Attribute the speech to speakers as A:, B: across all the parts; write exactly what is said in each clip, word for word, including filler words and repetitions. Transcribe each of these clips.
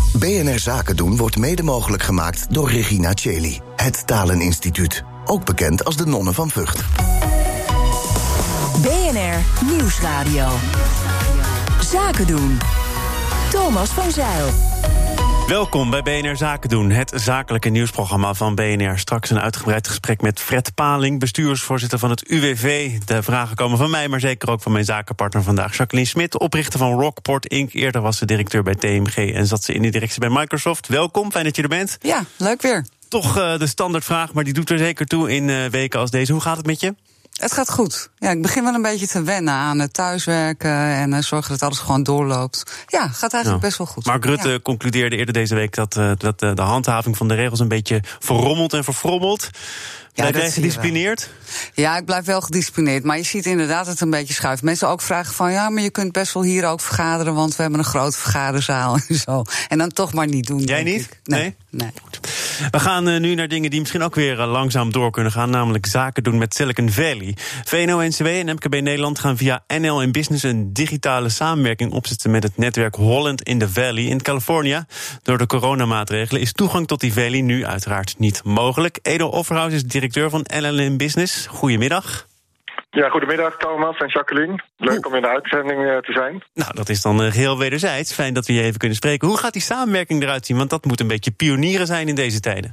A: B N R Zaken doen wordt mede mogelijk gemaakt door Regina Cheli, het Taleninstituut. Ook bekend als de Nonnen van Vught.
B: B N R Nieuwsradio. Zaken doen. Thomas van Zijl.
C: Welkom bij B N R Zaken doen, het zakelijke nieuwsprogramma van B N R. Straks een uitgebreid gesprek met Fred Paling, bestuursvoorzitter van het U W V. De vragen komen van mij, maar zeker ook van mijn zakenpartner vandaag, Jacqueline Smit, oprichter van Rockport Incorporated. Eerder was ze directeur bij T M G en zat ze in de directie bij Microsoft. Welkom, fijn dat je er bent.
D: Ja, leuk weer.
C: Toch uh, de standaardvraag, maar die doet er zeker toe in uh, weken als deze. Hoe gaat het met je?
D: Het gaat goed. Ja, ik begin wel een beetje te wennen aan het thuiswerken en uh, zorgen dat alles gewoon doorloopt. Ja, gaat eigenlijk nou, best wel goed.
C: Mark Rutte ja. concludeerde eerder deze week dat, uh, dat uh, de handhaving van de regels een beetje verrommeld en verfrommeld. Blijf jij gedisciplineerd?
D: Ja, ik blijf wel gedisciplineerd. Maar je ziet inderdaad dat het een beetje schuift. Mensen ook vragen van, ja, maar je kunt best wel hier ook vergaderen, want we hebben een grote vergaderzaal en zo. En dan toch maar niet doen.
C: Jij niet?
D: Ik. Nee. nee. nee.
C: Goed. We gaan uh, nu naar dingen die misschien ook weer uh, langzaam door kunnen gaan, namelijk zaken doen met Silicon Valley. V N O N C W en M K B Nederland gaan via N L in Business een digitale samenwerking opzetten met het netwerk Holland in the Valley in Californië. Door de coronamaatregelen is toegang tot die valley nu uiteraard niet mogelijk. Edo Offerhuis is directeur van N L in Business. Goedemiddag.
E: Ja, goedemiddag Thomas en Jacqueline. Leuk om in de uitzending uh, te zijn.
C: Nou, dat is dan uh, heel wederzijds. Fijn dat we je even kunnen spreken. Hoe gaat die samenwerking eruit zien? Want dat moet een beetje pionieren zijn in deze tijden.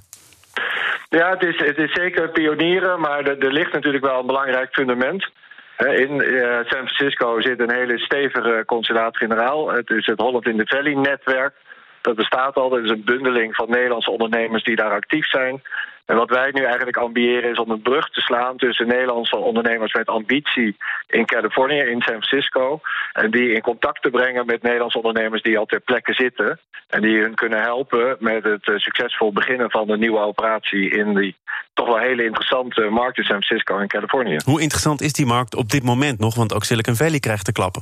E: Ja, het is, het is zeker pionieren, maar er, er ligt natuurlijk wel een belangrijk fundament. In uh, San Francisco zit een hele stevige consulaat-generaal. Het is het Holland in the Valley-netwerk. Dat bestaat al. Dat is een bundeling van Nederlandse ondernemers die daar actief zijn. En wat wij nu eigenlijk ambiëren is om een brug te slaan tussen Nederlandse ondernemers met ambitie in Californië, in San Francisco, en die in contact te brengen met Nederlandse ondernemers die al ter plekke zitten en die hun kunnen helpen met het uh, succesvol beginnen van een nieuwe operatie in die toch wel hele interessante markt in San Francisco en Californië.
C: Hoe interessant is die markt op dit moment nog? Want ook Silicon Valley krijgt te klappen.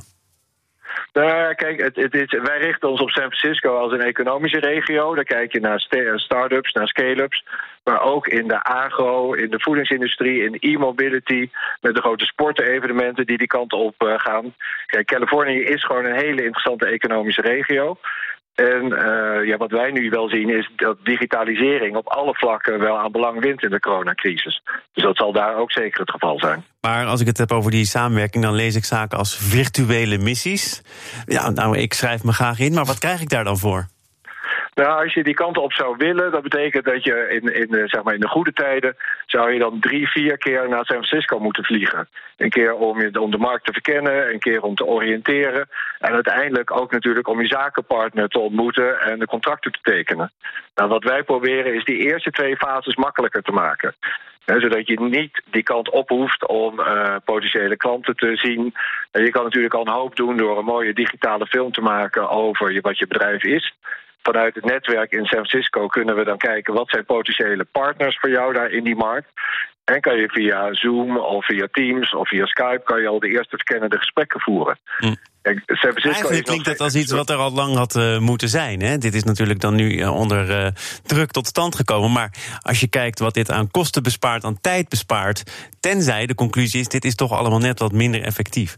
E: Nou, kijk, het, het is, wij richten ons op San Francisco als een economische regio. Daar kijk je naar start-ups, naar scale-ups. Maar ook in de agro, in de voedingsindustrie, in e-mobility, met de grote sportevenementen die die kant op uh, gaan. Kijk, Californië is gewoon een hele interessante economische regio. En uh, ja, wat wij nu wel zien is dat digitalisering op alle vlakken wel aan belang wint in de coronacrisis. Dus dat zal daar ook zeker het geval zijn.
C: Maar als ik het heb over die samenwerking, dan lees ik zaken als virtuele missies. Ja, nou, ik schrijf me graag in, maar wat krijg ik daar dan voor?
E: Nou, als je die kant op zou willen, dat betekent dat je in, in, de, zeg maar in de goede tijden zou je dan drie, vier keer naar San Francisco moeten vliegen. Een keer om, je, om de markt te verkennen, een keer om te oriënteren. En uiteindelijk ook natuurlijk om je zakenpartner te ontmoeten en de contracten te tekenen. Nou, wat wij proberen is die eerste twee fases makkelijker te maken. He, zodat je niet die kant op hoeft om uh, potentiële klanten te zien. En je kan natuurlijk al een hoop doen door een mooie digitale film te maken over je, wat je bedrijf is. Vanuit het netwerk in San Francisco kunnen we dan kijken wat zijn potentiële partners voor jou daar in die markt. En kan je via Zoom of via Teams of via Skype kan je al de eerste verkennende gesprekken voeren. Hm. San Francisco
C: Eigenlijk klinkt dat als iets wat er al lang had uh, moeten zijn. Hè? Dit is natuurlijk dan nu uh, onder uh, druk tot stand gekomen. Maar als je kijkt wat dit aan kosten bespaart, aan tijd bespaart, tenzij de conclusie is, dit is toch allemaal net wat minder effectief.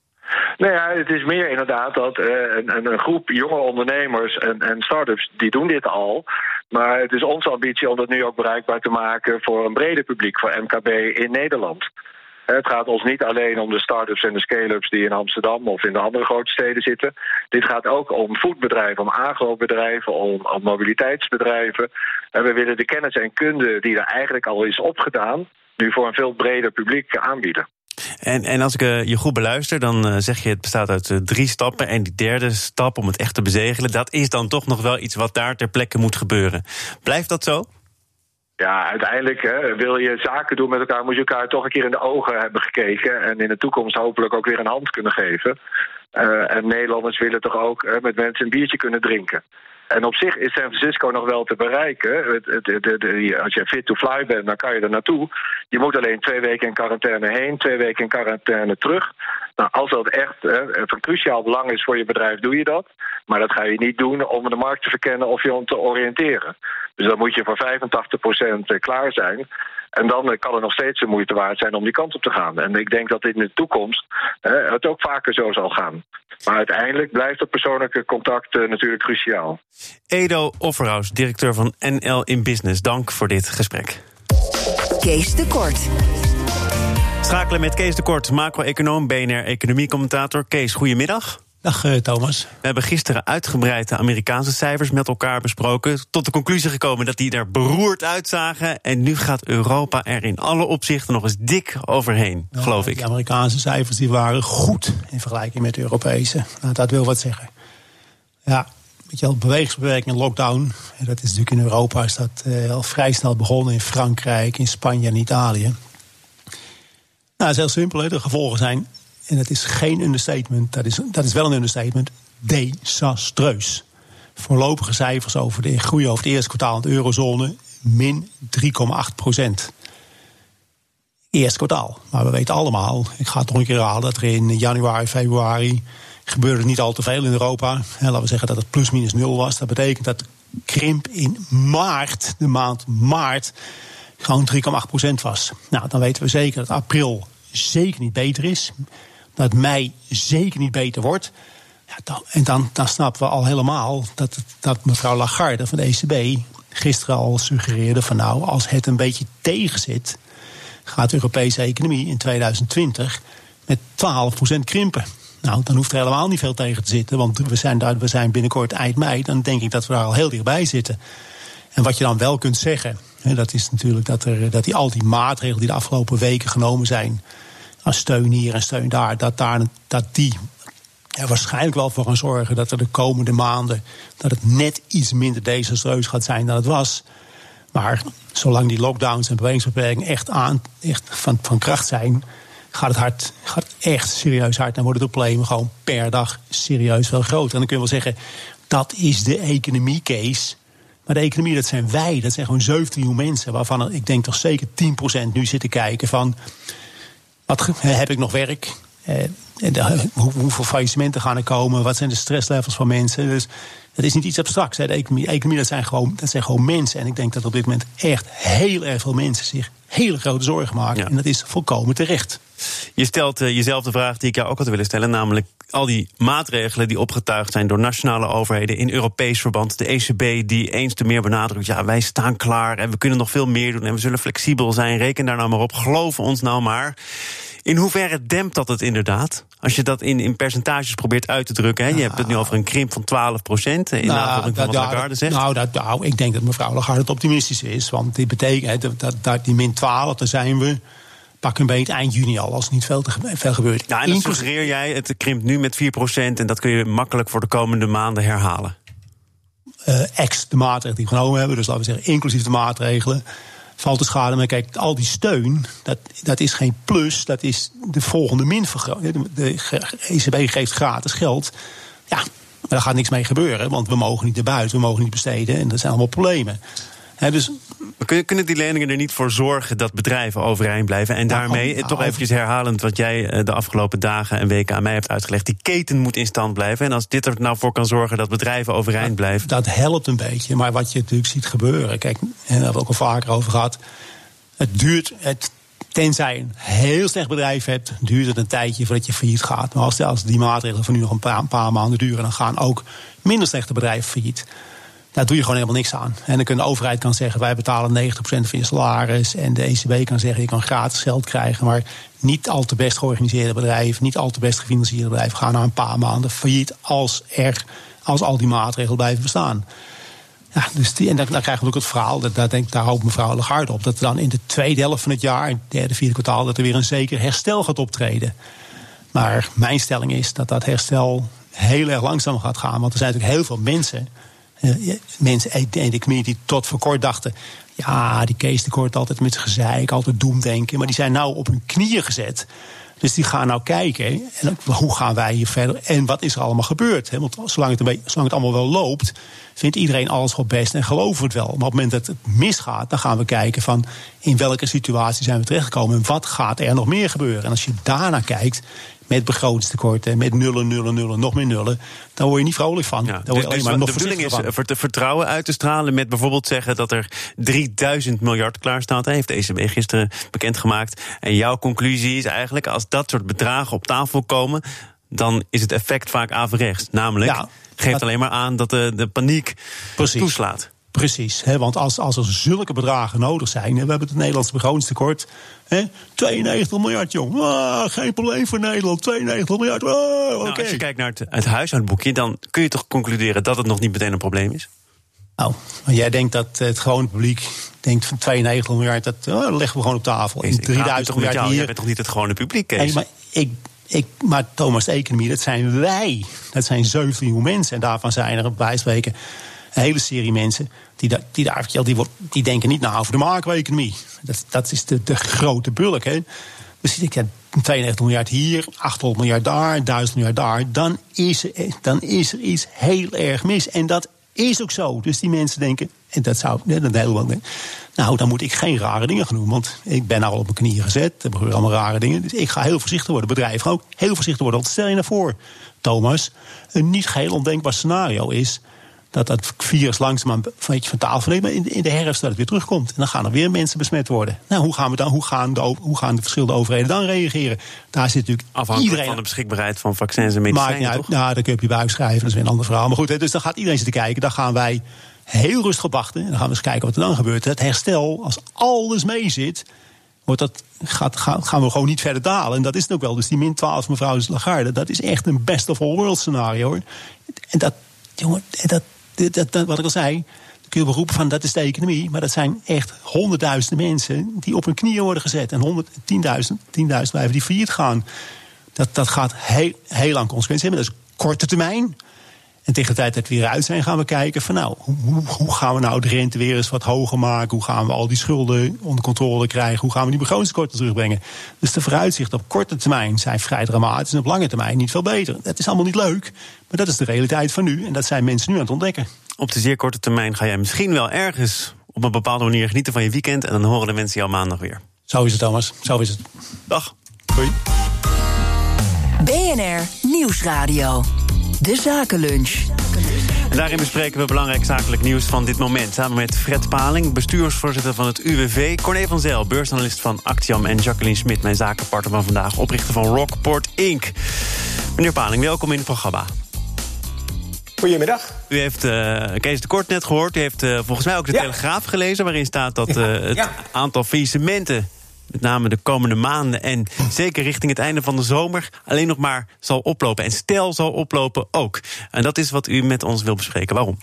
E: Nou ja, het is meer inderdaad dat uh, een, een groep jonge ondernemers en, en start-ups, die doen dit al. Maar het is onze ambitie om dat nu ook bereikbaar te maken voor een breder publiek, voor M K B in Nederland. Het gaat ons niet alleen om de start-ups en de scale-ups die in Amsterdam of in de andere grote steden zitten. Dit gaat ook om foodbedrijven, om agrobedrijven, om, om mobiliteitsbedrijven. En we willen de kennis en kunde die er eigenlijk al is opgedaan, nu voor een veel breder publiek aanbieden.
C: En, en als ik uh, je goed beluister, dan uh, zeg je het bestaat uit uh, drie stappen. En die derde stap om het echt te bezegelen, dat is dan toch nog wel iets wat daar ter plekke moet gebeuren. Blijft dat zo?
E: Ja, uiteindelijk hè, wil je zaken doen met elkaar, moet je elkaar toch een keer in de ogen hebben gekeken. En in de toekomst hopelijk ook weer een hand kunnen geven. Uh, en Nederlanders willen toch ook uh, met mensen een biertje kunnen drinken. En op zich is San Francisco nog wel te bereiken. Het, het, het, het, het, als je fit to fly bent, dan kan je er naartoe. Je moet alleen twee weken in quarantaine heen, twee weken in quarantaine terug. Nou, als dat echt hè, van cruciaal belang is voor je bedrijf, doe je dat. Maar dat ga je niet doen om de markt te verkennen of je om te oriënteren. Dus dan moet je voor vijfentachtig procent klaar zijn. En dan uh, kan het nog steeds de moeite waard zijn om die kant op te gaan. En ik denk dat in de toekomst uh, het ook vaker zo zal gaan. Maar uiteindelijk blijft dat persoonlijke contact uh, natuurlijk cruciaal.
C: Edo Offerhaus, directeur van N L in Business. Dank voor dit gesprek.
B: Kees de Kort.
C: Schakelen met Kees de Kort, macro-econoom, B N R-economiecommentator. Kees, goedemiddag.
F: Dag uh, Thomas.
C: We hebben gisteren uitgebreid de Amerikaanse cijfers met elkaar besproken. Tot de conclusie gekomen dat die er beroerd uitzagen. En nu gaat Europa er in alle opzichten nog eens dik overheen, ja, geloof ik.
F: Die Amerikaanse cijfers die waren goed in vergelijking met de Europese. Nou, dat wil wat zeggen. Ja, weet je wel, bewegingsbeperking en lockdown. Dat is natuurlijk in Europa is dat uh, al vrij snel begonnen. In Frankrijk, in Spanje en Italië. Nou, dat is heel simpel. Hè. De gevolgen zijn, en dat is geen understatement, dat is, dat is wel een understatement, desastreus. Voorlopige cijfers over de groei over het eerste kwartaal in de eurozone, min drie komma acht procent. Eerste kwartaal. Maar we weten allemaal, ik ga het nog een keer herhalen, dat er in januari, februari gebeurde niet al te veel in Europa. En laten we zeggen dat het plus minus nul was. Dat betekent dat de krimp in maart, de maand maart, gewoon drie komma acht procent was. Nou, dan weten we zeker dat april zeker niet beter is. Dat mei zeker niet beter wordt. Ja, dan, en dan, dan snappen we al helemaal dat, dat mevrouw Lagarde van de E C B gisteren al suggereerde van nou, als het een beetje tegenzit, gaat de Europese economie in tweeduizend twintig met twaalf procent krimpen. Nou, dan hoeft er helemaal niet veel tegen te zitten, want we zijn, daar, we zijn binnenkort eind mei. Dan denk ik dat we daar al heel dichtbij zitten. En wat je dan wel kunt zeggen, hè, dat is natuurlijk dat, er, dat die, al die maatregelen die de afgelopen weken genomen zijn, als steun hier en steun daar, dat, daar, dat die er waarschijnlijk wel voor gaan zorgen dat er de komende maanden dat het net iets minder desastreus gaat zijn dan het was. Maar zolang die lockdowns en bewegingsbeperkingen echt, aan, echt van, van kracht zijn, gaat het hard, gaat echt serieus hard en worden de problemen gewoon per dag serieus wel groter. En dan kun je wel zeggen, dat is de economie-case. Maar de economie, dat zijn wij, dat zijn gewoon zeventien miljoen mensen, waarvan ik denk toch zeker tien procent nu zitten kijken van, wat heb ik nog werk? Eh, de, hoe, hoeveel faillissementen gaan er komen? Wat zijn de stresslevels van mensen? Dus het is niet iets abstracts. Hè. De economie, economie dat, zijn gewoon, dat zijn gewoon mensen. En ik denk dat op dit moment echt heel erg veel mensen zich hele grote zorgen maken. Ja. En dat is volkomen terecht.
C: Je stelt uh, jezelf de vraag die ik jou ook had willen stellen, namelijk al die maatregelen die opgetuigd zijn door nationale overheden in Europees verband. De E C B die eens te meer benadrukt, ja, wij staan klaar en we kunnen nog veel meer doen en we zullen flexibel zijn. Reken daar nou maar op, geloof ons nou maar. In hoeverre dempt dat het inderdaad? Als je dat in, in percentages probeert uit te drukken. Hè? Je hebt het nu over een krimp van twaalf procent. In nou, navolging van wat ja, Lagarde zegt.
F: Nou, dat, nou, ik denk dat mevrouw Lagarde het optimistisch is. Want dit betekent dat, dat, dat die min twaalf, daar zijn we pak een beetje eind juni al, als er niet veel, te, veel gebeurt.
C: Ja, en dan suggereer jij, het krimpt nu met vier procent... en dat kun je makkelijk voor de komende maanden herhalen.
F: Uh, ex de maatregelen die we genomen hebben, dus laten we zeggen inclusief de maatregelen, valt de schade. Maar kijk, al die steun, dat, dat is geen plus, dat is de volgende minvergroting. De, de E C B geeft gratis geld. Ja, maar daar gaat niks mee gebeuren, want we mogen niet naar buiten, we mogen niet besteden en dat zijn allemaal problemen. He, dus
C: Kunnen, kunnen die leningen er niet voor zorgen dat bedrijven overeind blijven? En daarmee, nou, toch eventjes herhalend wat jij de afgelopen dagen en weken aan mij hebt uitgelegd, die keten moet in stand blijven. En als dit er nou voor kan zorgen dat bedrijven overeind blijven.
F: Dat, dat helpt een beetje, maar wat je natuurlijk ziet gebeuren, kijk, en daar hebben we ook al vaker over gehad, het duurt, het, tenzij je een heel slecht bedrijf hebt, duurt het een tijdje voordat je failliet gaat. Maar als, als die maatregelen van nu nog een paar, een paar maanden duren, dan gaan ook minder slechte bedrijven failliet. Daar doe je gewoon helemaal niks aan. En dan kan de overheid kan zeggen, wij betalen negentig procent van je salaris. En de E C B kan zeggen, je kan gratis geld krijgen. Maar niet al te best georganiseerde bedrijven, niet al te best gefinancierde bedrijven gaan na een paar maanden failliet als, er, als al die maatregelen blijven bestaan. Ja, dus die, en dan, dan krijgen we ook het verhaal, dat, dat denk, daar hoopt mevrouw Lagarde op, dat er dan in de tweede helft van het jaar, in het derde, vierde kwartaal, dat er weer een zeker herstel gaat optreden. Maar mijn stelling is dat dat herstel heel erg langzaam gaat gaan. Want er zijn natuurlijk heel veel mensen, Uh, mensen in de community die tot voor kort dachten, ja, die Kees de Kort altijd met gezeik, altijd doemdenken. Maar die zijn nou op hun knieën gezet. Dus die gaan nou kijken, en hoe gaan wij hier verder? En wat is er allemaal gebeurd? Hè? Want zolang het, een beetje, zolang het allemaal wel loopt, vindt iedereen alles wel best en geloven het wel. Maar op het moment dat het misgaat, dan gaan we kijken van in welke situatie zijn we terechtgekomen en wat gaat er nog meer gebeuren? En als je daarnaar kijkt, met begrotingstekorten, met nullen, nullen, nullen, nog meer nullen, daar word je niet vrolijk van.
C: Ja,
F: daar word je
C: dus
F: maar
C: de
F: nog
C: bedoeling is
F: van.
C: te vertrouwen uit te stralen met bijvoorbeeld zeggen dat er drieduizend miljard klaar staat. Heeft de E C B gisteren bekendgemaakt. En jouw conclusie is eigenlijk, als dat soort bedragen op tafel komen, dan is het effect vaak averechts. Namelijk, ja, geeft dat alleen maar aan dat de, de paniek Precies. toeslaat.
F: Precies, hè, want als, als er zulke bedragen nodig zijn, we hebben het Nederlandse begrotingstekort, hè, tweeënnegentig miljard, jong. Ah, geen probleem voor Nederland, tweeënnegentig miljard. Ah,
C: nou,
F: okay.
C: Als je kijkt naar het, het huishoudboekje, dan kun je toch concluderen dat het nog niet meteen een probleem is?
F: Nou, maar jij denkt dat het gewone publiek denkt van tweeënnegentig miljard, dat, oh, dat leggen we gewoon op tafel.
C: Kees,
F: drieduizend miljard
C: jou,
F: hier.
C: Jij bent toch niet het gewone publiek, Kees?
F: Hey, maar ik... Ik, maar Thomas, de economie, dat zijn wij. Dat zijn zeventien miljoen mensen. En daarvan zijn er bij wijze van spreken een hele serie mensen die, da, die, daar, die, die denken niet na over de macro-economie. Dat, dat is de, de grote bulk. Hè. Dus ik denk, ja, tweeënnegentig miljard hier, achthonderd miljard daar, duizend miljard daar. Dan is, er, dan is er iets heel erg mis. En dat is ook zo. Dus die mensen denken, en dat zou dat helemaal niet. Nou, dan moet ik geen rare dingen gaan doen. Want ik ben nou al op mijn knieën gezet. Er gebeuren allemaal rare dingen. Dus ik ga heel voorzichtig worden. Bedrijven ook heel voorzichtig worden. Want stel je nou voor, Thomas, een niet geheel ondenkbaar scenario is dat dat virus langzaam van, van tafel neemt, maar in de, in de herfst dat het weer terugkomt. En dan gaan er weer mensen besmet worden. Nou, hoe gaan we dan? Hoe gaan de, hoe gaan de verschillende overheden dan reageren? Daar zit natuurlijk
C: afhankelijk
F: iedereen
C: van de beschikbaarheid van vaccins en medicijnen.
F: Maar ja,
C: toch?
F: Nou, dan kun je op je buik schrijven. Dat is weer een ander verhaal. Maar goed, hè, dus dan gaat iedereen zitten kijken. Dan gaan wij heel rustig op wachten. En dan gaan we eens kijken wat er dan gebeurt. Het herstel, als alles mee zit, wordt dat, gaat, gaan we gewoon niet verder dalen. En dat is het ook wel. Dus die min twaalf mevrouw Lagarde, dat is echt een best of all world scenario. Hoor. En dat, jongen, dat, dat, dat, wat ik al zei, dan kun je beroepen van dat is de economie. Maar dat zijn echt honderdduizenden mensen die op hun knieën worden gezet. En honderdtienduizend blijven die failliet gaan. Dat, dat gaat heel, heel lang consequenties hebben. Dat is korte termijn. En tegen de tijd dat we weer uit zijn, gaan we kijken van nou, hoe, hoe gaan we nou de rente weer eens wat hoger maken? Hoe gaan we al die schulden onder controle krijgen? Hoe gaan we die begrotingstekorten terugbrengen? Dus de vooruitzichten op korte termijn zijn vrij dramatisch en op lange termijn niet veel beter. Dat is allemaal niet leuk, maar dat is de realiteit van nu. En dat zijn mensen nu aan het ontdekken.
C: Op de zeer korte termijn ga jij misschien wel ergens op een bepaalde manier genieten van je weekend en dan horen de mensen jou maandag weer.
F: Zo is het, Thomas. Zo is het.
C: Dag.
F: Doei.
B: B N R Nieuwsradio. De Zakenlunch.
C: En daarin bespreken we belangrijk zakelijk nieuws van dit moment. Samen met Fred Paling, bestuursvoorzitter van het U W V... Corné van Zijl, beursanalist van Actiam... en Jacqueline Smit, mijn zakenpartner van vandaag... oprichter van Rockport Incorporated. Meneer Paling, welkom in het programma.
G: Goedemiddag.
C: U heeft uh, Kees de Kort net gehoord. U heeft uh, volgens mij ook de ja. Telegraaf gelezen... waarin staat dat uh, het ja. aantal faillissementen, met name de komende maanden en zeker richting het einde van de zomer, alleen nog maar zal oplopen. En stel zal oplopen ook. En dat is wat u met ons wil bespreken. Waarom?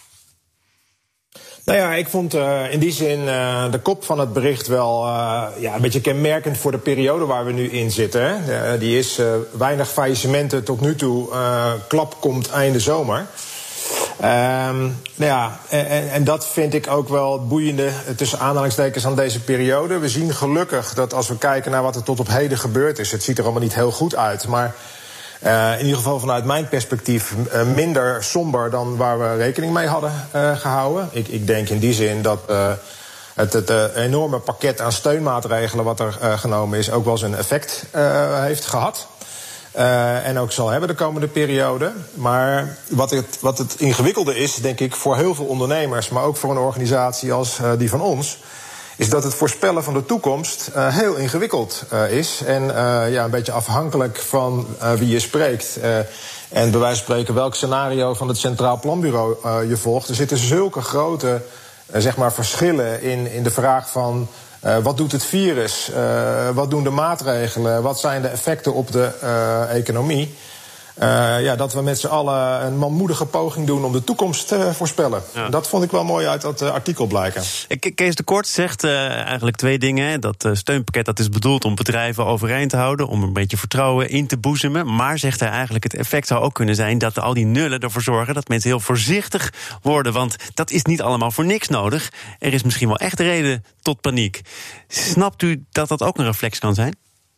G: Nou ja, ik vond uh, in die zin uh, de kop van het bericht wel uh, ja, een beetje kenmerkend voor de periode waar we nu in zitten. Hè. Uh, die is uh, weinig faillissementen tot nu toe. Uh, klap komt einde zomer. Um, nou ja, en, en dat vind ik ook wel het boeiende tussen aanhalingstekens aan deze periode. We zien gelukkig dat als we kijken naar wat er tot op heden gebeurd is, het ziet er allemaal niet heel goed uit, maar uh, in ieder geval vanuit mijn perspectief uh, minder somber dan waar we rekening mee hadden uh, gehouden. Ik, ik denk in die zin dat uh, het, het uh, enorme pakket aan steunmaatregelen wat er uh, genomen is ook wel zijn effect uh, heeft gehad. Uh, en ook zal hebben de komende periode. Maar wat het, wat het ingewikkelde is, denk ik, voor heel veel ondernemers, maar ook voor een organisatie als uh, die van ons, is dat het voorspellen van de toekomst uh, heel ingewikkeld uh, is. En uh, ja, een beetje afhankelijk van uh, wie je spreekt. Uh, en bij wijze van spreken welk scenario van het Centraal Planbureau uh, je volgt. Er zitten zulke grote uh, zeg maar verschillen in, in de vraag van Uh, wat doet het virus? Uh, wat doen de maatregelen? Wat zijn de effecten op de uh, economie? Uh, ja, dat we met z'n allen een manmoedige poging doen om de toekomst te uh, voorspellen. Ja. Dat vond ik wel mooi uit dat uh, artikel blijken.
C: Kees de Kort zegt uh, eigenlijk twee dingen. Dat uh, steunpakket dat is bedoeld om bedrijven overeind te houden, om een beetje vertrouwen in te boezemen. Maar zegt hij eigenlijk, het effect zou ook kunnen zijn dat al die nullen ervoor zorgen dat mensen heel voorzichtig worden. Want dat is niet allemaal voor niks nodig. Er is misschien wel echt reden tot paniek. Snapt u dat dat ook een reflex kan zijn?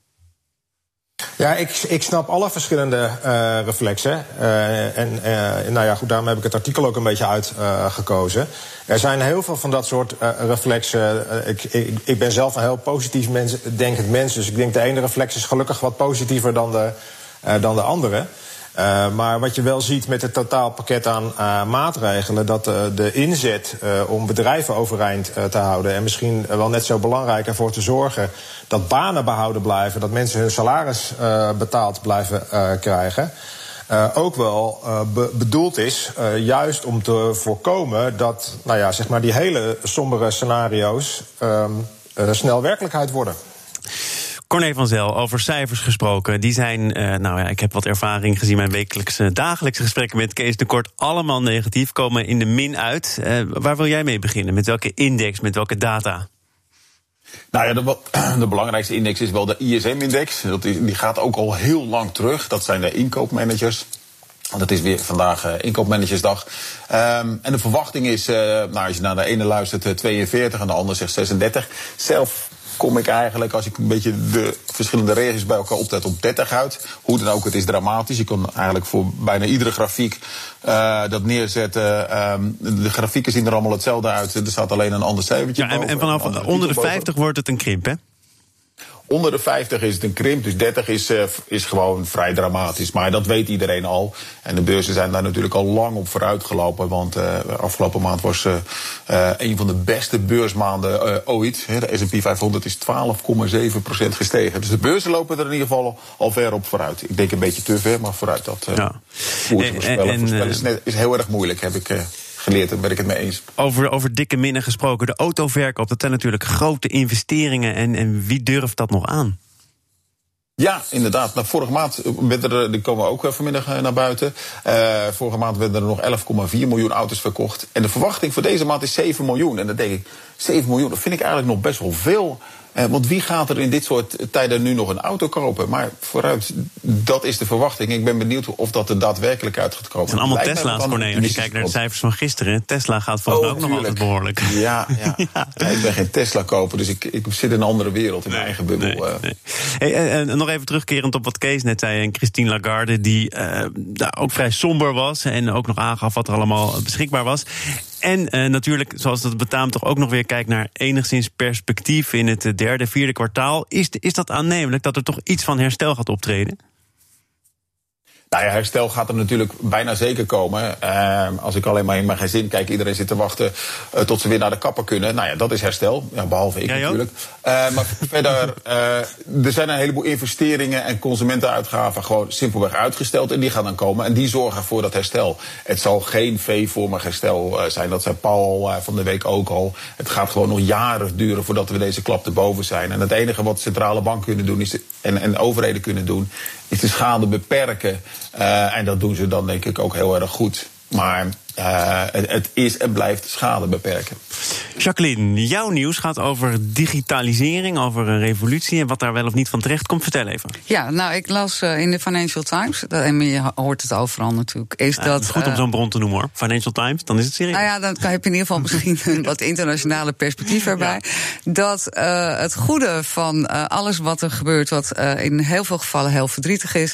G: Ja, ik, ik snap alle verschillende uh, reflexen. Uh, en uh, nou ja, goed, daarom heb ik het artikel ook een beetje uitgekozen. Uh, er zijn heel veel van dat soort uh, reflexen. Uh, ik, ik, ik ben zelf een heel positief mens, denkend mens. Dus ik denk de ene reflex is gelukkig wat positiever dan de uh, dan de andere. Uh, maar wat je wel ziet met het totaalpakket aan uh, maatregelen, dat uh, de inzet uh, om bedrijven overeind uh, te houden en misschien wel net zo belangrijk ervoor te zorgen dat banen behouden blijven, dat mensen hun salaris uh, betaald blijven uh, krijgen, uh, ook wel uh, be- bedoeld is uh, juist om te voorkomen dat nou ja, zeg maar die hele sombere scenario's uh, uh, snel werkelijkheid worden.
C: Corné van Zel, over cijfers gesproken. Die zijn, uh, nou ja, ik heb wat ervaring gezien... mijn wekelijkse, dagelijkse gesprekken met Kees de Kort... allemaal negatief, komen in de min uit. Uh, waar wil jij mee beginnen? Met welke index, met welke data?
H: Nou ja, de, de belangrijkste index is wel de I S M-index. Die gaat ook al heel lang terug. Dat zijn de inkoopmanagers. Dat is weer vandaag uh, inkoopmanagersdag. Um, en de verwachting is, uh, nou, als je naar de ene luistert, uh, tweeënveertig... en de ander zegt zesendertig. Zelf kom ik eigenlijk, als ik een beetje de verschillende regio's bij elkaar optet, op dertig uit. Hoe dan ook, het is dramatisch. Je kan eigenlijk voor bijna iedere grafiek uh, dat neerzetten. Um, de grafieken zien er allemaal hetzelfde uit. Er staat alleen een ander cijfertje
C: ja, en,
H: boven.
C: En vanaf onder de vijftig wordt het een krimp, hè?
H: Onder de vijftig is het een krimp, dus dertig is, uh, is gewoon vrij dramatisch. Maar dat weet iedereen al. En de beurzen zijn daar natuurlijk al lang op vooruit gelopen. Want uh, afgelopen maand was uh, uh, een van de beste beursmaanden uh, ooit. De S en P vijfhonderd is twaalf komma zeven procent gestegen. Dus de beurzen lopen er in ieder geval al ver op vooruit. Ik denk een beetje te ver, maar vooruit dat uh, ja. voorspellen, voorspellen is, net, is heel erg moeilijk, heb ik... Uh, geleerd, daar ben ik het mee eens. Over,
C: over dikke minnen gesproken, de autoverkoop, dat zijn natuurlijk grote investeringen. En, en wie durft dat nog aan?
H: Ja, inderdaad. Nou, vorige maand werden er, die komen ook vanmiddag naar buiten. Uh, vorige maand werden er nog elf komma vier miljoen auto's verkocht. En de verwachting voor deze maand is zeven miljoen. En dan denk ik, zeven miljoen, dat vind ik eigenlijk nog best wel veel. Uh, want wie gaat er in dit soort tijden nu nog een auto kopen? Maar vooruit, dat is de verwachting. Ik ben benieuwd of dat er daadwerkelijk uit gaat komen.
C: Het zijn allemaal Tesla's, Corné. Als je kijkt naar de cijfers van gisteren. Tesla gaat volgens mij oh, ook nog altijd behoorlijk.
H: Ja, ja. ja. ja, ik ben geen Tesla koper, dus ik, ik zit in een andere wereld, in nee, mijn eigen bubbel. Nee, nee.
C: Hey, en, en nog even terugkerend op wat Kees net zei. En Christine Lagarde, die uh, daar ook vrij somber was. En ook nog aangaf wat er allemaal beschikbaar was. En uh, natuurlijk, zoals dat betaamt, toch ook nog weer kijkt naar enigszins perspectief in het derde, vierde kwartaal. Is, is dat aannemelijk dat er toch iets van herstel gaat optreden?
H: Nou ja, herstel gaat er natuurlijk bijna zeker komen. Uh, als ik alleen maar in mijn gezin kijk, iedereen zit te wachten uh, tot ze weer naar de kapper kunnen. Nou ja, dat is herstel, ja, behalve ik Jij natuurlijk. Uh, maar verder, uh, er zijn een heleboel investeringen en consumentenuitgaven gewoon simpelweg uitgesteld. En die gaan dan komen en die zorgen voor dat herstel. Het zal geen V-vormig herstel uh, zijn, dat zei Paul uh, van de week ook al. Het gaat gewoon nog jaren duren voordat we deze klap erboven zijn. En het enige wat centrale banken kunnen doen is, en, en overheden kunnen doen, is de schade beperken. Uh, en dat doen ze dan denk ik ook heel erg goed. Maar uh, het, het is en blijft schade beperken.
C: Jacqueline, jouw nieuws gaat over digitalisering, over een revolutie en wat daar wel of niet van terecht komt. Vertel even.
D: Ja, nou, ik las uh, in de Financial Times, en je hoort het overal natuurlijk, is
C: ja,
D: dat...
C: Het is goed uh, om zo'n bron te noemen hoor. Financial Times, dan is het serieus.
D: Nou ja, dan heb je in ieder geval misschien een wat internationale perspectief erbij. Ja. Dat uh, het goede van uh, alles wat er gebeurt, wat uh, in heel veel gevallen heel verdrietig is,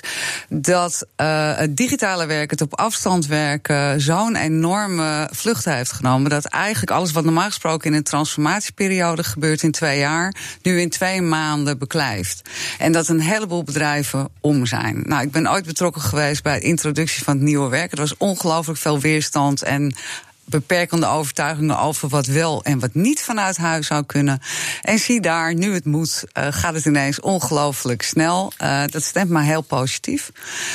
D: dat uh, het digitale werken, het op afstand werken, zo'n enorme vlucht heeft genomen, dat eigenlijk alles wat normaal gesproken in een transformatieperiode gebeurt in twee jaar, nu in twee maanden beklijft. En dat een heleboel bedrijven om zijn. Nou, ik ben ooit betrokken geweest bij de introductie van het nieuwe werk. Er was ongelooflijk veel weerstand en beperkende overtuigingen over wat wel en wat niet vanuit huis zou kunnen. En zie daar, nu het moet, uh, gaat het ineens ongelooflijk snel. Uh, dat stemt me heel positief.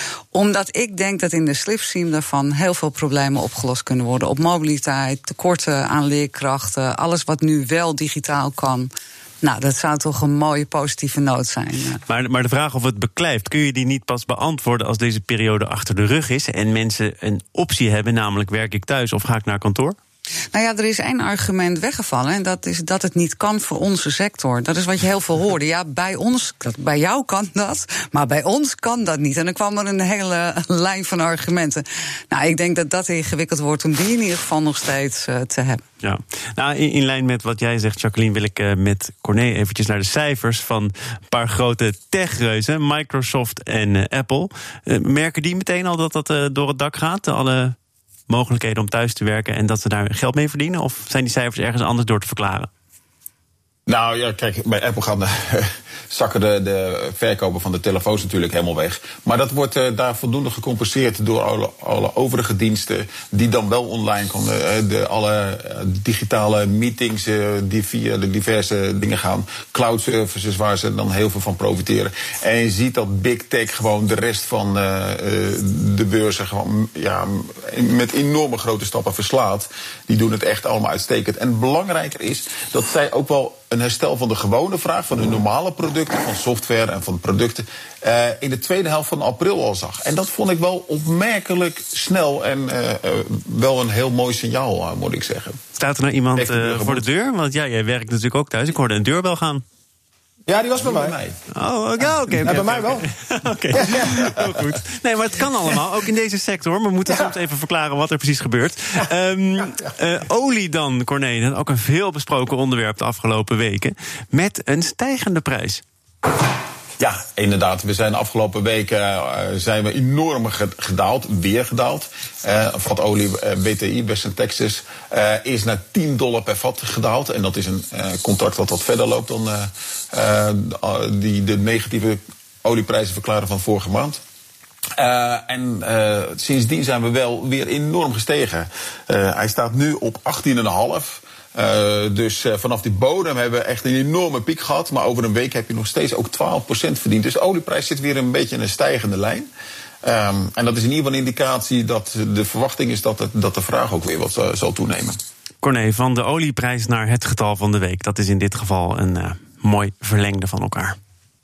D: Omdat ik denk dat in de slipstream daarvan heel veel problemen opgelost kunnen worden. Op mobiliteit, tekorten aan leerkrachten, alles wat nu wel digitaal kan. Nou, dat zou toch een mooie positieve noot zijn. Ja.
C: Maar, maar de vraag of het beklijft, kun je die niet pas beantwoorden als deze periode achter de rug is en mensen een optie hebben, namelijk werk ik thuis of ga ik naar kantoor?
D: Nou ja, er is één argument weggevallen en dat is dat het niet kan voor onze sector. Dat is wat je heel veel hoorde. Ja, bij ons, bij jou kan dat, maar bij ons kan dat niet. En dan kwam er een hele lijn van argumenten. Nou, ik denk dat dat ingewikkeld wordt om die in ieder geval nog steeds uh, te hebben.
C: Ja, nou, in, in lijn met wat jij zegt, Jacqueline, wil ik uh, met Corné eventjes naar de cijfers van een paar grote techreuzen, Microsoft en uh, Apple. Uh, merken die meteen al dat dat uh, door het dak gaat? Alle mogelijkheden om thuis te werken en dat ze daar geld mee verdienen? Of zijn die cijfers ergens anders door te verklaren?
H: Nou ja, kijk, bij Apple gaan de, zakken de, de verkopen van de telefoons natuurlijk helemaal weg. Maar dat wordt uh, daar voldoende gecompenseerd door alle, alle overige diensten die dan wel online komen. De, alle uh, digitale meetings uh, die via de diverse dingen gaan. Cloud services waar ze dan heel veel van profiteren. En je ziet dat Big Tech gewoon de rest van uh, de beurzen gewoon ja, met enorme grote stappen verslaat. Die doen het echt allemaal uitstekend. En belangrijker is dat zij ook wel een herstel van de gewone vraag, van hun normale producten, van software en van producten, uh, in de tweede helft van april al zag. En dat vond ik wel opmerkelijk snel en uh, uh, wel een heel mooi signaal, uh, moet ik zeggen.
C: Staat er nou iemand uh, voor de deur? Want ja, jij werkt natuurlijk ook thuis. Ik hoorde een deurbel gaan.
G: Ja, die was bij mij.
H: mij.
C: Oh, oké, okay, okay,
G: ja,
C: okay,
G: bij mij
C: okay.
G: wel.
C: Oké, okay. Heel goed. Nee, maar het kan allemaal, ook in deze sector. Maar we moeten ja. soms even verklaren wat er precies gebeurt. Um, uh, olie dan, Corné, ook een veel besproken onderwerp de afgelopen weken. Met een stijgende prijs.
H: Ja, inderdaad. We zijn de afgelopen weken uh, zijn we enorm gedaald, weer gedaald. Uh, vatolie uh, B T I, West Texas, uh, is naar tien dollar per vat gedaald. En dat is een uh, contract dat wat verder loopt dan uh, uh, die de negatieve olieprijzen verklaren van vorige maand. Uh, en uh, sindsdien zijn we wel weer enorm gestegen. Uh, hij staat nu op achttien komma vijf. Uh, dus uh, vanaf die bodem hebben we echt een enorme piek gehad. Maar over een week heb je nog steeds ook twaalf procent verdiend. Dus de olieprijs zit weer een beetje in een stijgende lijn. Um, en dat is in ieder geval een indicatie dat de verwachting is dat, het, dat de vraag ook weer wat uh, zal toenemen.
C: Corné, van de olieprijs naar het getal van de week. Dat is in dit geval een uh, mooi verlengde van elkaar.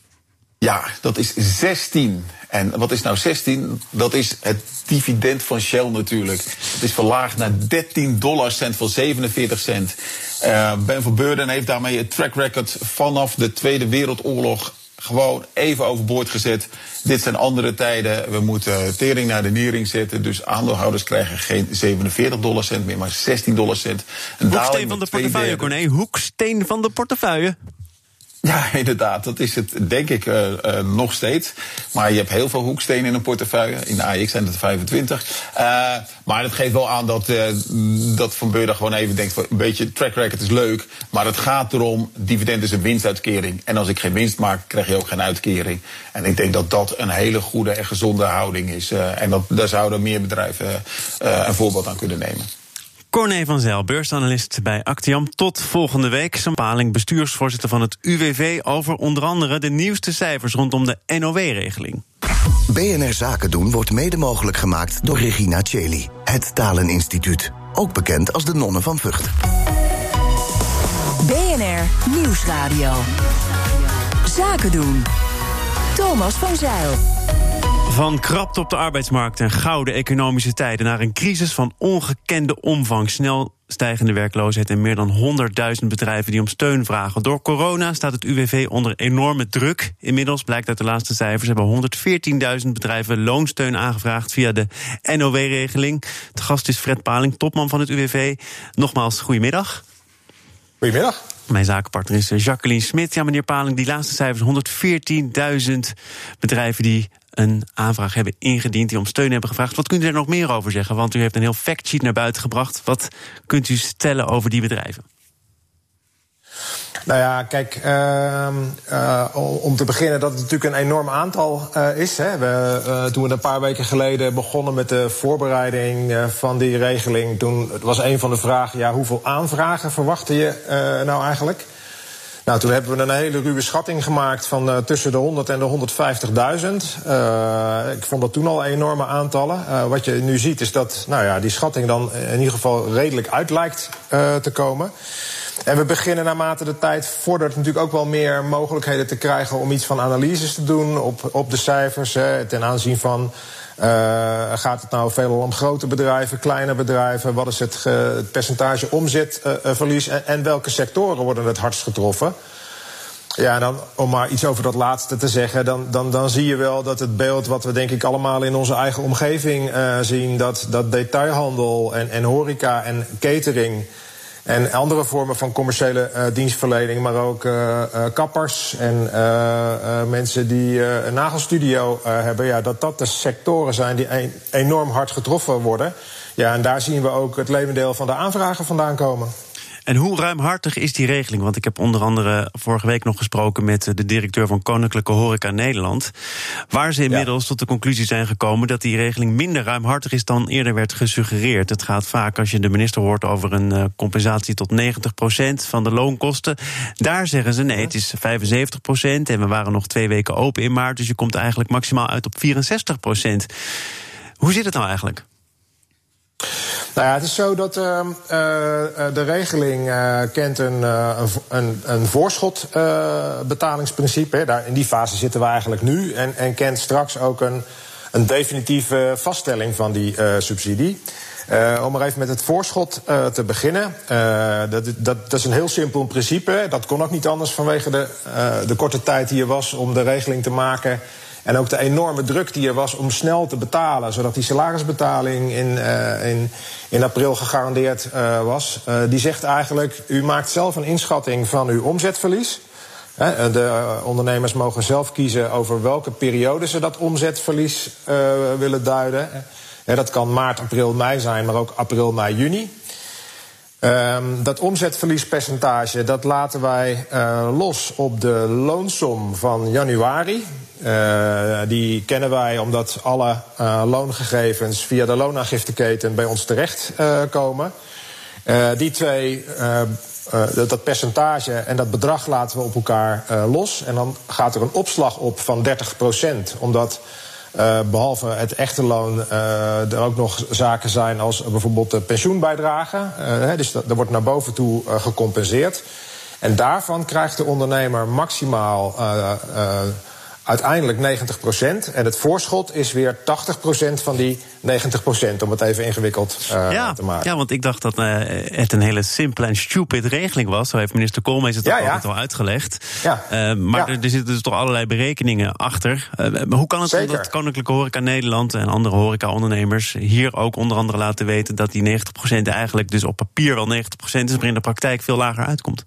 H: Ja, dat is zestien. En wat is nou zestien? Dat is het dividend van Shell natuurlijk. Het is verlaagd naar dertien dollar cent van zevenenveertig cent. Uh, Ben van Beurden heeft daarmee het track record vanaf de Tweede Wereldoorlog gewoon even overboord gezet. Dit zijn andere tijden. We moeten tering naar de nering zetten. Dus aandeelhouders krijgen geen zevenenveertig dollar cent meer, maar zestien dollar cent. Een
C: hoeksteen van de portefeuille, Corné. Hoeksteen van de portefeuille.
H: Ja, inderdaad. Dat is het, denk ik, uh, uh, nog steeds. Maar je hebt heel veel hoekstenen in een portefeuille. In de A E X zijn het er vijfentwintig. Uh, maar het geeft wel aan dat, uh, dat Van Beurden gewoon even denkt, een beetje track record is leuk. Maar het gaat erom, dividend is een winstuitkering. En als ik geen winst maak, krijg je ook geen uitkering. En ik denk dat dat een hele goede en gezonde houding is. Uh, en dat, daar zouden meer bedrijven uh, een voorbeeld aan kunnen nemen.
C: Corné van Zijl, beursanalist bij Actiam. Tot volgende week. Sam Paling, bestuursvoorzitter van het U W V... over onder andere de nieuwste cijfers rondom de N O W-regeling.
A: B N R Zaken doen wordt mede mogelijk gemaakt door Regina Cheli. Het Taleninstituut. Ook bekend als de Nonnen van Vught.
B: B N R Nieuwsradio. Zaken doen. Thomas van Zijl.
C: Van krapte op de arbeidsmarkt en gouden economische tijden naar een crisis van ongekende omvang. Snel stijgende werkloosheid en meer dan honderdduizend bedrijven die om steun vragen. Door corona staat het U W V onder enorme druk. Inmiddels, blijkt uit de laatste cijfers, hebben honderdveertienduizend bedrijven loonsteun aangevraagd via de N O W-regeling. De gast is Fred Paling, topman van het U W V. Nogmaals, goedemiddag.
G: Goedemiddag.
C: Mijn zakenpartner is Jacqueline Smit. Ja, meneer Paling, die laatste cijfers, honderdveertienduizend bedrijven die een aanvraag hebben ingediend, die om steun hebben gevraagd. Wat kunt u er nog meer over zeggen? Want u heeft een heel factsheet naar buiten gebracht. Wat kunt u stellen over die bedrijven?
G: Nou ja, kijk, uh, uh, om te beginnen dat het natuurlijk een enorm aantal uh, is. Hè. We, uh, toen we een paar weken geleden begonnen met de voorbereiding uh, van die regeling, toen was een van de vragen, ja, hoeveel aanvragen verwachtte je uh, nou eigenlijk? Nou, toen hebben we een hele ruwe schatting gemaakt van uh, tussen de honderd en de honderdvijftigduizend. Uh, ik vond dat toen al enorme aantallen. Uh, wat je nu ziet is dat nou ja, die schatting dan in ieder geval redelijk uit lijkt uh, te komen. En we beginnen naarmate de tijd vordert natuurlijk ook wel meer mogelijkheden te krijgen om iets van analyses te doen op, op de cijfers. Hè, ten aanzien van, uh, gaat het nou veelal om grote bedrijven, kleine bedrijven? Wat is het, uh, het percentage omzetverlies? Uh, en, en welke sectoren worden het hardst getroffen? Ja, en dan om maar iets over dat laatste te zeggen, dan, dan, dan zie je wel dat het beeld wat we denk ik allemaal in onze eigen omgeving uh, zien, dat, dat detailhandel en, en horeca en catering en andere vormen van commerciële uh, dienstverlening, maar ook uh, uh, kappers en uh, uh, mensen die uh, een nagelstudio uh, hebben, ja, dat dat de sectoren zijn die een, enorm hard getroffen worden. Ja, en daar zien we ook het levendeel van de aanvragen vandaan komen.
C: En hoe ruimhartig is die regeling? Want ik heb onder andere vorige week nog gesproken met de directeur van Koninklijke Horeca Nederland, waar ze inmiddels ja. tot de conclusie zijn gekomen dat die regeling minder ruimhartig is dan eerder werd gesuggereerd. Het gaat vaak, als je de minister hoort, over een uh, compensatie tot negentig procent van de loonkosten. Daar zeggen ze nee, het is vijfenzeventig procent en we waren nog twee weken open in maart, dus je komt eigenlijk maximaal uit op vierenzestig procent. Hoe zit het nou eigenlijk?
G: Nou ja, het is zo dat uh, uh, de regeling uh, kent een, uh, een, een voorschotbetalingsprincipe. Uh, Daar in die fase zitten we eigenlijk nu. En, en kent straks ook een, een definitieve vaststelling van die uh, subsidie. Uh, om maar even met het voorschot uh, te beginnen. Uh, dat, dat, dat is een heel simpel principe. Dat kon ook niet anders vanwege de, uh, de korte tijd die er was om de regeling te maken. En ook de enorme druk die er was om snel te betalen, zodat die salarisbetaling in, uh, in, in april gegarandeerd uh, was. Uh, die zegt eigenlijk, u maakt zelf een inschatting van uw omzetverlies. Uh, de uh, ondernemers mogen zelf kiezen over welke periode ze dat omzetverlies uh, willen duiden. Uh, dat kan maart, april, mei zijn, maar ook april, mei, juni. Um, dat omzetverliespercentage dat laten wij uh, los op de loonsom van januari. Uh, die kennen wij omdat alle uh, loongegevens via de loonaangifteketen bij ons terecht uh, komen. Uh, die twee, uh, uh, dat, dat percentage en dat bedrag laten we op elkaar uh, los. En dan gaat er een opslag op van dertig procent. Omdat uh, behalve het echte loon uh, er ook nog zaken zijn als bijvoorbeeld de pensioenbijdrage. Uh, dus dat, dat wordt naar boven toe uh, gecompenseerd. En daarvan krijgt de ondernemer maximaal Uh, uh, uiteindelijk negentig procent. En het voorschot is weer tachtig procent van die negentig procent. Om het even ingewikkeld uh,
C: ja,
G: te maken.
C: Ja, want ik dacht dat uh, het een hele simpele en stupid regeling was. Zo heeft minister Koolmees het ja, ook ja. altijd al uitgelegd. Ja. Uh, maar ja. er, er zitten dus toch allerlei berekeningen achter. Uh, hoe kan het dan dat Koninklijke Horeca Nederland en andere horecaondernemers hier ook onder andere laten weten dat die negentig procent eigenlijk dus op papier wel negentig procent is, maar in de praktijk veel lager uitkomt?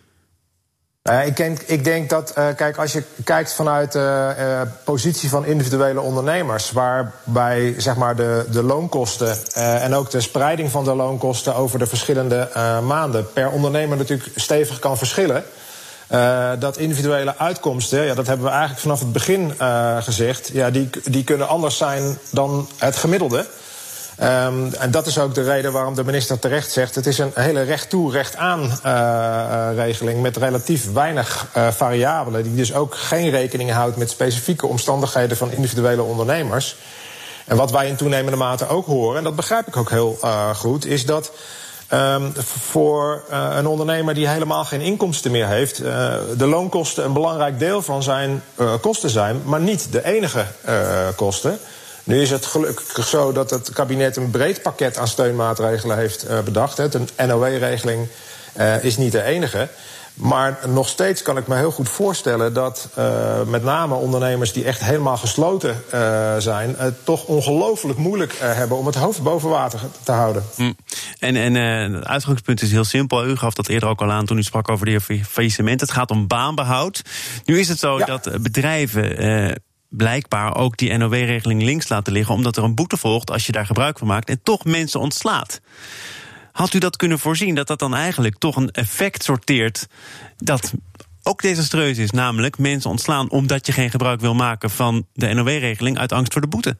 G: Uh, ik, denk, ik denk dat, uh, kijk, als je kijkt vanuit de uh, uh, positie van individuele ondernemers, waarbij zeg maar de, de loonkosten uh, en ook de spreiding van de loonkosten over de verschillende uh, maanden per ondernemer natuurlijk stevig kan verschillen. Uh, dat individuele uitkomsten, ja, dat hebben we eigenlijk vanaf het begin uh, gezegd, ja, die, die kunnen anders zijn dan het gemiddelde. Um, en dat is ook de reden waarom de minister terecht zegt, het is een hele recht toe, recht aan uh, uh, regeling met relatief weinig uh, variabelen, die dus ook geen rekening houdt met specifieke omstandigheden van individuele ondernemers. En wat wij in toenemende mate ook horen, en dat begrijp ik ook heel uh, goed, is dat Um, voor uh, een ondernemer die helemaal geen inkomsten meer heeft, uh, de loonkosten een belangrijk deel van zijn uh, kosten zijn, maar niet de enige uh, kosten. Nu is het gelukkig zo dat het kabinet een breed pakket aan steunmaatregelen heeft uh, bedacht. Hè. De N O W-regeling uh, is niet de enige. Maar nog steeds kan ik me heel goed voorstellen dat uh, met name ondernemers die echt helemaal gesloten uh, zijn, het toch ongelooflijk moeilijk uh, hebben om het hoofd boven water te houden.
C: Mm. En, en uh, het uitgangspunt is heel simpel. U gaf dat eerder ook al aan toen u sprak over de heer faillissement. Het gaat om baanbehoud. Nu is het zo ja. dat bedrijven Uh, blijkbaar ook die N O W-regeling links laten liggen, omdat er een boete volgt als je daar gebruik van maakt en toch mensen ontslaat. Had u dat kunnen voorzien, dat dat dan eigenlijk toch een effect sorteert dat ook desastreus is, namelijk mensen ontslaan omdat je geen gebruik wil maken van de N O W-regeling uit angst voor de boete?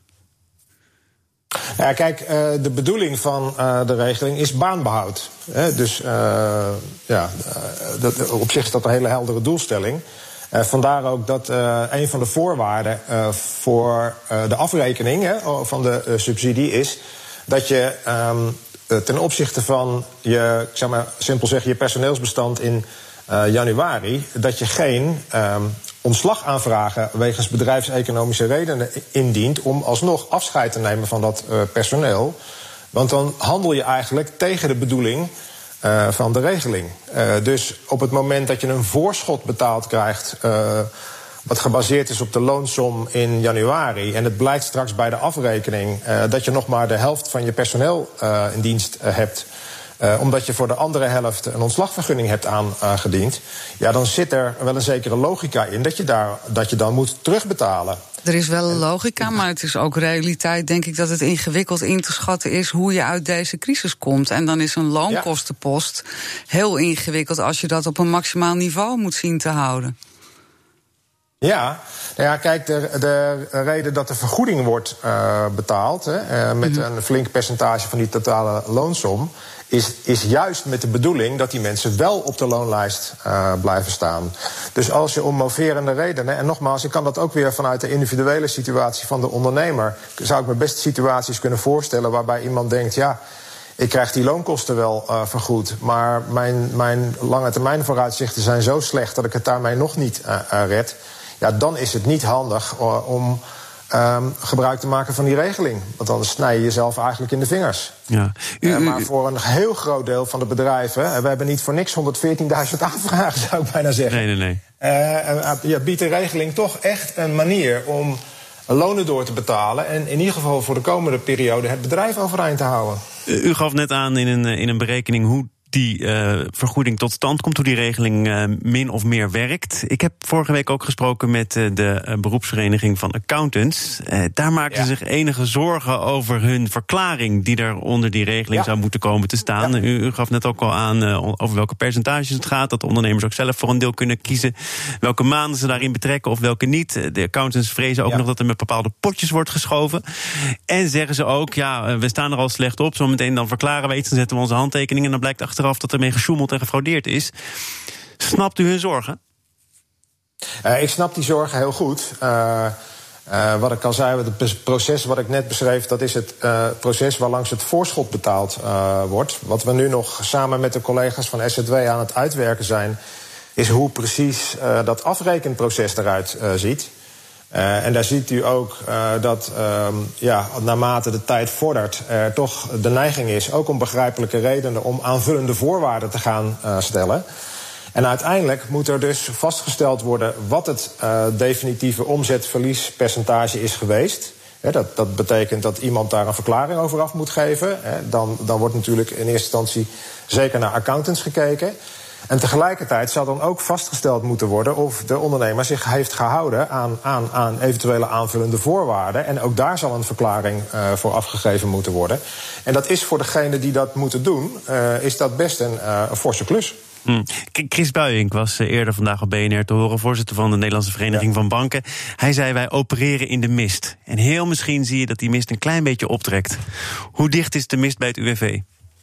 G: Ja, kijk, uh, de bedoeling van uh, de regeling is baanbehoud. Hè? Dus uh, ja, uh, dat, op zich is dat een hele heldere doelstelling. Uh, vandaar ook dat uh, een van de voorwaarden uh, voor uh, de afrekening hè, van de uh, subsidie is dat je um, ten opzichte van je, ik zeg maar simpel zeggen, je personeelsbestand in uh, januari, dat je geen um, ontslagaanvragen wegens bedrijfseconomische redenen indient om alsnog afscheid te nemen van dat uh, personeel. Want dan handel je eigenlijk tegen de bedoeling Uh, van de regeling. Uh, dus op het moment dat je een voorschot betaald krijgt, Uh, wat gebaseerd is op de loonsom in januari, en het blijkt straks bij de afrekening Uh, dat je nog maar de helft van je personeel uh, in dienst uh, hebt, Uh, omdat je voor de andere helft een ontslagvergunning hebt aangediend. Ja, dan zit er wel een zekere logica in dat je, daar, dat je dan moet terugbetalen.
D: Er is wel logica, maar het is ook realiteit, denk ik, dat het ingewikkeld in te schatten is hoe je uit deze crisis komt. En dan is een loonkostenpost heel ingewikkeld als je dat op een maximaal niveau moet zien te houden.
G: Ja, nou ja, kijk, de, de reden dat de vergoeding wordt uh, betaald, hè, uh, met mm-hmm. een flink percentage van die totale loonsom, is, is juist met de bedoeling dat die mensen wel op de loonlijst uh, blijven staan. Dus als je om moverende redenen, en nogmaals, ik kan dat ook weer vanuit de individuele situatie van de ondernemer, zou ik me best situaties kunnen voorstellen waarbij iemand denkt, ja, ik krijg die loonkosten wel uh, vergoed, maar mijn, mijn lange termijn vooruitzichten zijn zo slecht dat ik het daarmee nog niet uh, uh, red. Ja, dan is het niet handig uh, om um, gebruik te maken van die regeling. Want dan snij je jezelf eigenlijk in de vingers. Ja. U, uh, maar voor een heel groot deel van de bedrijven, uh, we hebben niet voor niks honderdveertienduizend aanvragen, zou ik bijna zeggen.
C: Nee, nee, nee.
G: Uh, uh, ja, biedt de regeling toch echt een manier om lonen door te betalen en in ieder geval voor de komende periode het bedrijf overeind te houden.
C: U, u gaf net aan in een, in een berekening hoe die uh, vergoeding tot stand komt, hoe die regeling uh, min of meer werkt. Ik heb vorige week ook gesproken met uh, de uh, beroepsvereniging van accountants. Uh, daar maken ja. ze zich enige zorgen over hun verklaring die er onder die regeling ja. zou moeten komen te staan. Ja. U, u gaf net ook al aan uh, over welke percentages het gaat, dat de ondernemers ook zelf voor een deel kunnen kiezen welke maanden ze daarin betrekken of welke niet. De accountants vrezen ook ja. nog dat er met bepaalde potjes wordt geschoven. En zeggen ze ook, ja, we staan er al slecht op, zometeen dan verklaren we iets, dan zetten we onze handtekeningen en dan blijkt achter af dat ermee gesjoemeld en gefraudeerd is. Snapt u hun zorgen?
G: Uh, ik snap die zorgen heel goed. Uh, uh, wat ik al zei, het proces wat ik net beschreef, dat is het uh, proces waarlangs het voorschot betaald uh, wordt. Wat we nu nog samen met de collega's van S Z W aan het uitwerken zijn, is hoe precies uh, dat afrekenproces eruit uh, ziet. Uh, en daar ziet u ook uh, dat uh, ja, naarmate de tijd vordert er toch de neiging is, ook om begrijpelijke redenen, om aanvullende voorwaarden te gaan uh, stellen. En uiteindelijk moet er dus vastgesteld worden wat het uh, definitieve omzetverliespercentage is geweest. He, dat, dat betekent dat iemand daar een verklaring over af moet geven. He, dan, dan wordt natuurlijk in eerste instantie zeker naar accountants gekeken. En tegelijkertijd zal dan ook vastgesteld moeten worden of de ondernemer zich heeft gehouden aan, aan, aan eventuele aanvullende voorwaarden. En ook daar zal een verklaring uh, voor afgegeven moeten worden. En dat is voor degene die dat moeten doen, uh, is dat best een, uh, een forse klus.
C: Hmm. Chris Buijink was eerder vandaag op B N R te horen, voorzitter van de Nederlandse Vereniging ja. van Banken. Hij zei, wij opereren in de mist. En heel misschien zie je dat die mist een klein beetje optrekt. Hoe dicht is de mist bij het U W V?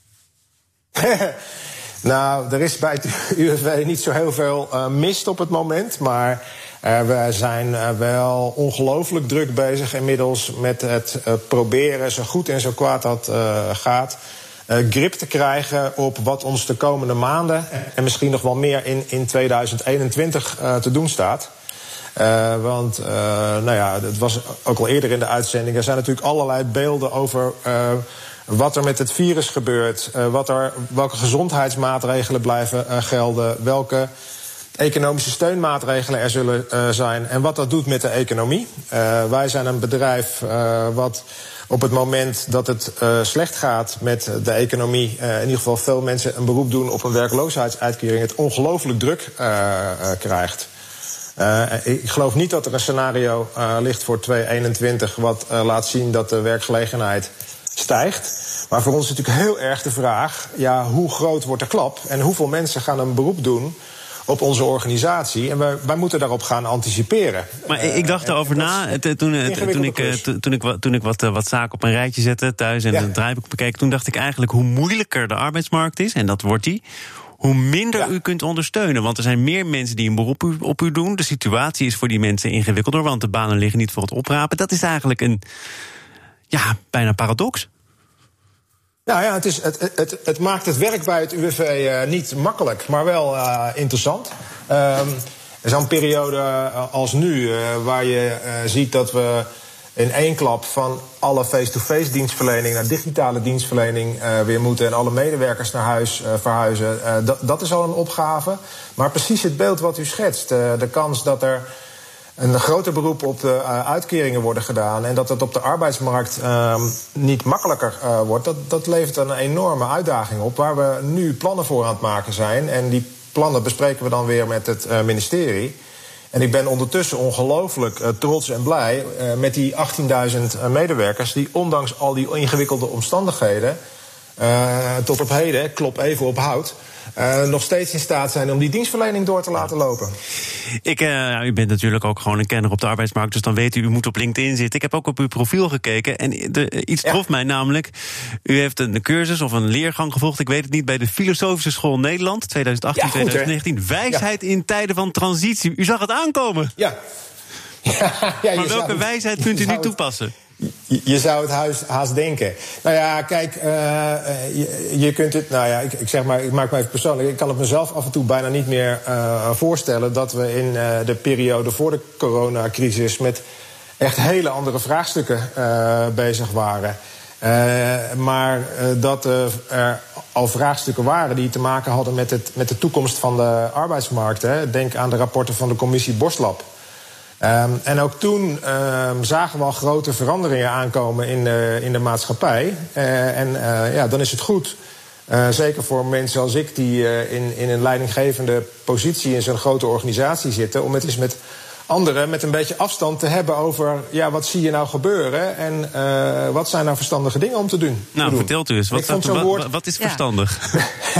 G: Nou, er is bij het U W V niet zo heel veel uh, mist op het moment, maar uh, we zijn uh, wel ongelooflijk druk bezig inmiddels met het uh, proberen, zo goed en zo kwaad dat uh, gaat, uh, grip te krijgen op wat ons de komende maanden en misschien nog wel meer in, in tweeduizend eenentwintig uh, te doen staat. Uh, want, uh, nou ja, het was ook al eerder in de uitzending, er zijn natuurlijk allerlei beelden over Uh, wat er met het virus gebeurt, uh, wat er, welke gezondheidsmaatregelen blijven uh, gelden, welke economische steunmaatregelen er zullen uh, zijn en wat dat doet met de economie. Uh, wij zijn een bedrijf uh, wat op het moment dat het uh, slecht gaat met de economie, uh, in ieder geval veel mensen een beroep doen op een werkloosheidsuitkering, het ongelooflijk druk uh, uh, krijgt. Uh, ik geloof niet dat er een scenario uh, ligt voor tweeduizend eenentwintig wat uh, laat zien dat de werkgelegenheid stijgt. Maar voor ons is natuurlijk heel erg de vraag, ja, hoe groot wordt de klap en hoeveel mensen gaan een beroep doen op onze organisatie. En wij, wij moeten daarop gaan anticiperen.
C: Maar uh, ik dacht erover na, toen, toen, ik, toen, ik, toen, ik, toen ik wat, wat zaken op een rijtje zette thuis en ja. het draaiboek bekeek, toen dacht ik eigenlijk hoe moeilijker de arbeidsmarkt is, en dat wordt die, hoe minder ja. u kunt ondersteunen. Want er zijn meer mensen die een beroep op u doen. De situatie is voor die mensen ingewikkelder, want de banen liggen niet voor het oprapen. Dat is eigenlijk een, ja, bijna paradox.
G: Nou ja, het, is, het, het, het maakt het werk bij het U W V uh, niet makkelijk, maar wel uh, interessant. Um, Zo'n periode uh, als nu, uh, waar je uh, ziet dat we in één klap van alle face-to-face dienstverlening naar digitale dienstverlening uh, weer moeten en alle medewerkers naar huis uh, verhuizen. Uh, dat, dat is al een opgave. Maar precies het beeld wat u schetst, uh, de kans dat er een groter beroep op de uh, uitkeringen worden gedaan en dat het op de arbeidsmarkt uh, niet makkelijker uh, wordt, dat, dat levert een enorme uitdaging op waar we nu plannen voor aan het maken zijn. En die plannen bespreken we dan weer met het uh, ministerie. En ik ben ondertussen ongelooflijk uh, trots en blij uh, met die achttienduizend uh, medewerkers die ondanks al die ingewikkelde omstandigheden uh, tot op heden, klop even op hout, Uh, nog steeds in staat zijn om die dienstverlening door te laten lopen.
C: Ik, uh, u bent natuurlijk ook gewoon een kenner op de arbeidsmarkt, dus dan weet u, u moet op LinkedIn zitten. Ik heb ook op uw profiel gekeken en de, iets trof ja. mij namelijk. U heeft een cursus of een leergang gevolgd, ik weet het niet, bij de Filosofische School Nederland, twintig achttien twintig negentien. Wijsheid ja. in tijden van transitie. U zag het aankomen.
G: Ja. ja, ja
C: maar welke het, wijsheid kunt u nu toepassen?
G: Je, je zou het huis, haast denken. Nou ja, kijk, uh, je, je kunt het. Nou ja, ik, ik zeg maar, ik maak me even persoonlijk. Ik kan het mezelf af en toe bijna niet meer uh, voorstellen dat we in uh, de periode voor de coronacrisis met echt hele andere vraagstukken uh, bezig waren. Uh, maar uh, dat uh, er al vraagstukken waren die te maken hadden met, het, met de toekomst van de arbeidsmarkt. Hè. Denk aan de rapporten van de commissie Borstlab. Um, en ook toen um, zagen we al grote veranderingen aankomen in de, in de maatschappij. Uh, en uh, ja, dan is het goed, uh, zeker voor mensen als ik die uh, in, in een leidinggevende positie in zo'n grote organisatie zitten, om het eens met anderen met een beetje afstand te hebben over, ja, wat zie je nou gebeuren en uh, wat zijn nou verstandige dingen om te doen.
C: Nou,
G: te doen.
C: vertelt u eens, wat, wat, wat, woord, wat is verstandig?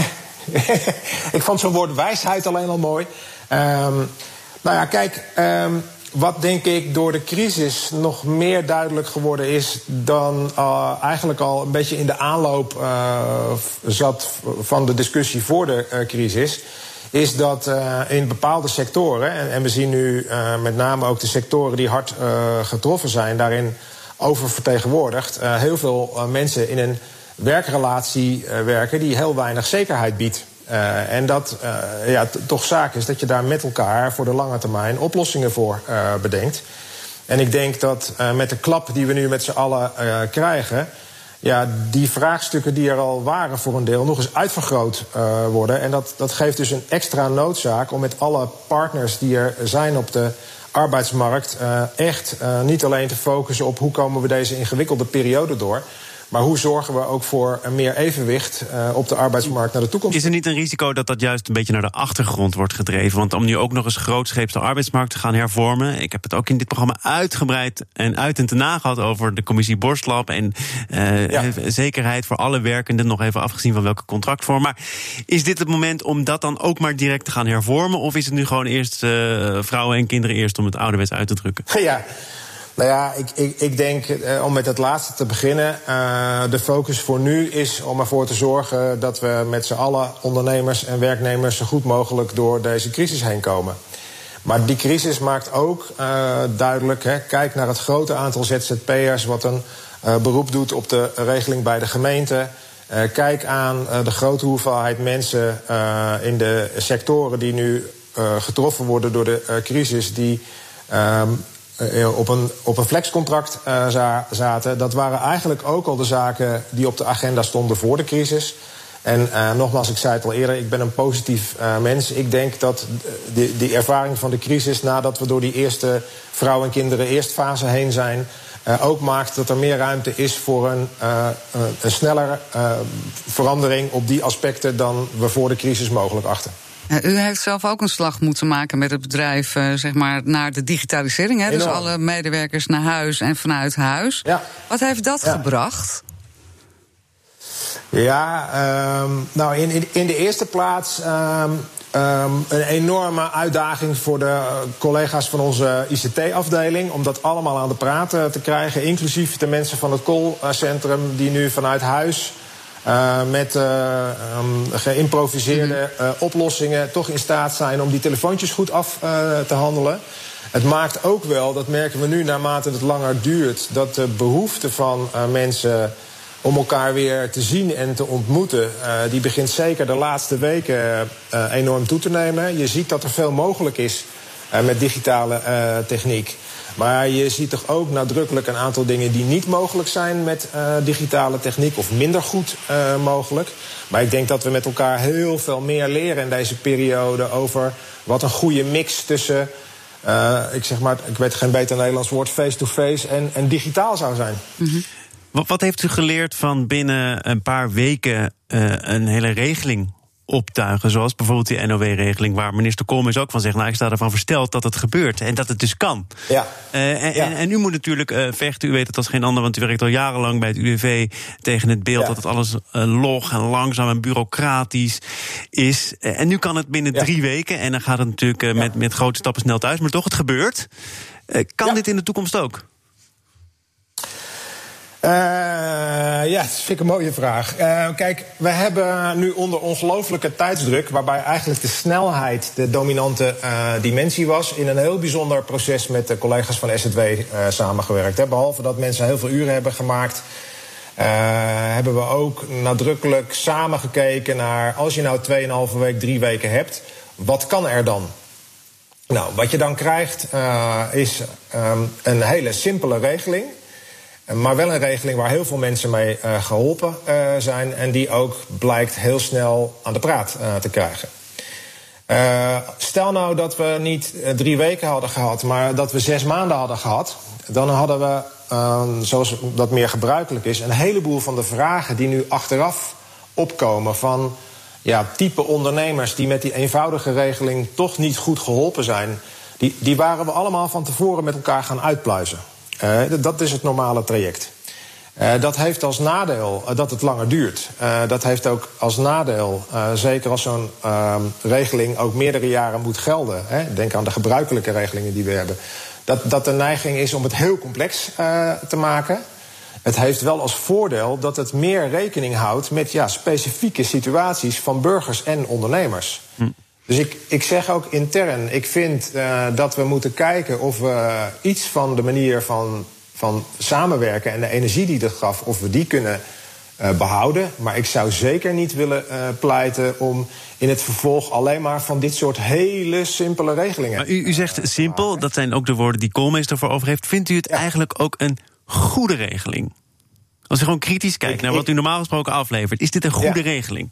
G: Ja. Ik vond zo'n woord wijsheid alleen al mooi. Um, nou ja, kijk, um, wat denk ik door de crisis nog meer duidelijk geworden is dan uh, eigenlijk al een beetje in de aanloop uh, zat van de discussie voor de uh, crisis, is dat uh, in bepaalde sectoren, en, en we zien nu uh, met name ook de sectoren die hard uh, getroffen zijn, daarin oververtegenwoordigd, uh, heel veel uh, mensen in een werkrelatie uh, werken die heel weinig zekerheid biedt. Uh, en dat uh, ja, t- toch zaak is dat je daar met elkaar voor de lange termijn oplossingen voor uh, bedenkt. En ik denk dat uh, met de klap die we nu met z'n allen uh, krijgen, ja, die vraagstukken die er al waren voor een deel nog eens uitvergroot uh, worden. En dat, dat geeft dus een extra noodzaak om met alle partners die er zijn op de arbeidsmarkt uh, echt uh, niet alleen te focussen op hoe komen we deze ingewikkelde periode door, maar hoe zorgen we ook voor een meer evenwicht uh, op de arbeidsmarkt naar de toekomst?
C: Is er niet een risico dat dat juist een beetje naar de achtergrond wordt gedreven? Want om nu ook nog eens grootscheeps de arbeidsmarkt te gaan hervormen. Ik heb het ook in dit programma uitgebreid en uit en te na gehad over de commissie Borstlab en uh, ja. zekerheid voor alle werkenden, nog even afgezien van welke contractvorm. Maar is dit het moment om dat dan ook maar direct te gaan hervormen? Of is het nu gewoon eerst uh, vrouwen en kinderen eerst, om het ouderwets uit te drukken?
G: Ja. Nou ja, ik, ik, ik denk, uh, om met het laatste te beginnen, uh, de focus voor nu is om ervoor te zorgen dat we met z'n allen, ondernemers en werknemers, zo goed mogelijk door deze crisis heen komen. Maar die crisis maakt ook uh, duidelijk, hè, kijk naar het grote aantal Z Z P'ers wat een uh, beroep doet op de regeling bij de gemeente. Uh, kijk aan uh, de grote hoeveelheid mensen uh, in de sectoren die nu uh, getroffen worden door de uh, crisis, die Um, Uh, op een, op een flexcontract uh, za- zaten. Dat waren eigenlijk ook al de zaken die op de agenda stonden voor de crisis. En uh, nogmaals, ik zei het al eerder, ik ben een positief uh, mens. Ik denk dat de, de ervaring van de crisis, nadat we door die eerste vrouwen en kinderen eerstfase heen zijn, uh, ook maakt dat er meer ruimte is voor een, uh, een snellere uh, verandering op die aspecten dan we voor de crisis mogelijk achten.
D: U heeft zelf ook een slag moeten maken met het bedrijf, uh, zeg maar, naar de digitalisering. Hè? Dus alle medewerkers naar huis en vanuit huis.
G: Ja.
D: Wat heeft dat
G: ja.
D: gebracht?
G: Ja, um, nou in, in, in de eerste plaats um, um, een enorme uitdaging voor de collega's van onze I C T-afdeling om dat allemaal aan de praat te krijgen, inclusief de mensen van het callcentrum die nu vanuit huis Uh, met uh, um, geïmproviseerde uh, oplossingen toch in staat zijn om die telefoontjes goed af uh, te handelen. Het maakt ook wel, dat merken we nu naarmate het langer duurt, dat de behoefte van uh, mensen om elkaar weer te zien en te ontmoeten, uh, die begint zeker de laatste weken uh, enorm toe te nemen. Je ziet dat er veel mogelijk is uh, met digitale uh, techniek. Maar je ziet toch ook nadrukkelijk een aantal dingen die niet mogelijk zijn met uh, digitale techniek, of minder goed uh, mogelijk. Maar ik denk dat we met elkaar heel veel meer leren in deze periode over wat een goede mix tussen uh, ik zeg maar, ik weet geen beter Nederlands woord, face-to-face en, en digitaal zou zijn.
C: Mm-hmm. Wat, wat heeft u geleerd van binnen een paar weken uh, een hele regeling optuigen, zoals bijvoorbeeld die N O W-regeling, waar minister Koolmees ook van zegt, nou, ik sta ervan versteld dat het gebeurt en dat het dus kan.
G: Ja.
C: Uh, en,
G: ja.
C: en, en u moet natuurlijk uh, vechten, u weet het als geen ander, want u werkt al jarenlang bij het U W V tegen het beeld ja. dat het alles uh, log en langzaam en bureaucratisch is. Uh, en nu kan het binnen ja. drie weken, en dan gaat het natuurlijk uh, ja. met, met grote stappen snel thuis, maar toch, het gebeurt. Uh, kan ja. dit in de toekomst ook?
G: Uh, ja, dat vind ik een mooie vraag. Uh, kijk, we hebben nu onder ongelofelijke tijdsdruk, waarbij eigenlijk de snelheid de dominante uh, dimensie was, in een heel bijzonder proces met de collega's van S Z W uh, samengewerkt. Hè. Behalve dat mensen heel veel uren hebben gemaakt, uh, hebben we ook nadrukkelijk samengekeken naar, als je nou tweeënhalve week, drie weken hebt, wat kan er dan? Nou, wat je dan krijgt uh, is um, een hele simpele regeling, maar wel een regeling waar heel veel mensen mee uh, geholpen uh, zijn en die ook blijkt heel snel aan de praat uh, te krijgen. Uh, stel nou dat we niet uh, drie weken hadden gehad, maar dat we zes maanden hadden gehad, dan hadden we, uh, zoals dat meer gebruikelijk is, een heleboel van de vragen die nu achteraf opkomen van ja, type ondernemers die met die eenvoudige regeling toch niet goed geholpen zijn, die, die waren we allemaal van tevoren met elkaar gaan uitpluizen. Uh, dat is het normale traject. Uh, dat heeft als nadeel uh, dat het langer duurt. Uh, dat heeft ook als nadeel, uh, zeker als zo'n uh, regeling ook meerdere jaren moet gelden. Hè, denk aan de gebruikelijke regelingen die we hebben. Dat, dat de neiging is om het heel complex uh, te maken. Het heeft wel als voordeel dat het meer rekening houdt met ja, specifieke situaties van burgers en ondernemers. Hm. Dus ik, ik zeg ook intern, ik vind uh, dat we moeten kijken of we iets van de manier van, van samenwerken en de energie die dat gaf, of we die kunnen uh, behouden. Maar ik zou zeker niet willen uh, pleiten om in het vervolg alleen maar van dit soort hele simpele regelingen.
C: Maar u, u zegt simpel, dat zijn ook de woorden die Koolmees ervoor over heeft. Vindt u het ja. eigenlijk ook een goede regeling? Als u gewoon kritisch kijkt ik, naar wat u normaal gesproken aflevert, is dit een goede ja. regeling?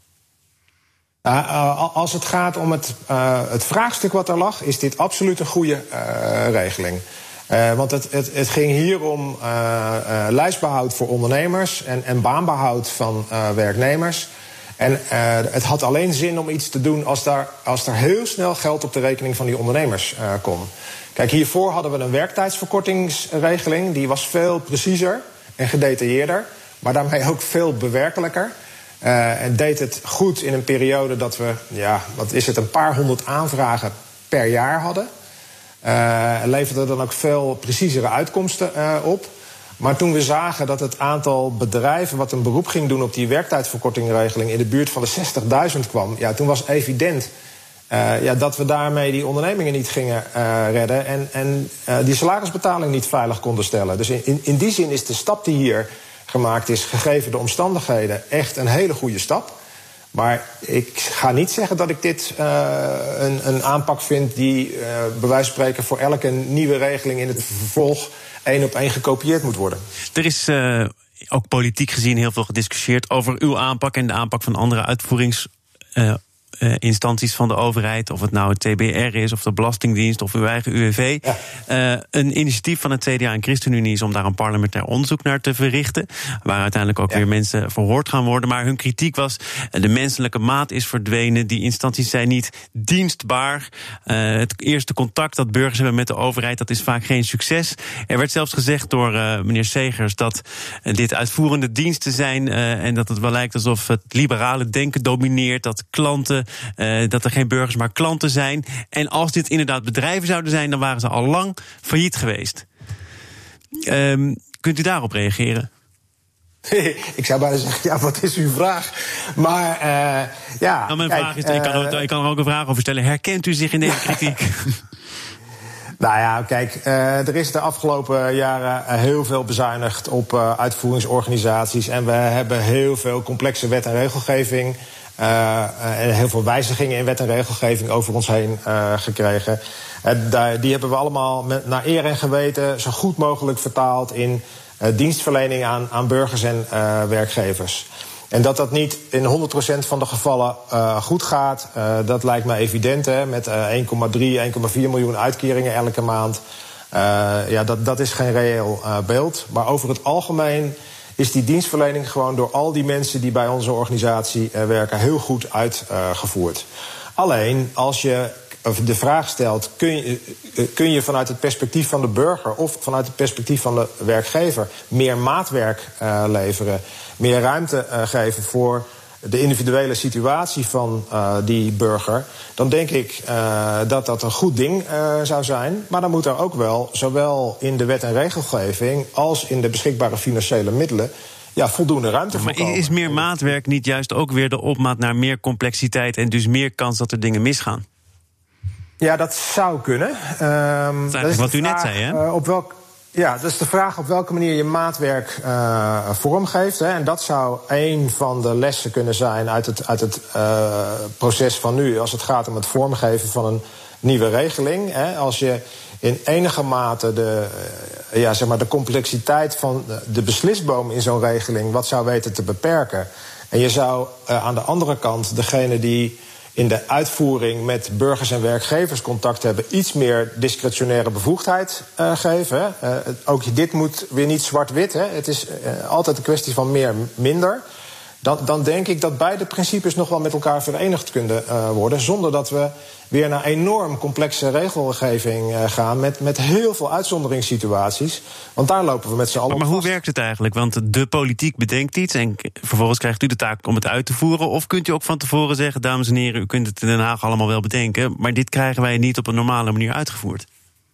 G: Uh, uh, als het gaat om het, uh, het vraagstuk wat er lag, is dit absoluut een goede uh, regeling. Uh, want het, het, het ging hier om uh, uh, lijstbehoud voor ondernemers en, en baanbehoud van uh, werknemers. En uh, het had alleen zin om iets te doen als, daar, als er heel snel geld op de rekening van die ondernemers uh, kon. Kijk, hiervoor hadden we een werktijdsverkortingsregeling. Die was veel preciezer en gedetailleerder, maar daarmee ook veel bewerkelijker. Uh, en deed het goed in een periode dat we, ja, wat is het, een paar honderd aanvragen per jaar hadden. Uh, en leverde dan ook veel preciezere uitkomsten uh, op. Maar toen we zagen dat het aantal bedrijven wat een beroep ging doen op die werktijdverkortingregeling in de buurt van de zestigduizend kwam, ja, toen was evident uh, ja, dat we daarmee die ondernemingen niet gingen uh, redden en, en uh, die salarisbetaling niet veilig konden stellen. Dus in, in die zin is de stap die hier gemaakt is, gegeven de omstandigheden, echt een hele goede stap. Maar ik ga niet zeggen dat ik dit uh, een, een aanpak vind die uh, bij wijze van spreken voor elke nieuwe regeling in het vervolg één op één gekopieerd moet worden.
C: Er is uh, ook politiek gezien heel veel gediscussieerd over uw aanpak en de aanpak van andere uitvoerings uh, Uh, instanties van de overheid, of het nou het T B R is, of de Belastingdienst, of uw eigen U W V. Ja. Uh, een initiatief van het C D A en ChristenUnie is om daar een parlementair onderzoek naar te verrichten, waar uiteindelijk ook ja. weer mensen verhoord gaan worden. Maar hun kritiek was, uh, de menselijke maat is verdwenen, die instanties zijn niet dienstbaar. Uh, het eerste contact dat burgers hebben met de overheid, dat is vaak geen succes. Er werd zelfs gezegd door uh, meneer Segers dat uh, dit uitvoerende diensten zijn uh, en dat het wel lijkt alsof het liberale denken domineert, dat klanten Uh, dat er geen burgers maar klanten zijn. En als dit inderdaad bedrijven zouden zijn, dan waren ze al lang failliet geweest. Um, kunt u daarop reageren?
G: Ik zou bijna zeggen, ja, wat is uw vraag? Maar, uh, ja...
C: Nou, mijn
G: kijk,
C: vraag is, ik, kan er, ik kan er ook een vraag over stellen. Herkent u zich in deze kritiek?
G: Nou ja, kijk, uh, er is de afgelopen jaren heel veel bezuinigd op uh, uitvoeringsorganisaties. En we hebben heel veel complexe wet en regelgeving Uh, en heel veel wijzigingen in wet en regelgeving over ons heen uh, gekregen. Uh, daar, die hebben we allemaal met, naar eer en geweten zo goed mogelijk vertaald in uh, dienstverlening aan, aan burgers en uh, werkgevers. En dat dat niet in honderd procent van de gevallen uh, goed gaat, uh, dat lijkt me evident. Hè, met uh, één komma drie, één komma vier miljoen uitkeringen elke maand. Uh, ja, dat, dat is geen reëel uh, beeld. Maar over het algemeen is die dienstverlening gewoon door al die mensen die bij onze organisatie uh, werken heel goed uitgevoerd. Uh, Alleen als je de vraag stelt, kun je, kun je vanuit het perspectief van de burger of vanuit het perspectief van de werkgever meer maatwerk uh, leveren, meer ruimte uh, geven voor de individuele situatie van uh, die burger, dan denk ik uh, dat dat een goed ding uh, zou zijn. Maar dan moet er ook wel, zowel in de wet en regelgeving als in de beschikbare financiële middelen, ja, voldoende ruimte voor komen.
C: Maar is meer maatwerk niet juist ook weer de opmaat naar meer complexiteit en dus meer kans dat er dingen misgaan?
G: Ja, dat zou kunnen. Um,
C: dat is, dat is wat u
G: vraag,
C: net zei, hè?
G: Uh, op welk, ja, dat is de vraag op welke manier je maatwerk uh, vormgeeft. Hè. En dat zou een van de lessen kunnen zijn uit het, uit het uh, proces van nu, als het gaat om het vormgeven van een nieuwe regeling. Hè. Als je in enige mate de, uh, ja, zeg maar de complexiteit van de beslisboom in zo'n regeling wat zou weten te beperken. En je zou uh, aan de andere kant degene die in de uitvoering met burgers en werkgevers contact hebben, iets meer discretionaire bevoegdheid uh, geven. Uh, ook dit moet weer niet zwart-wit. Hè. Het is uh, altijd een kwestie van meer, minder. Dan, dan denk ik dat beide principes nog wel met elkaar verenigd kunnen uh, worden, zonder dat we weer naar enorm complexe regelgeving uh, gaan met, met heel veel uitzonderingssituaties. Want daar lopen we met z'n allen op
C: Maar, maar hoe
G: vast.
C: werkt het eigenlijk? Want de politiek bedenkt iets en vervolgens krijgt u de taak om het uit te voeren. Of kunt u ook van tevoren zeggen, dames en heren, u kunt het in Den Haag allemaal wel bedenken, maar dit krijgen wij niet op een normale manier uitgevoerd?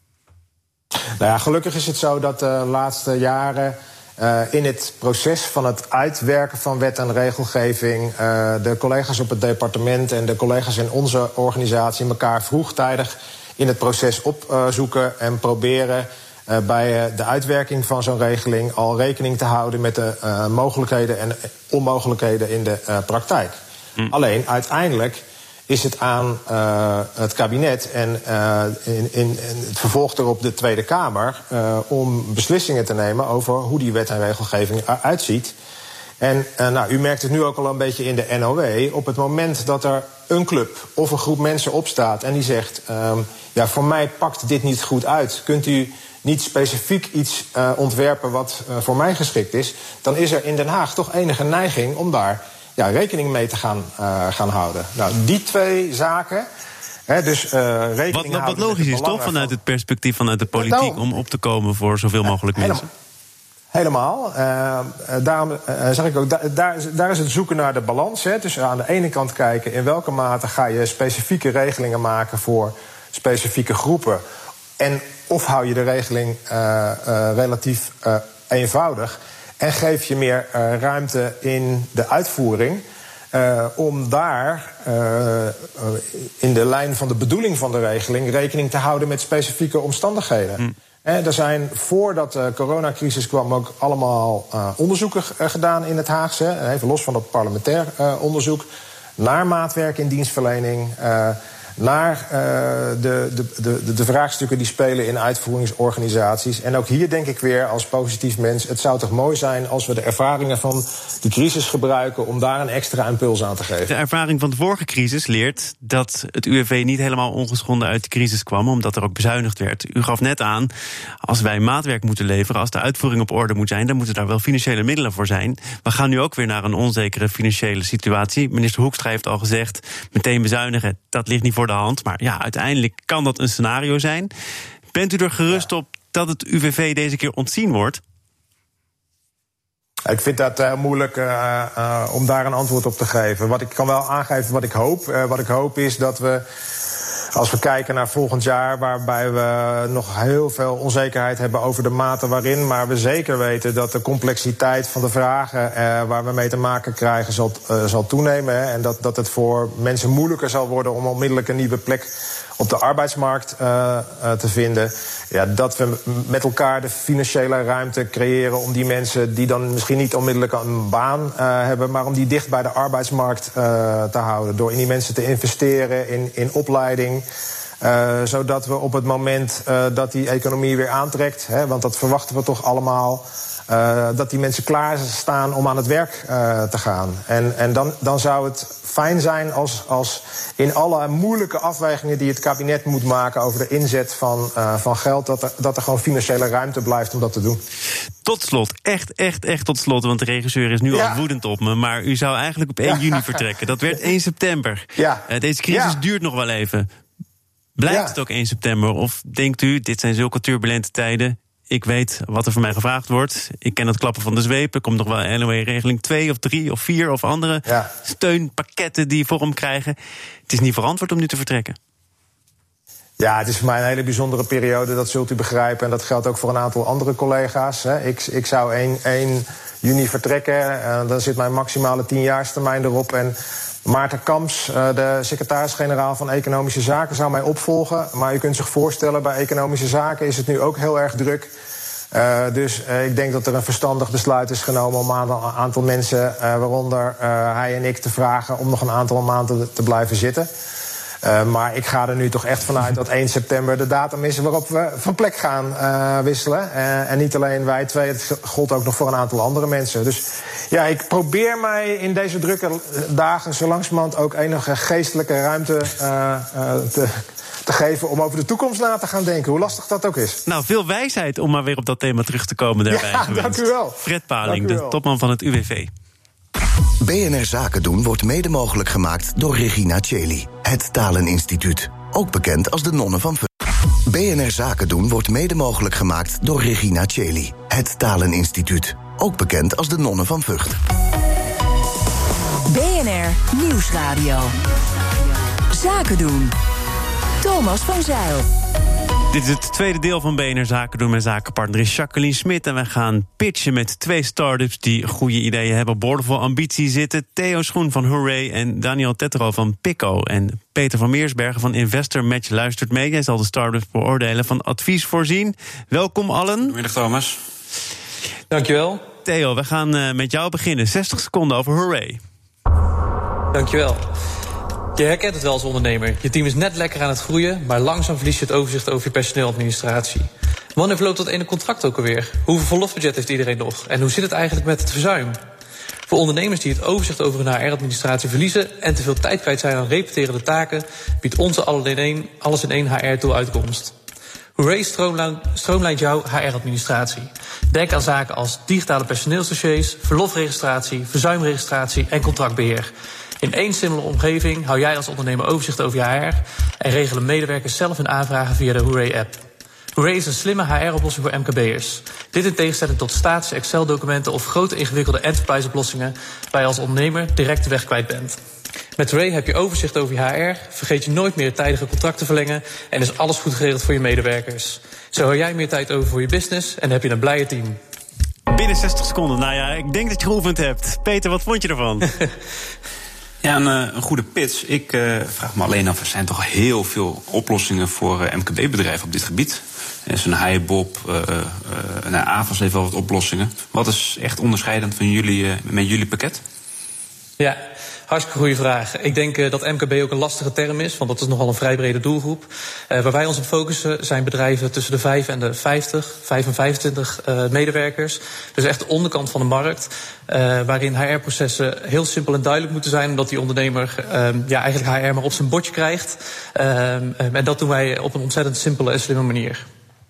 G: Nou ja, gelukkig is het zo dat de laatste jaren Uh, in het proces van het uitwerken van wet en regelgeving Uh, de collega's op het departement en de collega's in onze organisatie elkaar vroegtijdig in het proces opzoeken en proberen uh, bij uh, de uitwerking van zo'n regeling al rekening te houden met de uh, mogelijkheden en onmogelijkheden in de uh, praktijk. Mm. Alleen uiteindelijk is het aan uh, het kabinet en uh, in, in, in het vervolg erop de Tweede Kamer uh, om beslissingen te nemen over hoe die wet en regelgeving eruit ziet. En uh, nou, u merkt het nu ook al een beetje in de N O W. Op het moment dat er een club of een groep mensen opstaat en die zegt, um, ja, voor mij pakt dit niet goed uit, kunt u niet specifiek iets uh, ontwerpen wat uh, voor mij geschikt is, dan is er in Den Haag toch enige neiging om daar ja, rekening mee te gaan, uh, gaan houden. Nou, die twee zaken. Hè, dus, uh, rekening
C: wat, wat logisch is toch vanuit het perspectief vanuit de politiek nou, om op te komen voor zoveel mogelijk uh, mensen?
G: Helemaal. Uh, daarom uh, zeg ik ook, da, daar, daar is het zoeken naar de balans. Hè. Dus aan de ene kant kijken in welke mate ga je specifieke regelingen maken voor specifieke groepen. En of hou je de regeling uh, uh, relatief uh, eenvoudig. En geef je meer uh, ruimte in de uitvoering uh, om daar uh, uh, in de lijn van de bedoeling van de regeling rekening te houden met specifieke omstandigheden. Mm. En er zijn voordat de coronacrisis kwam ook allemaal uh, onderzoeken uh, gedaan in het Haagse, even los van dat parlementair uh, onderzoek, naar maatwerk in dienstverlening, Uh, naar uh, de, de, de, de vraagstukken die spelen in uitvoeringsorganisaties. En ook hier denk ik weer als positief mens, het zou toch mooi zijn als we de ervaringen van die crisis gebruiken om daar een extra impuls aan te geven.
C: De ervaring van de vorige crisis leert dat het U W V niet helemaal ongeschonden uit de crisis kwam, omdat er ook bezuinigd werd. U gaf net aan, als wij maatwerk moeten leveren, als de uitvoering op orde moet zijn, dan moeten daar wel financiële middelen voor zijn. We gaan nu ook weer naar een onzekere financiële situatie. Minister Hoekstra heeft al gezegd, meteen bezuinigen, dat ligt niet voor de hand. Maar ja, uiteindelijk kan dat een scenario zijn. Bent u er gerust ja. op dat het U W V deze keer ontzien wordt?
G: Ik vind dat uh, moeilijk uh, uh, om daar een antwoord op te geven. Wat ik kan wel aangeven wat ik hoop. Uh, wat ik hoop is dat we, als we kijken naar volgend jaar, waarbij we nog heel veel onzekerheid hebben over de mate waarin, maar we zeker weten dat de complexiteit van de vragen uh, waar we mee te maken krijgen zal, uh, zal toenemen. Hè, en dat, dat het voor mensen moeilijker zal worden om onmiddellijk een nieuwe plek op de arbeidsmarkt uh, uh, te vinden. Ja, dat we met elkaar de financiële ruimte creëren om die mensen die dan misschien niet onmiddellijk een baan uh, hebben, maar om die dicht bij de arbeidsmarkt uh, te houden. Door in die mensen te investeren, in, in opleiding. Uh, zodat we op het moment uh, dat die economie weer aantrekt, hè, want dat verwachten we toch allemaal, uh, dat die mensen klaarstaan om aan het werk uh, te gaan. En, en dan, dan zou het fijn zijn als, als in alle moeilijke afwegingen die het kabinet moet maken over de inzet van, uh, van geld, dat er, dat er gewoon financiële ruimte blijft om dat te doen.
C: Tot slot, echt, echt, echt tot slot, want de regisseur is nu ja. al woedend op me, maar u zou eigenlijk op één juni vertrekken. Dat werd één september.
G: Ja.
C: Uh, deze crisis ja. duurt nog wel even. Blijft ja. het ook één september? Of denkt u, dit zijn zulke turbulente tijden, ik weet wat er van mij gevraagd wordt, ik ken het klappen van de zweep, er komt nog wel N O E-regeling twee of drie of vier of andere ja. steunpakketten die vorm krijgen. Het is niet verantwoord om nu te vertrekken.
G: Ja, het is voor mij een hele bijzondere periode, dat zult u begrijpen. En dat geldt ook voor een aantal andere collega's. Hè. Ik, ik zou één juni vertrekken, en dan zit mijn maximale tienjaarstermijn erop. En Maarten Kamps, de secretaris-generaal van Economische Zaken, zou mij opvolgen. Maar u kunt zich voorstellen, bij Economische Zaken is het nu ook heel erg druk. Uh, dus uh, ik denk dat er een verstandig besluit is genomen om aan een aantal mensen, uh, waaronder uh, hij en ik, te vragen om nog een aantal maanden te blijven zitten. Uh, maar ik ga er nu toch echt vanuit dat één september de datum is waarop we van plek gaan uh, wisselen. Uh, en niet alleen wij twee, het gold ook nog voor een aantal andere mensen. Dus ja, ik probeer mij in deze drukke dagen zo langzamerhand ook enige geestelijke ruimte uh, uh, te, te geven om over de toekomst na te gaan denken, hoe lastig dat ook is.
C: Nou, veel wijsheid om maar weer op dat thema terug te komen daarbij.
G: Ja, dank u wel.
C: Fred Paling, de topman van het U W V.
A: B N R Zaken doen wordt mede mogelijk gemaakt door Regina Cheli, het Taleninstituut. Ook bekend als de nonnen van Vught. B N R Zaken doen wordt mede mogelijk gemaakt door Regina Cheli, het Taleninstituut. Ook bekend als de nonnen van Vught.
B: B N R Nieuwsradio. Zaken doen. Thomas van Zeil.
C: Dit is het tweede deel van B N R Zaken doen. Mijn zakenpartner is Jacqueline Smit. En wij gaan pitchen met twee start-ups die goede ideeën hebben, boordevol ambitie zitten. Theo Schoen van Hooray en Daniel Tetro van Pico. En Peter van Meersbergen van Investor Match luistert mee. Hij zal de start-ups beoordelen, van advies voorzien. Welkom allen.
I: Goedemiddag Thomas.
C: Dankjewel. Theo, we gaan uh, met jou beginnen. zestig seconden over Hooray.
J: Dankjewel. Je herkent het wel als ondernemer. Je team is net lekker aan het groeien, maar langzaam verlies je het overzicht over je personeeladministratie. Wanneer verloopt dat ene contract ook alweer? Hoeveel verlofbudget heeft iedereen nog? En hoe zit het eigenlijk met het verzuim? Voor ondernemers die het overzicht over hun H R-administratie verliezen en te veel tijd kwijt zijn aan repeterende taken, biedt onze alles in één H R-tool uitkomst. Hooray stroomlijnt jouw H R-administratie. Denk aan zaken als digitale personeelsdossiers, verlofregistratie, verzuimregistratie en contractbeheer. In één simpele omgeving hou jij als ondernemer overzicht over je H R en regelen medewerkers zelf hun aanvragen via de Hooray-app. Hooray is een slimme H R-oplossing voor M K B'ers. Dit in tegenstelling tot statische Excel-documenten of grote ingewikkelde enterprise-oplossingen waar je als ondernemer direct de weg kwijt bent. Met Hooray heb je overzicht over je H R, vergeet je nooit meer tijdige contracten verlengen en is alles goed geregeld voor je medewerkers. Zo hou jij meer tijd over voor je business en heb je een blije team.
C: Binnen zestig seconden, nou ja, ik denk dat je geoefend hebt. Peter, wat vond je ervan?
I: Ja, een, een goede pitch. Ik uh, vraag me alleen af, er zijn toch heel veel oplossingen voor uh, M K B-bedrijven op dit gebied. Er is een HiBob, uh, uh, nou, Avas heeft wel wat oplossingen. Wat is echt onderscheidend van jullie, uh, met jullie pakket?
J: Ja, hartstikke goede vraag. Ik denk uh, dat M K B ook een lastige term is, want dat is nogal een vrij brede doelgroep. Uh, waar wij ons op focussen zijn bedrijven tussen de vijf en de vijftig, vijf en vijfentwintig uh, medewerkers. Dus echt de onderkant van de markt, uh, waarin H R-processen heel simpel en duidelijk moeten zijn, omdat die ondernemer uh, ja, eigenlijk H R maar op zijn bordje krijgt. Uh, en dat doen wij op een ontzettend simpele en slimme manier.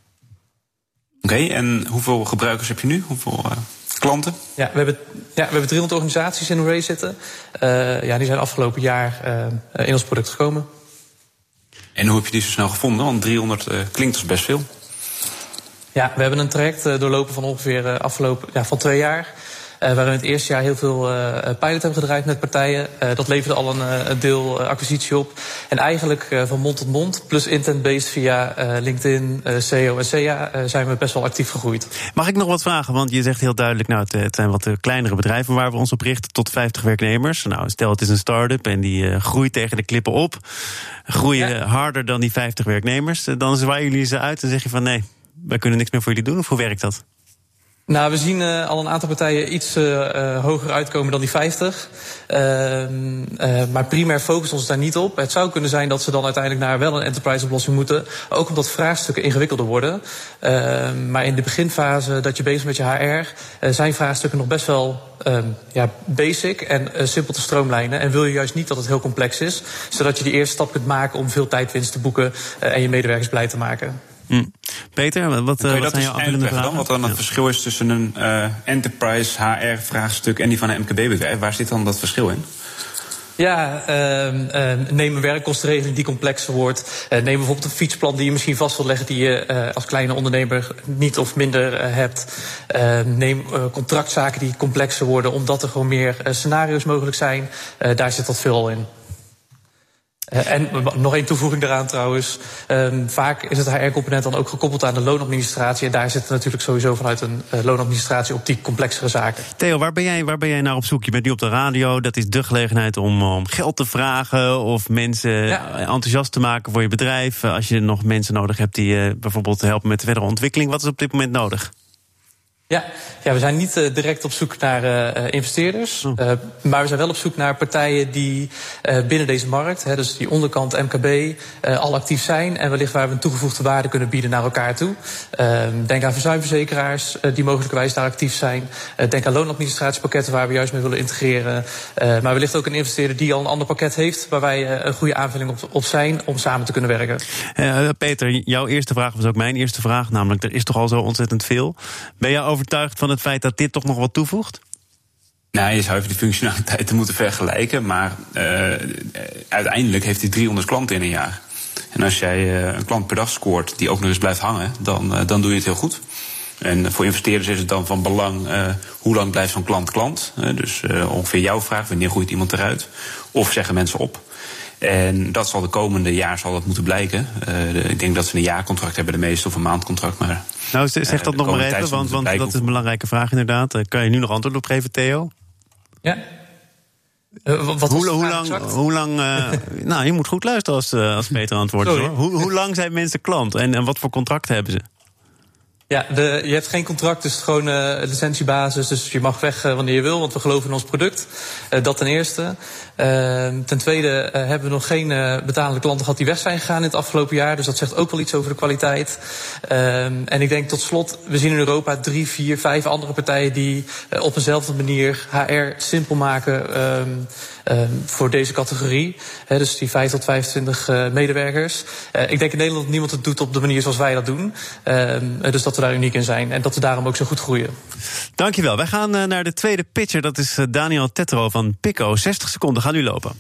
I: Oké, okay, en hoeveel gebruikers heb je nu? Hoeveel... Uh... klanten?
J: Ja, we hebben, ja, we hebben driehonderd organisaties in Hooray zitten. Uh, ja, die zijn afgelopen jaar uh, in ons product gekomen.
I: En hoe heb je die zo snel gevonden? Want driehonderd uh, klinkt als best veel.
J: Ja, we hebben een traject uh, doorlopen van ongeveer uh, afgelopen ja, van twee jaar. Uh, waarin we het eerste jaar heel veel uh, pilot hebben gedraaid met partijen. Uh, dat leverde al een, uh, een deel uh, acquisitie op. En eigenlijk uh, van mond tot mond, plus intent-based via uh, LinkedIn, uh, S E O en S E A... Uh, zijn we best wel actief gegroeid.
C: Mag ik nog wat vragen? Want je zegt heel duidelijk, nou, het, het zijn wat kleinere bedrijven waar we ons op richten, tot vijftig werknemers. Nou, stel het is een start-up en die uh, groeit tegen de klippen op. Groeien ja. harder dan die vijftig werknemers. Dan zwaaien jullie ze uit en zeg je van nee, wij kunnen niks meer voor jullie doen. Of hoe werkt dat?
J: Nou, we zien uh, al een aantal partijen iets uh, uh, hoger uitkomen dan die vijftig. Uh, uh, maar primair focussen ons daar niet op. Het zou kunnen zijn dat ze dan uiteindelijk naar wel een enterprise-oplossing moeten. Ook omdat vraagstukken ingewikkelder worden. Uh, maar in de beginfase dat je bezig bent met je H R... Uh, zijn vraagstukken nog best wel uh, ja, basic en uh, simpel te stroomlijnen. En wil je juist niet dat het heel complex is. Zodat je die eerste stap kunt maken om veel tijdwinst te boeken... Uh, en je medewerkers blij te maken.
C: Mm. Peter, wat, uh,
I: wat
C: wat zijn jouw aanvullende vragen?
I: Dan, wat dan het ja. verschil is tussen een uh, enterprise H R-vraagstuk en die van een M K B-bedrijf? Waar zit dan dat verschil in?
J: Ja, uh, uh, neem een werkkostenregeling die complexer wordt. Uh, neem bijvoorbeeld een fietsplan die je misschien vast wil leggen... die je uh, als kleine ondernemer niet of minder uh, hebt. Uh, neem uh, contractzaken die complexer worden... omdat er gewoon meer uh, scenario's mogelijk zijn. Uh, daar zit dat veel in. Uh, en nog één toevoeging daaraan trouwens. Um, vaak is het H R-component dan ook gekoppeld aan de loonadministratie. En daar zit natuurlijk sowieso vanuit een uh, loonadministratie op die complexere zaken.
C: Theo, waar ben, jij, waar ben jij naar op zoek? Je bent nu op de radio. Dat is de gelegenheid om, om geld te vragen of mensen ja. enthousiast te maken voor je bedrijf. Als je nog mensen nodig hebt die uh, bijvoorbeeld helpen met de verdere ontwikkeling. Wat is op dit moment nodig?
J: Ja, ja, we zijn niet uh, direct op zoek naar uh, investeerders. Oh. Uh, maar we zijn wel op zoek naar partijen die uh, binnen deze markt... Hè, dus die onderkant M K B, uh, al actief zijn... en wellicht waar we een toegevoegde waarde kunnen bieden naar elkaar toe. Uh, denk aan verzuimverzekeraars uh, die mogelijkerwijs daar actief zijn. Uh, denk aan loonadministratiepakketten waar we juist mee willen integreren. Uh, maar wellicht ook een investeerder die al een ander pakket heeft... waar wij uh, een goede aanvulling op, op zijn om samen te kunnen werken.
C: Uh, Peter, jouw eerste vraag was ook mijn eerste vraag. Namelijk, er is toch al zo ontzettend veel. Ben jij overtuigd van het feit dat dit toch nog wat toevoegt?
I: Nou, je zou even die functionaliteiten moeten vergelijken. Maar uh, uiteindelijk heeft hij driehonderd klanten in een jaar. En als jij uh, een klant per dag scoort die ook nog eens blijft hangen... dan, uh, dan doe je het heel goed. En voor investeerders is het dan van belang... Uh, hoe lang blijft zo'n klant klant? Uh, dus uh, ongeveer jouw vraag, wanneer groeit iemand eruit? Of zeggen mensen op? En dat zal de komende jaar zal dat moeten blijken. Uh, de, ik denk dat ze een jaarcontract hebben, de meeste, of een maandcontract. Maar,
C: nou, zeg dat uh, nog maar even, want, want dat is een belangrijke vraag inderdaad. Uh, kan je nu nog antwoord op geven, Theo?
J: Ja. Uh, wat
C: hoe, hoe lang? Hoe lang uh, nou, je moet goed luisteren als, uh, als Peter antwoordt. Hoor. Hoe, hoe lang zijn mensen klant en, en wat voor contracten hebben ze?
J: Ja, de, je hebt geen contract, dus het is gewoon uh, licentiebasis. Dus je mag weg uh, wanneer je wil, want we geloven in ons product. Uh, dat ten eerste. Uh, ten tweede uh, hebben we nog geen uh, betalende klanten gehad die weg zijn gegaan in het afgelopen jaar. Dus dat zegt ook wel iets over de kwaliteit. Uh, en ik denk tot slot, we zien in Europa drie, vier, vijf andere partijen... die uh, op eenzelfde manier H R simpel maken uh, uh, voor deze categorie. Uh, dus die vijf tot vijfentwintig uh, medewerkers. Uh, ik denk in Nederland dat niemand het doet op de manier zoals wij dat doen. Uh, dus dat we daar uniek in zijn en dat we daarom ook zo goed groeien.
C: Dankjewel. Wij gaan uh, naar de tweede pitcher. Dat is uh, Daniel Tetro van Pico. zestig seconden, gaan nu lopen.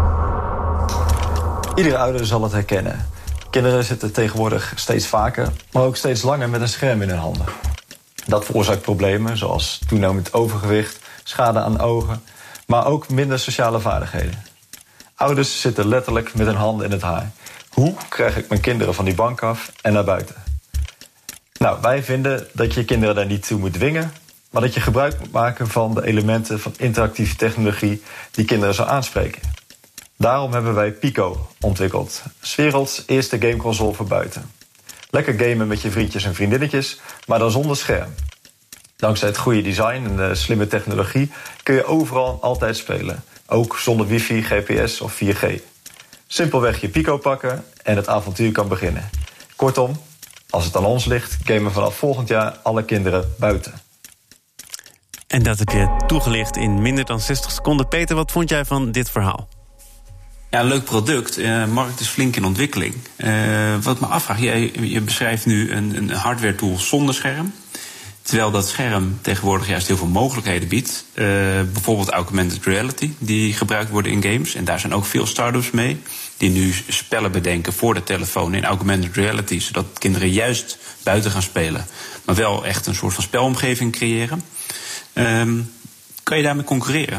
K: Iedere ouder zal het herkennen. Kinderen zitten tegenwoordig steeds vaker, maar ook steeds langer met een scherm in hun handen. Dat veroorzaakt problemen zoals toenemend overgewicht, schade aan ogen, maar ook minder sociale vaardigheden. Ouders zitten letterlijk met hun handen in het haar. Hoe krijg ik mijn kinderen van die bank af en naar buiten? Nou, wij vinden dat je je kinderen daar niet toe moet dwingen, maar dat je gebruik moet maken van de elementen van interactieve technologie die kinderen zo aanspreken. Daarom hebben wij Pico ontwikkeld, 's werelds eerste gameconsole voor buiten. Lekker gamen met je vriendjes en vriendinnetjes, maar dan zonder scherm. Dankzij het goede design en de slimme technologie kun je overal en altijd spelen. Ook zonder wifi, G P S of vier G. Simpelweg je Pico pakken en het avontuur kan beginnen. Kortom, als het aan ons ligt, gamen vanaf volgend jaar alle kinderen buiten.
C: En dat heb je toegelicht in minder dan zestig seconden. Peter, wat vond jij van dit verhaal?
I: Ja, een leuk product. De uh, markt is flink in ontwikkeling. Uh, wat me afvraagt, jij, je beschrijft nu een, een hardware tool zonder scherm. Terwijl dat scherm tegenwoordig juist heel veel mogelijkheden biedt. Uh, bijvoorbeeld augmented reality, die gebruikt worden in games. En daar zijn ook veel start-ups mee. Die nu spellen bedenken voor de telefoon in augmented reality. Zodat kinderen juist buiten gaan spelen. Maar wel echt een soort van spelomgeving creëren. Um, kan je daarmee concurreren?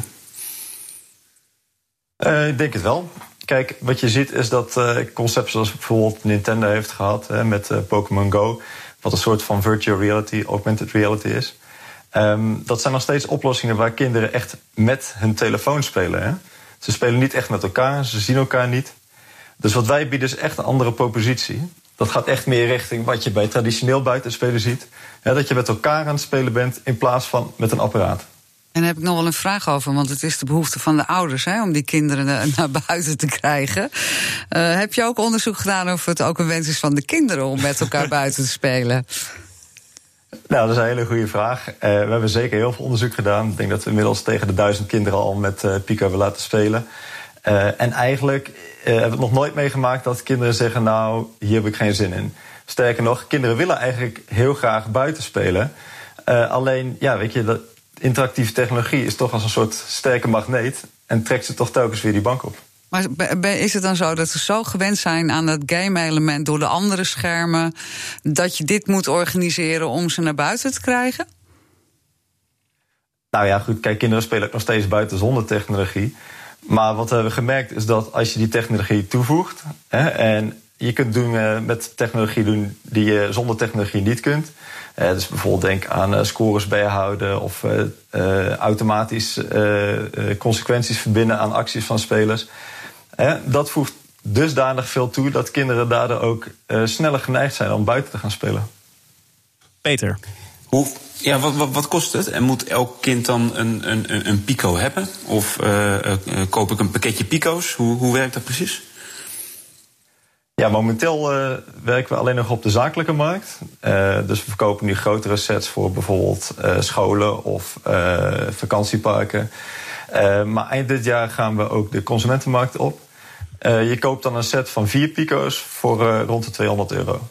K: Uh, ik denk het wel. Kijk, wat je ziet is dat uh, concepten zoals bijvoorbeeld Nintendo heeft gehad hè, met uh, Pokémon Go, wat een soort van virtual reality, augmented reality is. Um, dat zijn nog steeds oplossingen waar kinderen echt met hun telefoon spelen. Hè. Ze spelen niet echt met elkaar, ze zien elkaar niet. Dus wat wij bieden is echt een andere propositie. Dat gaat echt meer richting wat je bij traditioneel buitenspelen ziet. Ja, dat je met elkaar aan het spelen bent in plaats van met een apparaat.
D: En daar heb ik nog wel een vraag over, want het is de behoefte van de ouders hè, om die kinderen naar buiten te krijgen. Uh, heb je ook onderzoek gedaan of het ook een wens is van de kinderen om met elkaar buiten te spelen?
K: Nou, dat is een hele goede vraag. Uh, we hebben zeker heel veel onderzoek gedaan. Ik denk dat we inmiddels tegen de duizend kinderen al met uh, Pico hebben laten spelen. Uh, en eigenlijk uh, hebben we het nog nooit meegemaakt dat kinderen zeggen, nou, hier heb ik geen zin in. Sterker nog, kinderen willen eigenlijk heel graag buiten spelen. Uh, alleen, ja, weet je, dat interactieve technologie is toch als een soort sterke magneet en trekt ze toch telkens weer die bank op.
D: Maar is het dan zo dat ze zo gewend zijn aan dat game-element door de andere schermen, dat je dit moet organiseren om ze naar buiten te krijgen?
K: Nou ja, goed, kijk, kinderen spelen ook nog steeds buiten zonder technologie. Maar wat we hebben gemerkt is dat als je die technologie toevoegt, hè, en je kunt doen, uh, met technologie doen die je zonder technologie niet kunt. Uh, dus bijvoorbeeld denk aan uh, scores bijhouden of uh, uh, automatisch uh, uh, consequenties verbinden aan acties van spelers. Uh, dat voegt dusdanig veel toe dat kinderen daardoor ook uh, sneller geneigd zijn om buiten te gaan spelen.
C: Peter.
I: Hoe, ja, wat, wat, wat kost het? En moet elk kind dan een, een, een Pico hebben? Of uh, uh, koop ik een pakketje Pico's? Hoe, hoe werkt dat precies?
K: Ja, momenteel uh, werken we alleen nog op de zakelijke markt. Uh, dus we verkopen nu grotere sets voor bijvoorbeeld uh, scholen of uh, vakantieparken. Uh, maar eind dit jaar gaan we ook de consumentenmarkt op. Uh, je koopt dan een set van vier Pico's voor uh, rond de tweehonderd euro.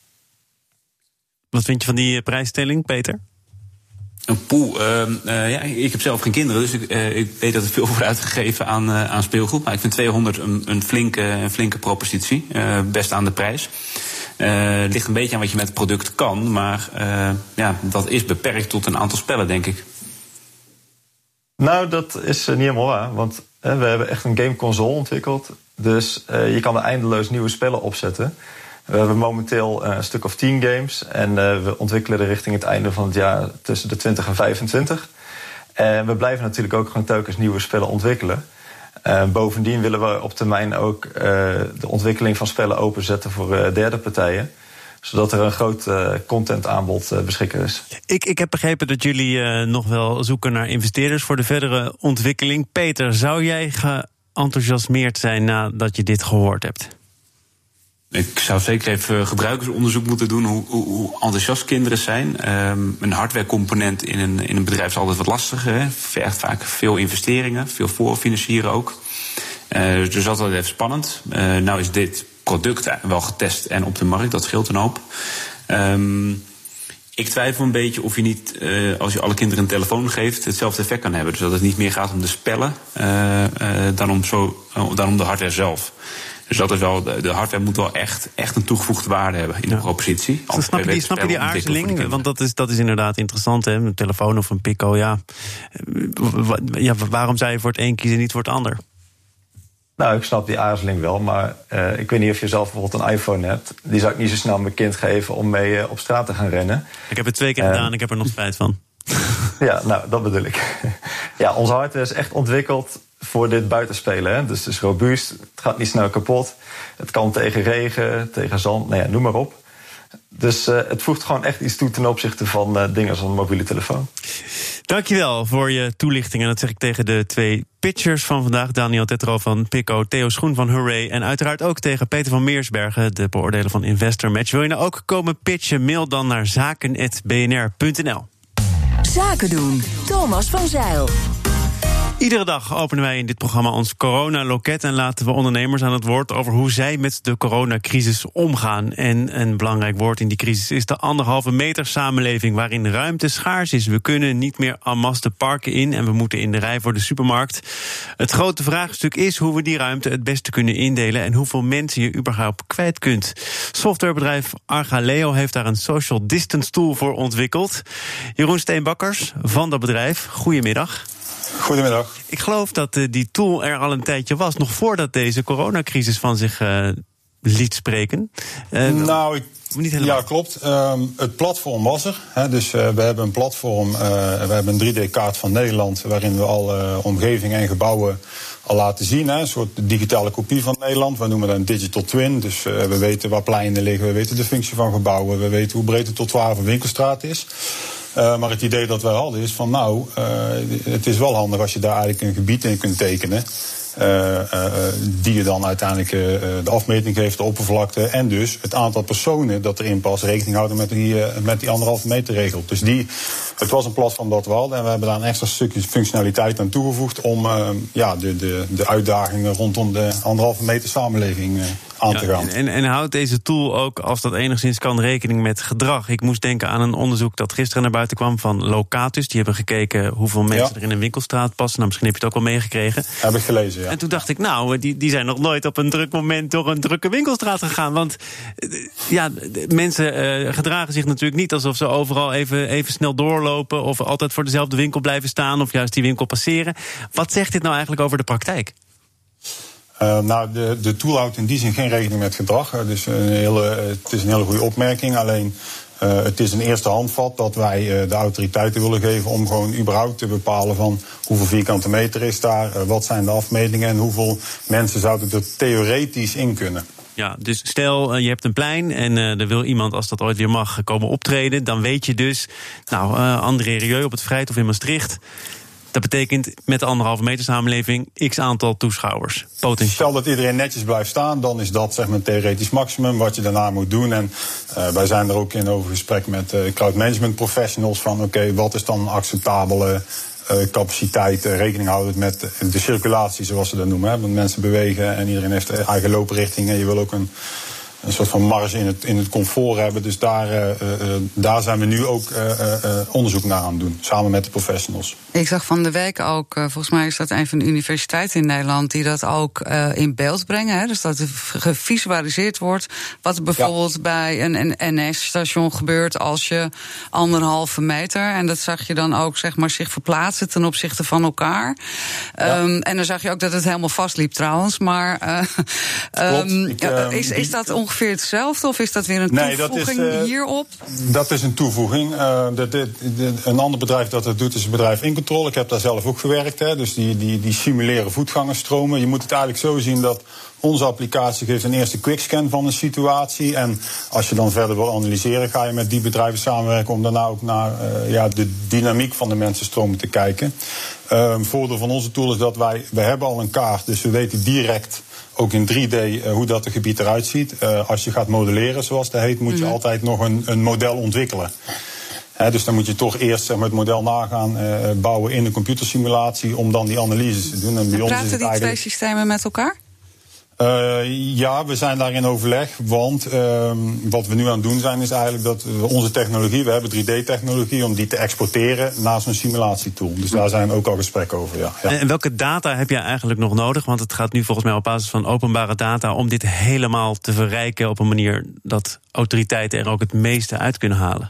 C: Wat vind je van die prijsstelling, Peter?
I: Een poel. Uh, uh, ja, ik heb zelf geen kinderen, dus ik, uh, ik weet dat er veel wordt uitgegeven aan, uh, aan speelgoed. Maar ik vind tweehonderd een, een, flinke, een flinke propositie. Uh, best aan de prijs. Uh, het ligt een beetje aan wat je met het product kan. Maar uh, ja, dat is beperkt tot een aantal spellen, denk ik.
K: Nou, dat is uh, niet helemaal waar. Want uh, we hebben echt een gameconsole ontwikkeld. Dus uh, je kan er eindeloos nieuwe spellen opzetten. We hebben momenteel een stuk of tien games. En uh, we ontwikkelen er richting het einde van het jaar tussen de twintig en vijfentwintig. En we blijven natuurlijk ook gewoon telkens nieuwe spellen ontwikkelen. Uh, bovendien willen we op termijn ook uh, de ontwikkeling van spellen openzetten voor uh, derde partijen. Zodat er een groot uh, contentaanbod uh, beschikbaar is.
C: Ik, ik heb begrepen dat jullie uh, nog wel zoeken naar investeerders voor de verdere ontwikkeling. Peter, zou jij geenthousiasmeerd zijn nadat je dit gehoord hebt?
I: Ik zou zeker even gebruikersonderzoek moeten doen hoe, hoe, hoe enthousiast kinderen zijn. Um, een hardwarecomponent in een, in een bedrijf is altijd wat lastiger. Hè. Vergt vaak veel investeringen, veel voorfinancieren ook. Uh, dus dat is altijd even spannend. Uh, nou is dit product wel getest en op de markt, dat scheelt een hoop. Um, ik twijfel een beetje of je niet, uh, als je alle kinderen een telefoon geeft, hetzelfde effect kan hebben. Dus dat het niet meer gaat om de spellen uh, uh, dan, om zo, uh, dan om de hardware zelf. Dus dat is wel, de hardware moet wel echt, echt een toegevoegde waarde hebben in de ja. propositie.
C: Dus snap je die, snap je die aarzeling? Want dat is, dat is inderdaad interessant, hè? Een telefoon of een Pico, ja. ja. Waarom zou je voor het een kiezen, niet voor het ander?
K: Nou, ik snap die aarzeling wel, maar uh, ik weet niet of je zelf bijvoorbeeld een iPhone hebt. Die zou ik niet zo snel mijn kind geven om mee uh, op straat te gaan rennen.
C: Ik heb het twee keer uh, gedaan, ik heb er nog spijt van.
K: Ja, nou, dat bedoel ik. Ja, onze hardware is echt ontwikkeld voor dit buitenspelen. Hè? Dus het is robuust, het gaat niet snel kapot. Het kan tegen regen, tegen zand, nou ja, noem maar op. Dus uh, het voegt gewoon echt iets toe ten opzichte van uh, dingen als een mobiele telefoon.
C: Dankjewel voor je toelichting. En dat zeg ik tegen de twee pitchers van vandaag. Daniel Tetro van Pico, Theo Schoen van Hooray. En uiteraard ook tegen Peter van Meersbergen, de beoordeler van Investor Match. Wil je nou ook komen pitchen? Mail dan naar zaken punt b n r punt n l.
B: Zaken doen. Thomas van Zijl.
C: Iedere dag openen wij in dit programma ons coronaloket en laten we ondernemers aan het woord over hoe zij met de coronacrisis omgaan. En een belangrijk woord in die crisis is de anderhalve meter samenleving, waarin ruimte schaars is. We kunnen niet meer en masse de parken in en we moeten in de rij voor de supermarkt. Het grote vraagstuk is hoe we die ruimte het beste kunnen indelen en hoeveel mensen je überhaupt kwijt kunt. Softwarebedrijf Argaleo heeft daar een social distance tool voor ontwikkeld. Jeroen Steenbakkers van dat bedrijf, goedemiddag.
L: Goedemiddag.
C: Ik geloof dat uh, die tool er al een tijdje was, nog voordat deze coronacrisis van zich uh, liet spreken. Uh,
L: nou, ik,
C: niet helemaal.
L: Ja, klopt. Um, het platform was er. Hè, dus uh, we hebben een platform, uh, we hebben een drie D-kaart van Nederland, waarin we al uh, omgevingen en gebouwen al laten zien. Hè, een soort digitale kopie van Nederland. We noemen dat een digital twin. Dus uh, we weten waar pleinen liggen, we weten de functie van gebouwen, we weten hoe breed de trottoir van winkelstraat is. Uh, maar het idee dat wij hadden is van nou, uh, het is wel handig als je daar eigenlijk een gebied in kunt tekenen. Uh, uh, die je dan uiteindelijk uh, de afmeting geeft, de oppervlakte en dus het aantal personen dat erin past rekening houden met die, uh, met die anderhalve meter regel. Dus die, het was een platform dat we hadden en we hebben daar een extra stukje functionaliteit aan toegevoegd om uh, ja, de, de, de uitdagingen rondom de anderhalve meter samenleving uh, aan
C: ja,
L: te gaan.
C: En, en houdt deze tool ook, als dat enigszins kan, rekening met gedrag? Ik moest denken aan een onderzoek dat gisteren naar buiten kwam van Locatus. Die hebben gekeken hoeveel mensen ja. er in een winkelstraat passen. Nou, misschien heb je het ook wel meegekregen.
L: Heb ik gelezen, ja.
C: En toen dacht ik, nou, die, die zijn nog nooit op een druk moment door een drukke winkelstraat gegaan. Want ja, mensen uh, gedragen zich natuurlijk niet alsof ze overal even, even snel doorlopen of altijd voor dezelfde winkel blijven staan of juist die winkel passeren. Wat zegt dit nou eigenlijk over de praktijk?
L: Uh, nou, de, de tool houdt in die zin geen rekening met gedrag. Uh, dus een hele, het is een hele goede opmerking. Alleen, uh, het is een eerste handvat dat wij uh, de autoriteiten willen geven om gewoon überhaupt te bepalen van hoeveel vierkante meter is daar, uh, wat zijn de afmetingen en hoeveel mensen zouden er theoretisch in kunnen.
C: Ja, dus stel je hebt een plein en uh, er wil iemand, als dat ooit weer mag, komen optreden. Dan weet je dus, nou, uh, André Rieu op het Vrijt of in Maastricht. Dat betekent met de anderhalve meter samenleving x aantal toeschouwers. Potentieel.
L: Stel dat iedereen netjes blijft staan, dan is dat zeg maar een theoretisch maximum wat je daarna moet doen. En uh, wij zijn er ook in over gesprek met uh, crowd management professionals van oké, okay, wat is dan een acceptabele uh, capaciteit, uh, rekening houden met de circulatie zoals ze dat noemen. Hè? Want mensen bewegen en iedereen heeft eigen looprichting en je wil ook een een soort van marge in het, in het comfort hebben. Dus daar, uh, uh, daar zijn we nu ook uh, uh, onderzoek naar aan het doen, samen met de professionals.
D: Ik zag van de week ook, uh, volgens mij is dat een van de universiteiten in Nederland die dat ook uh, in beeld brengen. Hè? Dus dat er gevisualiseerd wordt wat er bijvoorbeeld ja. bij een, een N S-station gebeurt als je anderhalve meter. En dat zag je dan ook zeg maar zich verplaatsen ten opzichte van elkaar. Ja. Um, en dan zag je ook dat het helemaal vastliep trouwens. Maar uh, um, ik, uh, is, is dat ongeveer hetzelfde of is dat weer een
L: nee,
D: toevoeging
L: dat is, uh,
D: hierop?
L: Dat is een toevoeging. Uh, de, de, de, een ander bedrijf dat dat doet is het bedrijf InControl. Ik heb daar zelf ook gewerkt. Hè. Dus die, die, die simuleren voetgangerstromen. Je moet het eigenlijk zo zien dat onze applicatie geeft een eerste quickscan van een situatie. En als je dan verder wil analyseren, ga je met die bedrijven samenwerken om daarna ook naar uh, ja, de dynamiek van de mensenstromen te kijken. Uh, een voordeel van onze tool is dat wij, wij hebben al een kaart, dus we weten direct ook in drie D uh, hoe dat het gebied eruit ziet. Uh, als je gaat modelleren, zoals dat heet, moet je mm-hmm. altijd nog een, een model ontwikkelen. He, dus dan moet je toch eerst zeg maar, het model nagaan uh, bouwen in een computersimulatie om dan die analyses te doen. En bij
D: en
L: ons
D: praten
L: is het
D: die
L: eigenlijk
D: twee systemen met elkaar?
L: Uh, ja, we zijn daar in overleg, want uh, wat we nu aan het doen zijn is eigenlijk dat we onze technologie, we hebben drie D-technologie, om die te exporteren naar zo'n simulatietool. Dus daar zijn ook al gesprekken over, ja. ja.
C: En welke data heb je eigenlijk nog nodig? Want het gaat nu volgens mij op basis van openbare data om dit helemaal te verrijken op een manier dat autoriteiten er ook het meeste uit kunnen halen.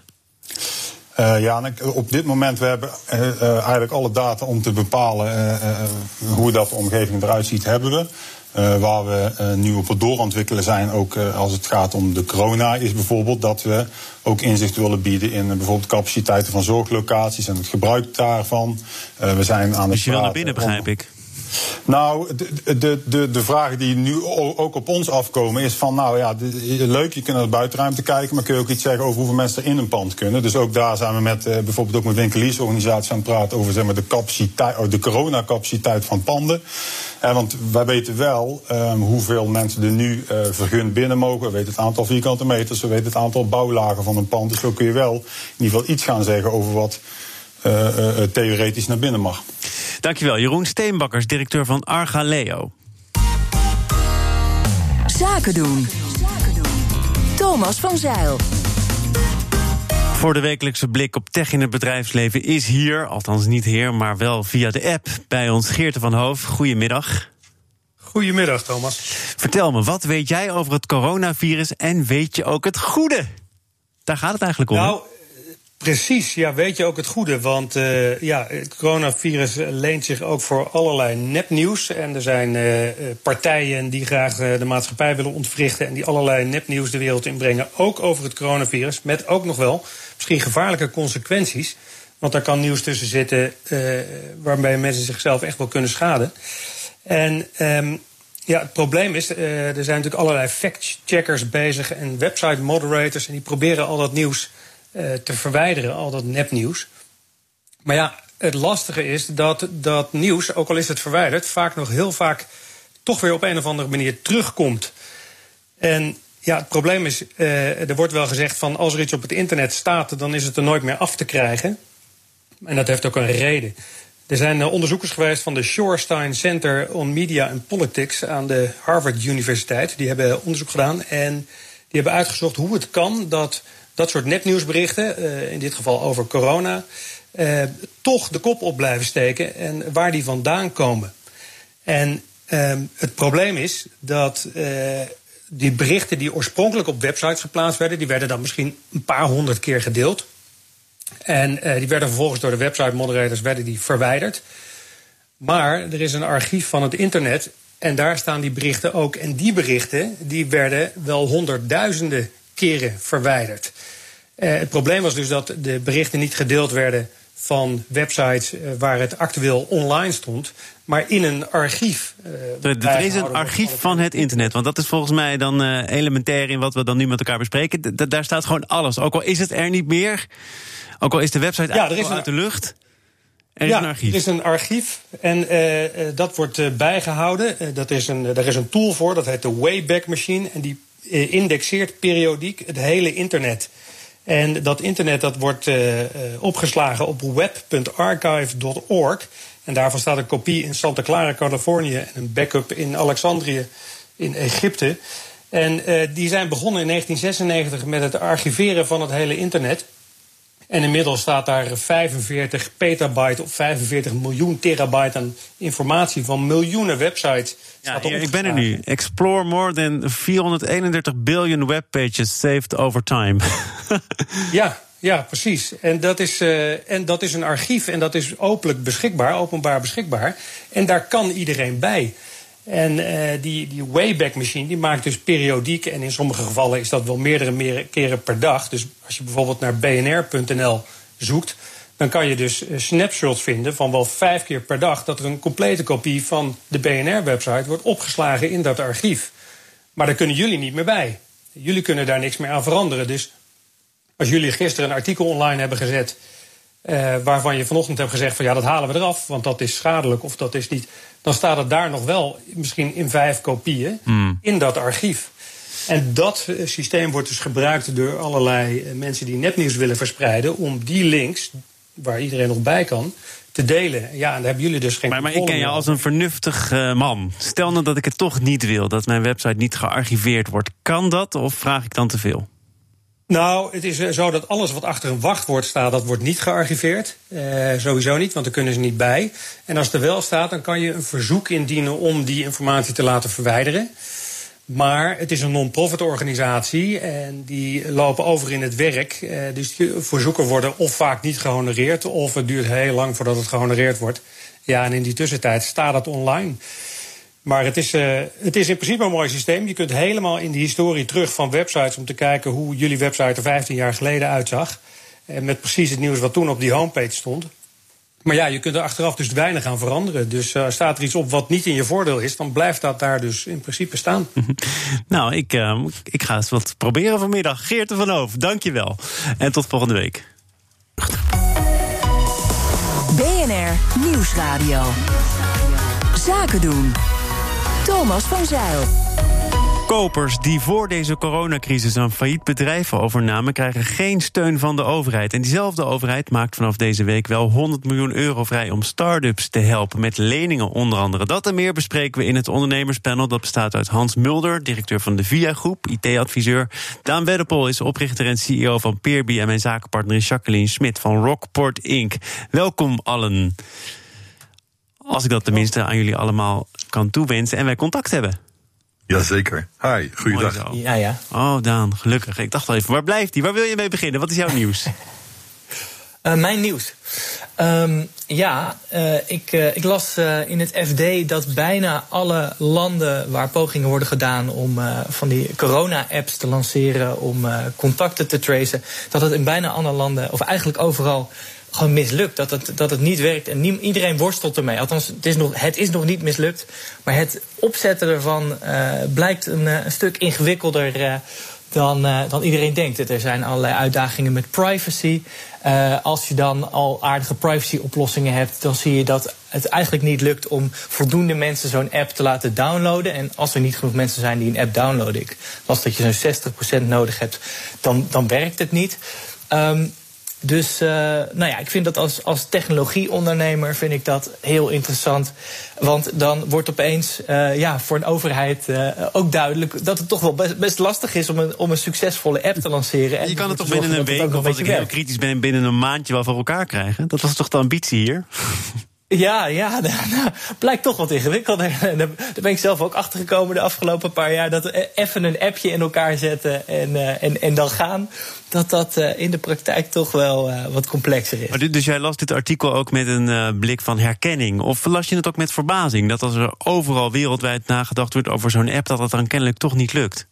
L: Uh, ja, op dit moment we hebben uh, uh, eigenlijk alle data om te bepalen uh, uh, hoe dat de omgeving eruit ziet, hebben we. Uh, waar we uh, nu op het doorontwikkelen zijn, ook uh, als het gaat om de corona, is bijvoorbeeld dat we ook inzicht willen bieden in uh, bijvoorbeeld capaciteiten van zorglocaties en het gebruik daarvan. Uh, we zijn aan het
C: dus je wil naar
L: praten
C: binnen, begrijp ik?
L: Nou, de, de, de, de vragen die nu ook op ons afkomen is van, nou ja, de, leuk, je kunt naar de buitenruimte kijken, maar kun je ook iets zeggen over hoeveel mensen er in een pand kunnen. Dus ook daar zijn we met uh, bijvoorbeeld ook met winkeliersorganisaties aan het praten over zeg maar, de, capaciteit, oh, de coronacapaciteit van panden. Eh, want wij weten wel um, hoeveel mensen er nu uh, vergund binnen mogen. We weten het aantal vierkante meters, we weten het aantal bouwlagen van een pand. Dus zo kun je wel in ieder geval iets gaan zeggen over wat uh, uh, theoretisch naar binnen mag.
C: Dankjewel, Jeroen Steenbakkers, directeur van Archaleo.
B: Zaken doen. Thomas van Zijl.
C: Voor de wekelijkse blik op tech in het bedrijfsleven is hier, althans niet hier, maar wel via de app, bij ons Geerte van Hoof. Goedemiddag.
M: Goedemiddag, Thomas.
C: Vertel me, wat weet jij over het coronavirus en weet je ook het goede? Daar gaat het eigenlijk om.
M: Nou, Precies, ja, weet je ook het goede. Want uh, ja, het coronavirus leent zich ook voor allerlei nepnieuws. En er zijn uh, partijen die graag uh, de maatschappij willen ontwrichten en die allerlei nepnieuws de wereld inbrengen. Ook over het coronavirus, met ook nog wel misschien gevaarlijke consequenties. Want daar kan nieuws tussen zitten uh, waarmee mensen zichzelf echt wel kunnen schaden. En um, ja, het probleem is, uh, er zijn natuurlijk allerlei fact-checkers bezig en website moderators en die proberen al dat nieuws uh, te verwijderen, al dat nepnieuws. Maar ja, het lastige is dat dat nieuws, ook al is het verwijderd, vaak nog heel vaak toch weer op een of andere manier terugkomt. En ja, het probleem is, uh, er wordt wel gezegd van als er iets op het internet staat, dan is het er nooit meer af te krijgen. En dat heeft ook een reden. Er zijn uh, onderzoekers geweest van de Shorenstein Center on Media and Politics aan de Harvard Universiteit. Die hebben onderzoek gedaan en die hebben uitgezocht hoe het kan dat dat soort nepnieuwsberichten, uh, in dit geval over corona, uh, toch de kop op blijven steken en waar die vandaan komen. En uh, het probleem is dat uh, die berichten die oorspronkelijk op websites geplaatst werden, die werden dan misschien een paar honderd keer gedeeld. En uh, die werden vervolgens door de website moderators werden die verwijderd. Maar er is een archief van het internet en daar staan die berichten ook. En die berichten die werden wel honderdduizenden keren verwijderd. Uh, het probleem was dus dat de berichten niet gedeeld werden van websites uh, waar het actueel online stond, maar in een archief. Uh,
C: er is een archief van het internet, want dat is volgens mij dan uh, elementair in wat we dan nu met elkaar bespreken. D- daar staat gewoon alles, ook al is het er niet meer. Ook al is de website ja, er is uit de lucht, er
M: ja,
C: is een archief.
M: Er is een archief en uh, uh, dat wordt uh, bijgehouden. Uh, dat is een, uh, daar is een tool voor, dat heet de Wayback Machine. En die uh, indexeert periodiek het hele internet. En dat internet dat wordt uh, uh, opgeslagen op web punt archive punt org. En daarvan staat een kopie in Santa Clara, Californië, en een backup in Alexandrië in Egypte. En uh, die zijn begonnen in negentien zesennegentig met het archiveren van het hele internet. En inmiddels staat daar vijfenveertig petabyte of vijfenveertig miljoen terabyte aan informatie van miljoenen websites.
C: Ja, ik ben er nu. Explore more than vierhonderdeenendertig billion webpages saved over time.
M: ja, ja, precies. En dat, is, uh, en dat is een archief en dat is openlijk beschikbaar, openbaar beschikbaar. En daar kan iedereen bij. En uh, die, die Wayback Machine die maakt dus periodiek, en in sommige gevallen is dat wel meerdere, meerdere keren per dag. Dus als je bijvoorbeeld naar b n r punt n l zoekt, dan kan je dus snapshots vinden van wel vijf keer per dag dat er een complete kopie van de B N R-website wordt opgeslagen in dat archief. Maar daar kunnen jullie niet meer bij. Jullie kunnen daar niks meer aan veranderen. Dus als jullie gisteren een artikel online hebben gezet, Uh, waarvan je vanochtend hebt gezegd van ja, dat halen we eraf, want dat is schadelijk of dat is niet, dan staat het daar nog wel misschien in vijf kopieën mm. in dat archief. En dat uh, systeem wordt dus gebruikt door allerlei uh, mensen die nepnieuws willen verspreiden om die links, waar iedereen nog bij kan, te delen. Ja, en daar hebben jullie dus geen
C: Maar, maar ik ken jou als een vernuftig uh, man. Stel nou dat ik het toch niet wil, dat mijn website niet gearchiveerd wordt. Kan dat of vraag ik dan te veel?
M: Nou, het is zo dat alles wat achter een wachtwoord staat, dat wordt niet gearchiveerd. Uh, sowieso niet, want daar kunnen ze niet bij. En als het er wel staat, dan kan je een verzoek indienen om die informatie te laten verwijderen. Maar het is een non-profit organisatie en die lopen over in het werk. Uh, dus die verzoeken worden of vaak niet gehonoreerd, of het duurt heel lang voordat het gehonoreerd wordt. Ja, en in die tussentijd staat het online. Maar het is, uh, het is in principe een mooi systeem. Je kunt helemaal in de historie terug van websites om te kijken hoe jullie website er vijftien jaar geleden uitzag. En met precies het nieuws wat toen op die homepage stond. Maar ja, je kunt er achteraf dus weinig aan veranderen. Dus uh, staat er iets op wat niet in je voordeel is, dan blijft dat daar dus in principe staan.
C: Nou, ik, uh, ik ga eens wat proberen vanmiddag. Geert de Van Hoof, dank je wel. En tot volgende week.
B: B N R Nieuwsradio. Zaken doen. Thomas van Zeil.
C: Kopers die voor deze coronacrisis een failliet bedrijf overnamen, krijgen geen steun van de overheid. En diezelfde overheid maakt vanaf deze week wel honderd miljoen euro vrij om start-ups te helpen met leningen onder andere. Dat en meer bespreken we in het ondernemerspanel. Dat bestaat uit Hans Mulder, directeur van de Via Groep, I T-adviseur. Daan Weddepol is oprichter en C E O van Peerby en mijn zakenpartner is Jacqueline Smit van Rockport Incorporated. Welkom allen. Als ik dat tenminste aan jullie allemaal kan toewensen en wij contact hebben.
N: Jazeker. Hi, goeiedag.
C: Ja, ja. Oh, Daan, gelukkig. Ik dacht al even, waar blijft hij? Waar wil je mee beginnen? Wat is jouw nieuws?
O: Uh, mijn nieuws. Um, ja, uh, ik, uh, ik las uh, in het F D dat bijna alle landen waar pogingen worden gedaan om uh, van die corona-apps te lanceren, om uh, contacten te tracen, dat het in bijna alle landen, of eigenlijk overal, gewoon mislukt. Dat het, dat het niet werkt en nie, iedereen worstelt ermee. Althans, het is, nog, het is nog niet mislukt. Maar het opzetten ervan uh, blijkt een, een stuk ingewikkelder uh, dan, uh, dan iedereen denkt. Er zijn allerlei uitdagingen met privacy. Uh, als je dan al aardige privacy-oplossingen hebt, dan zie je dat het eigenlijk niet lukt om voldoende mensen zo'n app te laten downloaden. En als er niet genoeg mensen zijn die een app downloaden, ik las dat je zo'n zestig procent nodig hebt, dan, dan werkt het niet. Um, Dus uh, nou ja, ik vind dat als, als technologieondernemer vind ik dat heel interessant. Want dan wordt opeens uh, ja, voor een overheid uh, ook duidelijk dat het toch wel best, best lastig is om een, om een succesvolle app te lanceren. En
C: je kan het toch binnen een week, of als ik heel kritisch ben, binnen een maandje wel voor elkaar krijgen? Dat was toch de ambitie hier?
O: Ja, ja, nou, blijkt toch wat ingewikkelder. Daar ben ik zelf ook achter gekomen de afgelopen paar jaar. Dat even een appje in elkaar zetten en, uh, en, en dan gaan, dat dat uh, in de praktijk toch wel uh, wat complexer is.
C: Maar dus jij las dit artikel ook met een uh, blik van herkenning? Of las je het ook met verbazing? Dat als er overal wereldwijd nagedacht wordt over zo'n app, dat het dan kennelijk toch niet lukt?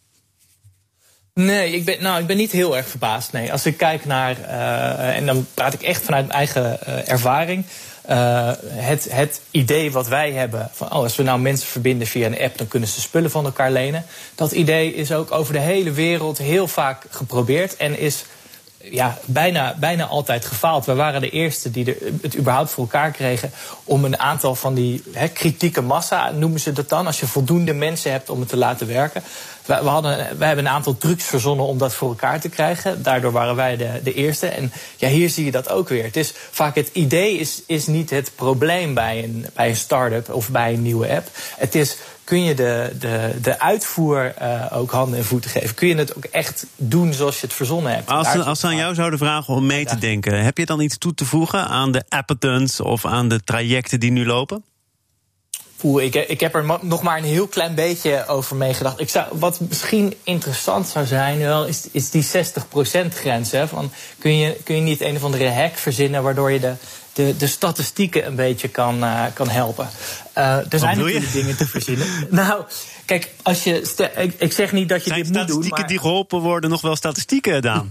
O: Nee, ik ben, nou, ik ben niet heel erg verbaasd. Nee, als ik kijk naar, uh, en dan praat ik echt vanuit mijn eigen uh, ervaring. Uh, het, het idee wat wij hebben van oh, als we nou mensen verbinden via een app, dan kunnen ze spullen van elkaar lenen. Dat idee is ook over de hele wereld heel vaak geprobeerd en is ja, bijna, bijna altijd gefaald. We waren de eerste die de, het überhaupt voor elkaar kregen om een aantal van die he, kritieke massa, noemen ze dat dan, als je voldoende mensen hebt om het te laten werken. We, we, hadden, we hebben een aantal trucs verzonnen om dat voor elkaar te krijgen. Daardoor waren wij de, de eerste. En ja, hier zie je dat ook weer. Het is vaak het idee is, is niet het probleem bij een, bij een start-up of bij een nieuwe app. Het is, kun je de, de, de uitvoer uh, ook handen en voeten geven? Kun je het ook echt doen zoals je het verzonnen hebt?
C: Als, als ze aan jou zouden vragen om mee te denken, heb je dan iets toe te voegen aan de appetons of aan de trajecten die nu lopen?
O: Oeh, ik, ik heb er nog maar een heel klein beetje over meegedacht. Ik zou, wat misschien interessant zou zijn, wel, is, is die zestig procent grens. Hè, van, kun, je, kun je niet een of andere hack verzinnen waardoor je de, de, de statistieken een beetje kan, uh, kan helpen? Uh, er zijn natuurlijk je? dingen te verzinnen. Nou, kijk, als je stel, ik, ik zeg niet dat je
C: zijn
O: dit moet doen.
C: Statistieken
O: maar...
C: die geholpen worden nog wel statistieken, Daan?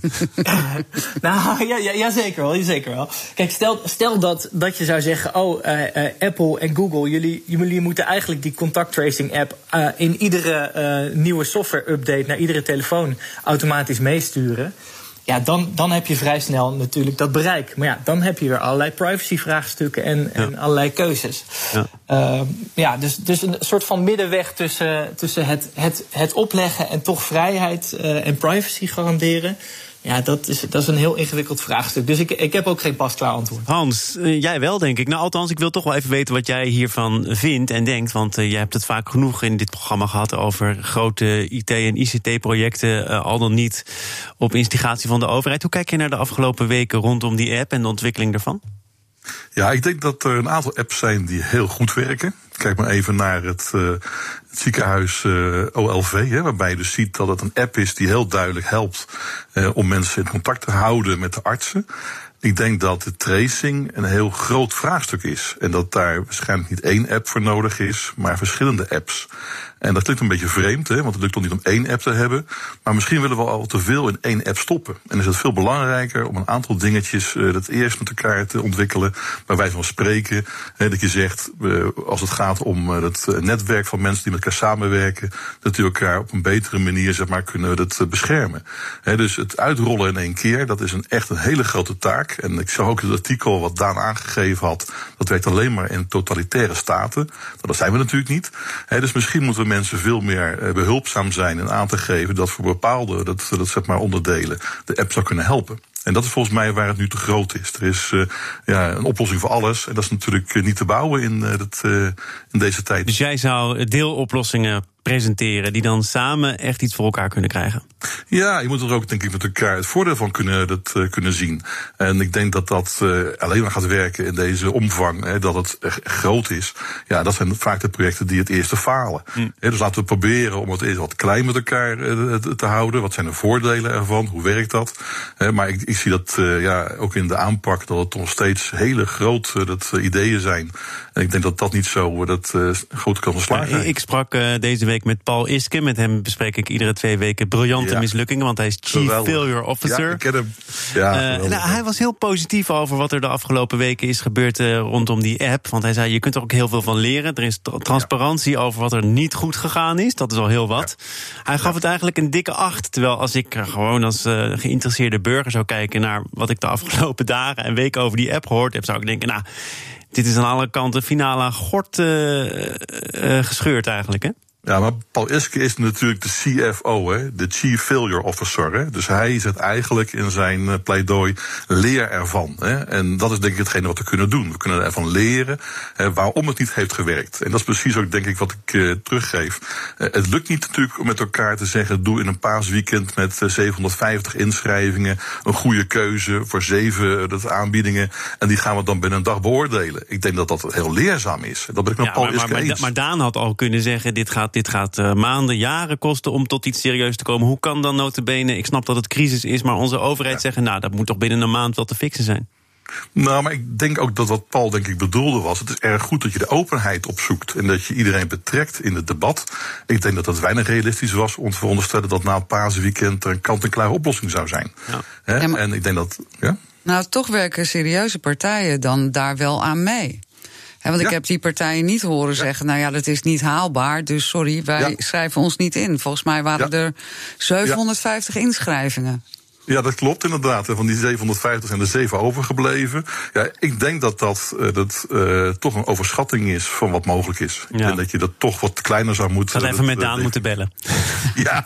O: nou, ja, ja, ja, zeker wel, zeker wel. Kijk, stel, stel dat, dat je zou zeggen, oh, uh, uh, Apple en Google, jullie, jullie moeten eigenlijk die contact tracing app uh, in iedere uh, nieuwe software update naar iedere telefoon automatisch meesturen. Ja, dan, dan heb je vrij snel natuurlijk dat bereik. Maar ja, dan heb je weer allerlei privacy-vraagstukken en, ja. en allerlei keuzes. Ja, uh, ja dus, dus een soort van middenweg tussen, tussen het, het, het opleggen en toch vrijheid uh, en privacy garanderen. Ja, dat is, dat is een heel ingewikkeld vraagstuk. Dus ik, ik heb ook geen pasklaar antwoord.
C: Hans, uh, jij wel, denk ik. Nou, althans, ik wil toch wel even weten wat jij hiervan vindt en denkt. Want uh, jij hebt het vaak genoeg in dit programma gehad over grote I T- en I C T-projecten, uh, al dan niet op instigatie van de overheid. Hoe kijk je naar de afgelopen weken rondom die app en de ontwikkeling daarvan?
N: Ja, ik denk dat er een aantal apps zijn die heel goed werken. Kijk maar even naar het, uh, het ziekenhuis uh, O L V, hè, waarbij je dus ziet dat het een app is die heel duidelijk helpt uh, om mensen in contact te houden met de artsen. Ik denk dat de tracing een heel groot vraagstuk is. En dat daar waarschijnlijk niet één app voor nodig is, maar verschillende apps. En dat klinkt een beetje vreemd, hè, want het lukt toch niet om één app te hebben. Maar misschien willen we al te veel in één app stoppen. En is het veel belangrijker om een aantal dingetjes uh, dat eerst met elkaar te ontwikkelen. Bij wijze van spreken, hè, dat je zegt, uh, als het gaat om uh, het netwerk van mensen die met elkaar samenwerken, dat die elkaar op een betere manier, zeg maar, kunnen dat uh, beschermen. Hè, dus het uitrollen in één keer, dat is een, echt een hele grote taak. En ik zag ook het artikel wat Daan aangegeven had, dat werkt alleen maar in totalitaire staten. Nou, dat zijn we natuurlijk niet. Hè, dus misschien moeten we mensen veel meer behulpzaam zijn en aan te geven dat voor bepaalde dat, dat, zeg maar, onderdelen de app zou kunnen helpen. En dat is volgens mij waar het nu te groot is. Er is uh, ja, een oplossing voor alles. En dat is natuurlijk uh, niet te bouwen in, uh, dat, uh, in deze tijd.
C: Dus jij zou deeloplossingen presenteren die dan samen echt iets voor elkaar kunnen krijgen?
N: Ja, je moet er ook denk ik met elkaar het voordeel van kunnen, dat, uh, kunnen zien. En ik denk dat dat uh, alleen maar gaat werken in deze omvang, hè, dat het uh, groot is. Ja, dat zijn vaak de projecten die het eerste falen. Mm. He, dus laten we proberen om het eerst wat klein met elkaar uh, te houden. Wat zijn de voordelen ervan? Hoe werkt dat? He, maar ik, ik zie dat uh, ja, ook in de aanpak dat het nog steeds hele grote uh, dat, uh, ideeën zijn. En ik denk dat dat niet zo uh, dat uh, grote kans van slagen heeft.
C: Ik sprak uh, deze week met Paul Iske. Met hem bespreek ik iedere twee weken briljante ja. mislukkingen, want hij is Chief geweldig. Failure Officer.
N: Ja, ik ken hem. Ja,
C: uh, nou, hij was heel positief over wat er de afgelopen weken is gebeurd uh, rondom die app. Want hij zei, je kunt er ook heel veel van leren. Er is transparantie ja. over wat er niet goed gegaan is. Dat is al heel wat. Ja. Hij gaf ja. het eigenlijk een dikke acht. Terwijl als ik gewoon als uh, geïnteresseerde burger zou kijken naar wat ik de afgelopen dagen en weken over die app gehoord heb, zou ik denken, nou, dit is aan alle kanten finale gort uh, uh, gescheurd eigenlijk, hè?
N: Ja, maar Paul Iske is natuurlijk de C F O, hè, de Chief Failure Officer. Hè. Dus hij zet eigenlijk in zijn pleidooi leer ervan. Hè. En dat is denk ik hetgene wat we kunnen doen. We kunnen ervan leren hè, waarom het niet heeft gewerkt. En dat is precies ook denk ik wat ik uh, teruggeef. Uh, het lukt niet natuurlijk om met elkaar te zeggen, doe in een paasweekend met uh, zevenhonderdvijftig inschrijvingen een goede keuze voor zeven uh, aanbiedingen. En die gaan we dan binnen een dag beoordelen. Ik denk dat dat heel leerzaam is. Dat ben ik met ja, Paul
C: maar,
N: Iske
C: maar,
N: eens.
C: Maar Daan had al kunnen zeggen, dit gaat Dit gaat uh, maanden, jaren kosten om tot iets serieus te komen. Hoe kan dan nota bene, ik snap dat het crisis is, maar onze overheid ja. zeggen, nou, dat moet toch binnen een maand wel te fixen zijn?
N: Nou, maar ik denk ook dat wat Paul denk ik bedoelde was, het is erg goed dat je de openheid opzoekt en dat je iedereen betrekt in het debat. Ik denk dat het weinig realistisch was om te veronderstellen dat na het paasweekend er een kant-en-klare oplossing zou zijn. Ja. He? Ja, maar, en ik denk dat, ja?
D: Nou, toch werken serieuze partijen dan daar wel aan mee. He, want ja. ik heb die partijen niet horen zeggen, nou ja, dat is niet haalbaar, dus sorry, wij ja. schrijven ons niet in. Volgens mij waren ja. er zevenhonderdvijftig ja. inschrijvingen.
N: Ja, dat klopt inderdaad. Van die zevenhonderdvijftig zijn er zeven overgebleven. Ja, ik denk dat dat, uh, dat uh, toch een overschatting is van wat mogelijk is. Ja. Ik denk dat je dat toch wat kleiner zou moeten...
C: Ik had even met Daan uh, moeten bellen.
N: Ja.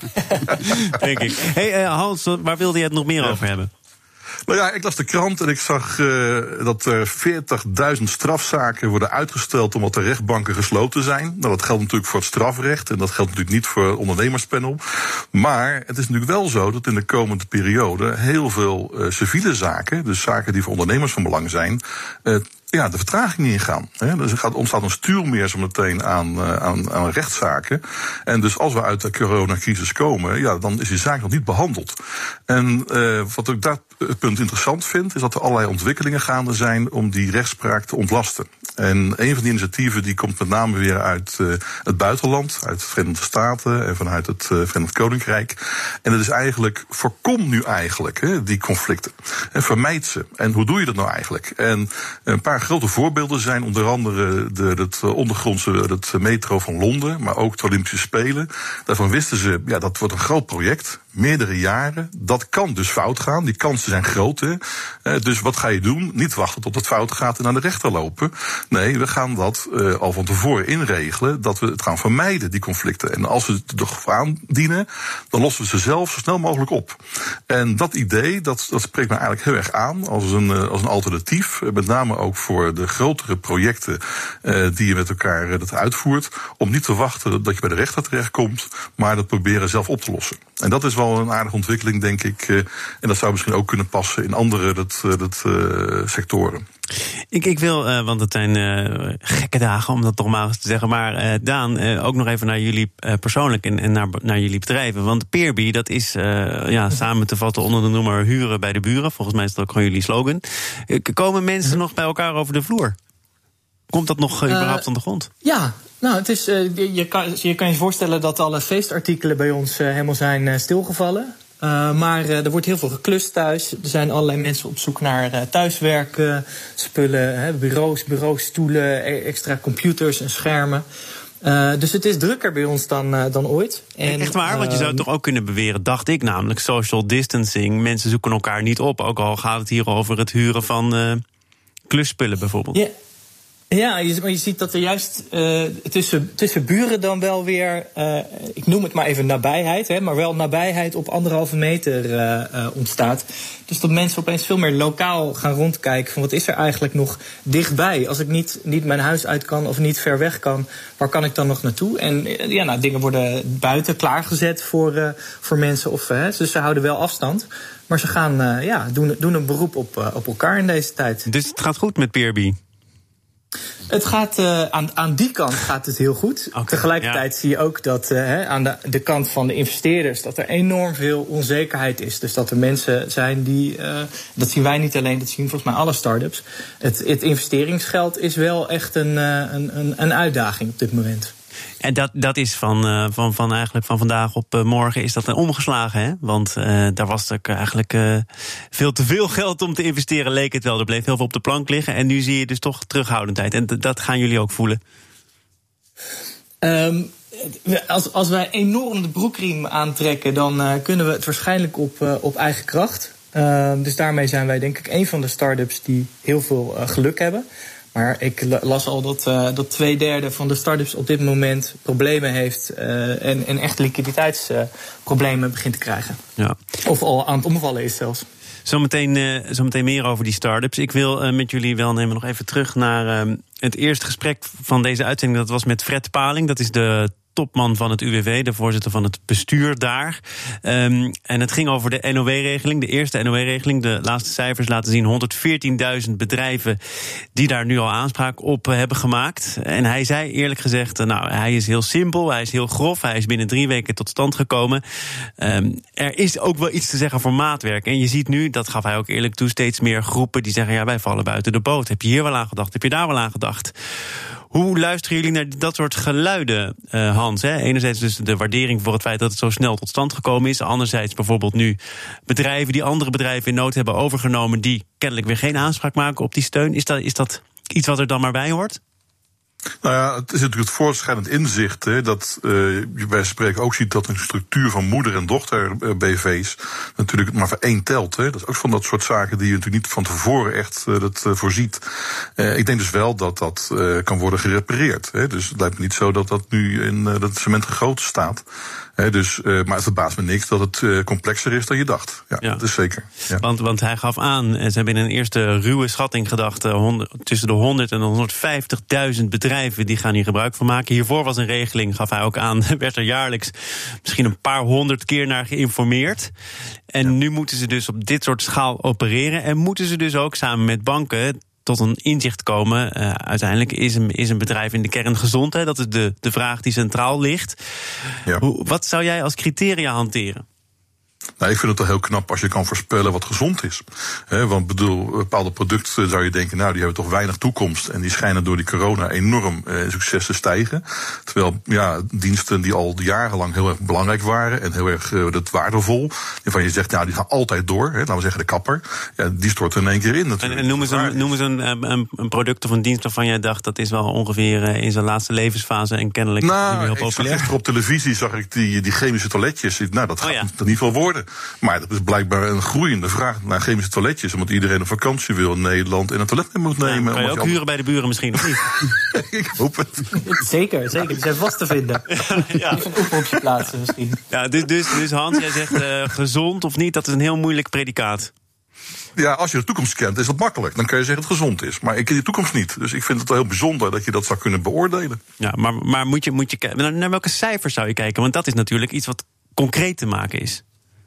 C: Denk ik. Hey, uh, Hans, waar wilde je het nog meer ja. over hebben?
N: Nou ja, ik las de krant en ik zag uh, dat er veertigduizend strafzaken worden uitgesteld omdat de rechtbanken gesloten zijn. Nou, dat geldt natuurlijk voor het strafrecht en dat geldt natuurlijk niet voor het ondernemerspanel. Maar het is natuurlijk wel zo dat in de komende periode heel veel uh, civiele zaken, dus zaken die voor ondernemers van belang zijn, uh, ja, de vertraging ingaan. Hè. Dus er gaat, ontstaat een stuwmeer zo meteen aan, uh, aan, aan rechtszaken. En dus als we uit de coronacrisis komen, ja, dan is die zaak nog niet behandeld. En uh, wat ik dat punt interessant vind, is dat er allerlei ontwikkelingen gaande zijn om die rechtspraak te ontlasten. En een van die initiatieven die komt met name weer uit uh, het buitenland, uit de Verenigde Staten en vanuit het uh, Verenigd Koninkrijk. En dat is eigenlijk, voorkom nu eigenlijk hè, die conflicten. En vermijd ze. En hoe doe je dat nou eigenlijk? En een paar grote voorbeelden zijn onder andere de, het ondergrondse het metro van Londen, maar ook de Olympische Spelen. Daarvan wisten ze, ja, dat wordt een groot project, meerdere jaren. Dat kan dus fout gaan, die kansen zijn groot. Hè. Dus wat ga je doen? Niet wachten tot het fout gaat en naar de rechter lopen. Nee, we gaan dat uh, al van tevoren inregelen, dat we het gaan vermijden, die conflicten. En als we het toch aandienen, dan lossen we ze zelf zo snel mogelijk op. En dat idee, dat, dat spreekt me eigenlijk heel erg aan als een, uh, als een alternatief. Met name ook voor de grotere projecten uh, die je met elkaar uh, dat uitvoert. Om niet te wachten dat je bij de rechter terechtkomt, maar dat proberen zelf op te lossen. En dat is wel een aardige ontwikkeling, denk ik. Uh, en dat zou misschien ook kunnen passen in andere dat, dat, uh, sectoren.
C: Ik, ik wil, uh, want het zijn uh, gekke dagen om dat toch maar eens te zeggen. Maar uh, Daan, uh, ook nog even naar jullie uh, persoonlijk en, en naar, naar jullie bedrijven. Want Peerby, dat is uh, ja, samen te vatten onder de noemer huren bij de buren. Volgens mij is dat ook gewoon jullie slogan. Uh, komen mensen uh-huh. nog bij elkaar over de vloer? Komt dat nog uh, überhaupt uh, aan de grond?
O: Ja, nou, het is, uh, je, kan, je kan je voorstellen dat alle feestartikelen bij ons uh, helemaal zijn uh, stilgevallen. Uh, maar uh, er wordt heel veel geklust thuis. Er zijn allerlei mensen op zoek naar uh, thuiswerken, spullen, hè, bureaus, bureaustoelen, extra computers en schermen. Uh, dus het is drukker bij ons dan, uh, dan ooit.
C: En, echt waar, want je zou het toch ook kunnen beweren, dacht ik namelijk, social distancing. Mensen zoeken elkaar niet op, ook al gaat het hier over het huren van uh, klusspullen bijvoorbeeld.
O: Ja. Ja, je, maar je ziet dat er juist uh, tussen, tussen buren dan wel weer, uh, ik noem het maar even nabijheid, hè, maar wel nabijheid op anderhalve meter uh, uh, ontstaat. Dus dat mensen opeens veel meer lokaal gaan rondkijken van wat is er eigenlijk nog dichtbij. Als ik niet, niet mijn huis uit kan of niet ver weg kan, waar kan ik dan nog naartoe? En uh, ja, nou, dingen worden buiten klaargezet voor, uh, voor mensen. Of, uh, dus ze houden wel afstand. Maar ze gaan, uh, ja, doen, doen een beroep op, uh, op elkaar in deze tijd.
C: Dus het gaat goed met Peerby?
O: Het gaat uh, aan, aan die kant gaat het heel goed. Okay, Tegelijkertijd ja. zie je ook dat uh, he, aan de, de kant van de investeerders dat er enorm veel onzekerheid is. Dus dat er mensen zijn die, uh, dat zien wij niet alleen, dat zien volgens mij alle start-ups. Het, het investeringsgeld is wel echt een, uh, een, een, een uitdaging op dit moment.
C: En dat, dat is van, uh, van, van eigenlijk van vandaag op uh, morgen is dat omgeslagen, hè? Want uh, daar was ook eigenlijk uh, veel te veel geld om te investeren, leek het wel. Er bleef heel veel op de plank liggen. En nu zie je dus toch terughoudendheid. En d- dat gaan jullie ook voelen?
O: Um, als, als wij enorm de broekriem aantrekken, dan uh, kunnen we het waarschijnlijk op, uh, op eigen kracht. Uh, dus daarmee zijn wij denk ik een van de start-ups die heel veel uh, geluk hebben. Maar ik las al dat, uh, dat twee derde van de start-ups op dit moment problemen heeft uh, en, en echt liquiditeitsproblemen uh, begint te krijgen. Ja. Of al aan het omvallen is zelfs.
C: Zometeen, uh, zometeen meer over die start-ups. Ik wil uh, met jullie wel nemen nog even terug naar uh, het eerste gesprek van deze uitzending. Dat was met Fred Paling, dat is de topman van het U W V, de voorzitter van het bestuur daar. Um, en het ging over de N O W-regeling, de eerste N O W-regeling. De laatste cijfers laten zien honderdveertienduizend bedrijven die daar nu al aanspraak op uh, hebben gemaakt. En hij zei eerlijk gezegd, uh, nou, hij is heel simpel, hij is heel grof, hij is binnen drie weken tot stand gekomen. Um, er is ook wel iets te zeggen voor maatwerk. En je ziet nu, dat gaf hij ook eerlijk toe, steeds meer groepen die zeggen, ja, wij vallen buiten de boot. Heb je hier wel aan gedacht? Heb je daar wel aan gedacht? Hoe luisteren jullie naar dat soort geluiden, uh, Hans? Hè? Enerzijds dus de waardering voor het feit dat het zo snel tot stand gekomen is. Anderzijds bijvoorbeeld nu bedrijven die andere bedrijven in nood hebben overgenomen, die kennelijk weer geen aanspraak maken op die steun. Is dat, is dat iets wat er dan maar bij hoort?
N: Nou ja, het is natuurlijk het voortschrijdend inzicht, hè, dat uh, je bij spreken ook ziet dat een structuur van moeder- en dochter-B V's natuurlijk maar voor één telt. Hè. Dat is ook van dat soort zaken die je natuurlijk niet van tevoren echt uh, dat, uh, voorziet. Uh, ik denk dus wel dat dat uh, kan worden gerepareerd. Hè. Dus het lijkt me niet zo dat dat nu in uh, dat cement gegoten staat. He, dus, uh, maar het verbaast me niks dat het uh, complexer is dan je dacht. Ja, ja. Dat is zeker. Ja.
C: Want, want hij gaf aan, ze hebben in een eerste ruwe schatting gedacht, uh, honderd, tussen de honderd en de honderdvijftigduizend bedrijven die gaan hier gebruik van maken. Hiervoor was een regeling, gaf hij ook aan, werd er jaarlijks misschien een paar honderd keer naar geïnformeerd. En ja. nu moeten ze dus op dit soort schaal opereren en moeten ze dus ook samen met banken tot een inzicht komen. Uh, uiteindelijk is een, is een bedrijf in de kern gezond. Hè? Dat is de, de vraag die centraal ligt. Ja. Hoe, wat zou jij als criteria hanteren?
N: Nou, ik vind het wel heel knap als je kan voorspellen wat gezond is. He, want bedoel, bepaalde producten zou je denken, nou, die hebben toch weinig toekomst. En die schijnen door die corona enorm eh, succes te stijgen. Terwijl, ja, diensten die al jarenlang heel erg belangrijk waren en heel erg uh, dat waardevol. Waarvan je zegt, nou, die gaan altijd door. He, laten we zeggen, de kapper. Ja, die stort er in één keer in natuurlijk.
C: En, en noem eens, een, noem eens een, een, een product of een dienst waarvan jij dacht, dat is wel ongeveer uh, in zijn laatste levensfase en kennelijk
N: nou,
C: niet meer heel populair.
N: Gisteren op televisie zag ik die, die chemische toiletjes. Nou, dat gaat oh, ja. er niet veel worden. Maar dat is blijkbaar een groeiende vraag naar chemische toiletjes. Omdat iedereen een vakantie wil in Nederland en een toilet mee moet nemen.
C: Ja, kan je ook je huren al... bij de buren misschien, of niet?
N: Ik hoop het.
O: Zeker, zeker. Die zijn vast te vinden. Ja. Even een oproepje plaatsen misschien.
C: Ja, dus, dus, dus Hans, jij zegt uh, gezond of niet, dat is een heel moeilijk predicaat.
N: Ja, als je de toekomst kent, is dat makkelijk. Dan kun je zeggen dat het gezond is. Maar ik ken die toekomst niet. Dus ik vind het wel heel bijzonder dat je dat zou kunnen beoordelen.
C: Ja, maar, maar moet je, moet je kijken. Naar welke cijfers zou je kijken? Want dat is natuurlijk iets wat concreet te maken is.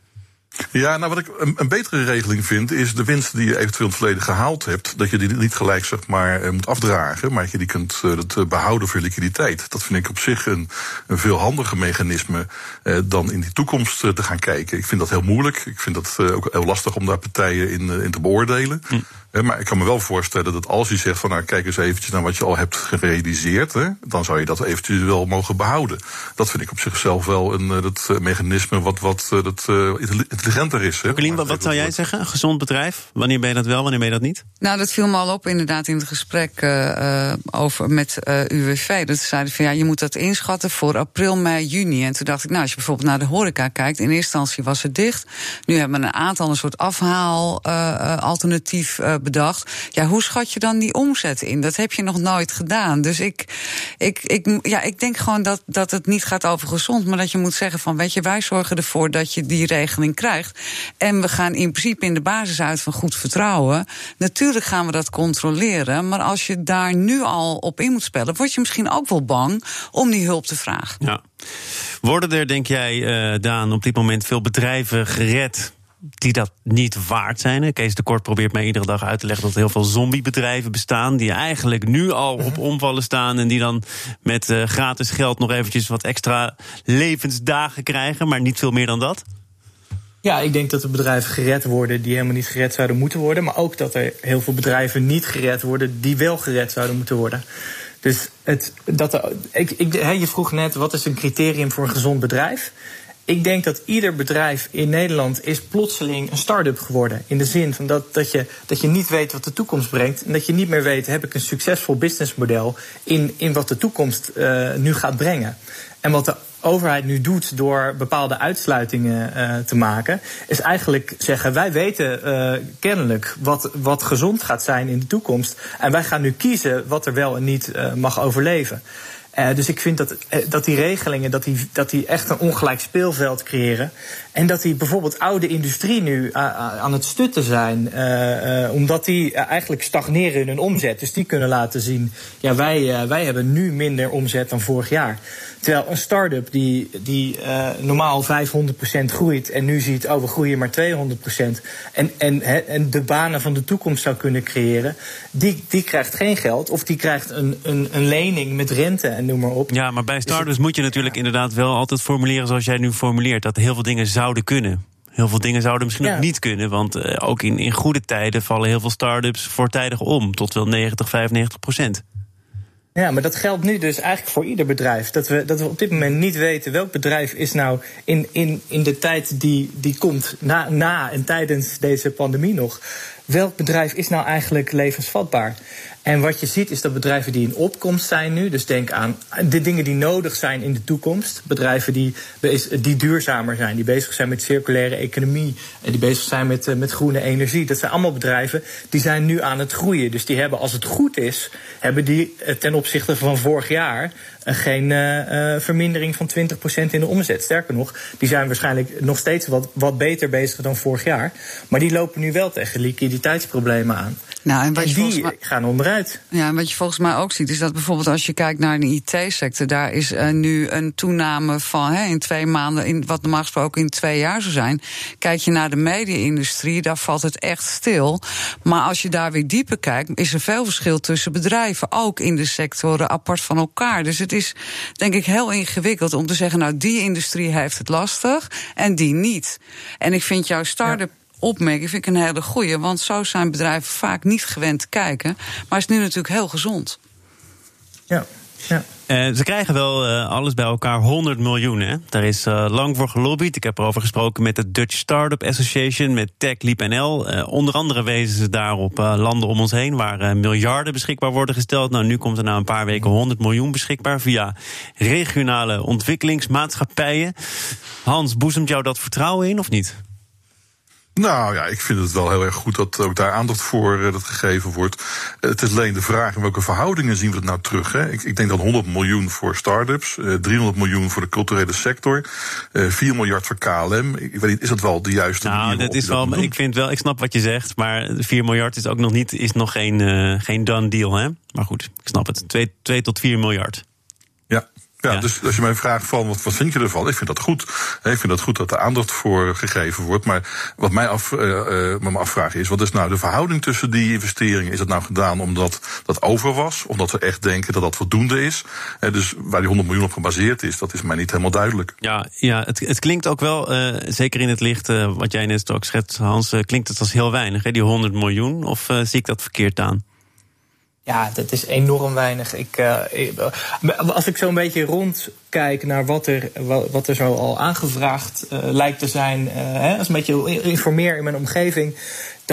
N: Ja, nou wat ik een, een betere regeling vind, is de winsten die je eventueel in het verleden gehaald hebt, dat je die niet gelijk zeg maar uh, moet afdragen, maar dat je die kunt uh, dat, uh, behouden voor liquiditeit. Dat vind ik op zich een, een veel handiger mechanisme uh, dan in die toekomst uh, te gaan kijken. Ik vind dat heel moeilijk. Ik vind dat uh, ook heel lastig om daar partijen in, uh, in te beoordelen. Hm. Uh, maar ik kan me wel voorstellen dat als je zegt van nou kijk eens eventjes naar wat je al hebt gerealiseerd, hè, dan zou je dat eventueel wel mogen behouden. Dat vind ik op zichzelf wel een uh, dat, uh, mechanisme wat, wat uh, dat, uh, intelligenter is.
C: Jacqueline, wat, wat zou jij zeggen? Een gezond bedrijf? Wanneer ben je dat wel, wanneer ben je dat niet?
D: Nou, dat viel me al op inderdaad in het gesprek uh, over met uh, U W V. Dat ze zeiden van ja, je moet dat inschatten voor april, mei, juni. En toen dacht ik, nou, als je bijvoorbeeld naar de horeca kijkt, in eerste instantie was het dicht. Nu hebben we een aantal een soort afhaal uh, alternatief uh, bedacht. Ja, hoe schat je dan die omzet in? Dat heb je nog nooit gedaan. Dus ik, ik, ik, ja, ik denk gewoon dat, dat het niet gaat over gezond, maar dat je moet zeggen van, weet je, wij zorgen ervoor dat je die regeling krijgt. En we gaan in principe in de basis uit van goed vertrouwen. Natuurlijk gaan we dat controleren, maar als je daar nu al op in moet spelen, word je misschien ook wel bang om die hulp te vragen.
C: Ja. Worden er, denk jij, uh, Daan, op dit moment veel bedrijven gered die dat niet waard zijn? Kees de Kort probeert mij iedere dag uit te leggen dat er heel veel zombiebedrijven bestaan die eigenlijk nu al op omvallen staan en die dan met uh, gratis geld nog eventjes wat extra levensdagen krijgen, maar niet veel meer dan dat?
O: Ja, ik denk dat er bedrijven gered worden die helemaal niet gered zouden moeten worden, maar ook dat er heel veel bedrijven niet gered worden die wel gered zouden moeten worden. Dus het, dat er, ik, ik, je vroeg net, wat is een criterium voor een gezond bedrijf? Ik denk dat ieder bedrijf in Nederland is plotseling een start-up geworden. In de zin van dat, dat, je, dat je niet weet wat de toekomst brengt. En dat je niet meer weet, heb ik een succesvol businessmodel in, in wat de toekomst uh, nu gaat brengen. En wat de overheid nu doet door bepaalde uitsluitingen uh, te maken, is eigenlijk zeggen, wij weten uh, kennelijk wat, wat gezond gaat zijn in de toekomst. En wij gaan nu kiezen wat er wel en niet uh, mag overleven. Uh, dus ik vind dat, uh, dat die regelingen dat die, dat die echt een ongelijk speelveld creëren. En dat die bijvoorbeeld oude industrie nu uh, aan het stutten zijn. Uh, uh, omdat die uh, eigenlijk stagneren in hun omzet. Dus die kunnen laten zien, ja, wij, uh, wij hebben nu minder omzet dan vorig jaar. Terwijl een start-up die, die uh, normaal vijfhonderd procent groeit en nu ziet, oh, we groeien maar tweehonderd procent. En, en, en de banen van de toekomst zou kunnen creëren, die, die krijgt geen geld. Of die krijgt een, een, een lening met rente en noem maar op.
C: Ja, maar bij start-ups moet je natuurlijk ja. inderdaad wel altijd formuleren zoals jij nu formuleert, dat heel veel dingen zouden kunnen. Heel veel dingen zouden misschien ja. ook niet kunnen, want uh, ook in, in goede tijden vallen heel veel start-ups voortijdig om, tot wel negentig, vijfennegentig procent.
O: Ja, maar dat geldt nu dus eigenlijk voor ieder bedrijf. Dat we, dat we op dit moment niet weten welk bedrijf is nou in, in, in de tijd die, die komt, na, na en tijdens deze pandemie nog, welk bedrijf is nou eigenlijk levensvatbaar? En wat je ziet is dat bedrijven die in opkomst zijn nu, dus denk aan de dingen die nodig zijn in de toekomst, bedrijven die, die duurzamer zijn, die bezig zijn met circulaire economie, die bezig zijn met, met groene energie, dat zijn allemaal bedrijven die zijn nu aan het groeien. Dus die hebben, als het goed is, hebben die ten opzichte van vorig jaar geen uh, vermindering van twintig procent in de omzet. Sterker nog, die zijn waarschijnlijk nog steeds wat, wat beter bezig dan vorig jaar. Maar die lopen nu wel tegen liquiditeitsproblemen aan.
D: Nou, en, wat
O: en
D: je
O: die
D: mij,
O: gaan onderuit.
D: Ja, en wat je volgens mij ook ziet, is dat bijvoorbeeld als je kijkt naar de I T-sector, daar is uh, nu een toename van hè, in twee maanden, in wat normaal gesproken in twee jaar zou zijn. Kijk je naar de media-industrie, daar valt het echt stil. Maar als je daar weer dieper kijkt, is er veel verschil tussen bedrijven, ook in de sectoren apart van elkaar. Dus het is denk ik heel ingewikkeld om te zeggen, nou, die industrie heeft het lastig en die niet. En ik vind jouw start-up ja. opmerking vind ik een hele goeie, want zo zijn bedrijven vaak niet gewend te kijken. Maar is nu natuurlijk heel gezond.
O: Ja, ja.
C: Uh, ze krijgen wel uh, alles bij elkaar honderd miljoen. Hè? Daar is uh, lang voor gelobbyd. Ik heb erover gesproken met de Dutch Startup Association, met TechLeap N L. Uh, onder andere wezen ze daarop uh, landen om ons heen waar uh, miljarden beschikbaar worden gesteld. Nou, nu komt er na een paar weken honderd miljoen beschikbaar via regionale ontwikkelingsmaatschappijen. Hans, boezemt jou dat vertrouwen in of niet?
N: Nou ja, ik vind het wel heel erg goed dat ook daar aandacht voor uh, dat gegeven wordt. Uh, het is alleen de vraag in welke verhoudingen zien we het nou terug. Hè? Ik, ik denk dat honderd miljoen voor start-ups, uh, driehonderd miljoen voor de culturele sector, uh, vier miljard voor K L M. Ik weet niet, is dat wel de juiste
C: nou,
N: manier?
C: Dat is wel, dat ik vind wel, ik snap wat je zegt, maar vier miljard is ook nog niet, is nog geen, uh, geen done deal, hè? Maar goed, ik snap het. twee tot vier miljard.
N: Ja. Ja, ja, dus als je mij vraagt van wat, wat vind je ervan? Ik vind dat goed. Ik vind dat goed dat er aandacht voor gegeven wordt. Maar wat mij af, uh, uh, me afvraag is, wat is nou de verhouding tussen die investeringen? Is dat nou gedaan omdat dat over was? Omdat we echt denken dat dat voldoende is? Uh, dus waar die honderd miljoen op gebaseerd is, dat is mij niet helemaal duidelijk.
C: Ja, ja het, het klinkt ook wel, uh, zeker in het licht uh, wat jij net ook schetst, Hans, uh, klinkt het als heel weinig, hè, die honderd miljoen? Of uh, zie ik dat verkeerd aan?
O: Ja, dat is enorm weinig. Ik, uh, als ik zo'n beetje rondkijk naar wat er, wat er zo al aangevraagd uh, lijkt te zijn, uh, hè, als een beetje informeer in mijn omgeving, dan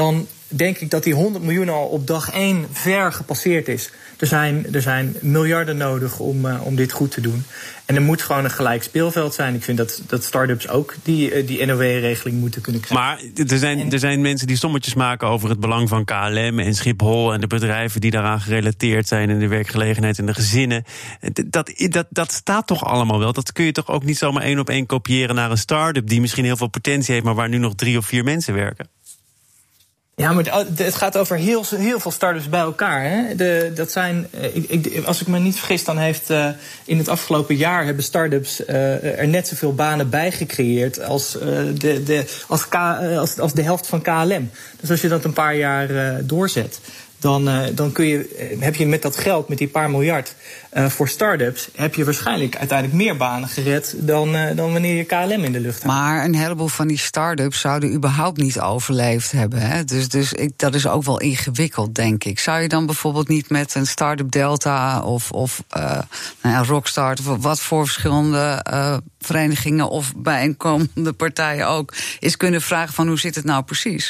O: denk ik dat die honderd miljoen al op dag één ver gepasseerd is. Er zijn, er zijn miljarden nodig om, uh, om dit goed te doen. En er moet gewoon een gelijk speelveld zijn. Ik vind dat, dat start-ups ook die, uh, die N O W-regeling moeten kunnen krijgen.
C: Maar er zijn, er zijn mensen die sommetjes maken over het belang van K L M en Schiphol en de bedrijven die daaraan gerelateerd zijn en de werkgelegenheid en de gezinnen. Dat, dat, dat staat toch allemaal wel? Dat kun je toch ook niet zomaar één op één kopiëren naar een start-up die misschien heel veel potentie heeft, maar waar nu nog drie of vier mensen werken?
O: Ja, maar het gaat over heel, heel veel start-ups bij elkaar. Hè? De, dat zijn, ik, ik, als ik me niet vergis, dan heeft uh, in het afgelopen jaar hebben start-ups uh, er net zoveel banen bij gecreëerd als, uh, de, de, als, K, uh, als, als de helft van K L M. Dus als je dat een paar jaar uh, doorzet, dan, uh, dan kun je, uh, heb je met dat geld, met die paar miljard uh, voor start-ups, heb je waarschijnlijk uiteindelijk meer banen gered dan, uh, dan wanneer je K L M in de lucht hebt.
D: Maar een heleboel van die start-ups zouden überhaupt niet overleefd hebben. Hè? Dus, dus ik, dat is ook wel ingewikkeld, denk ik. Zou je dan bijvoorbeeld niet met een start-up Delta of, of uh, nou ja, Rockstart, of wat voor verschillende uh, verenigingen of bijeenkomende partijen ook, eens kunnen vragen van hoe zit het nou precies?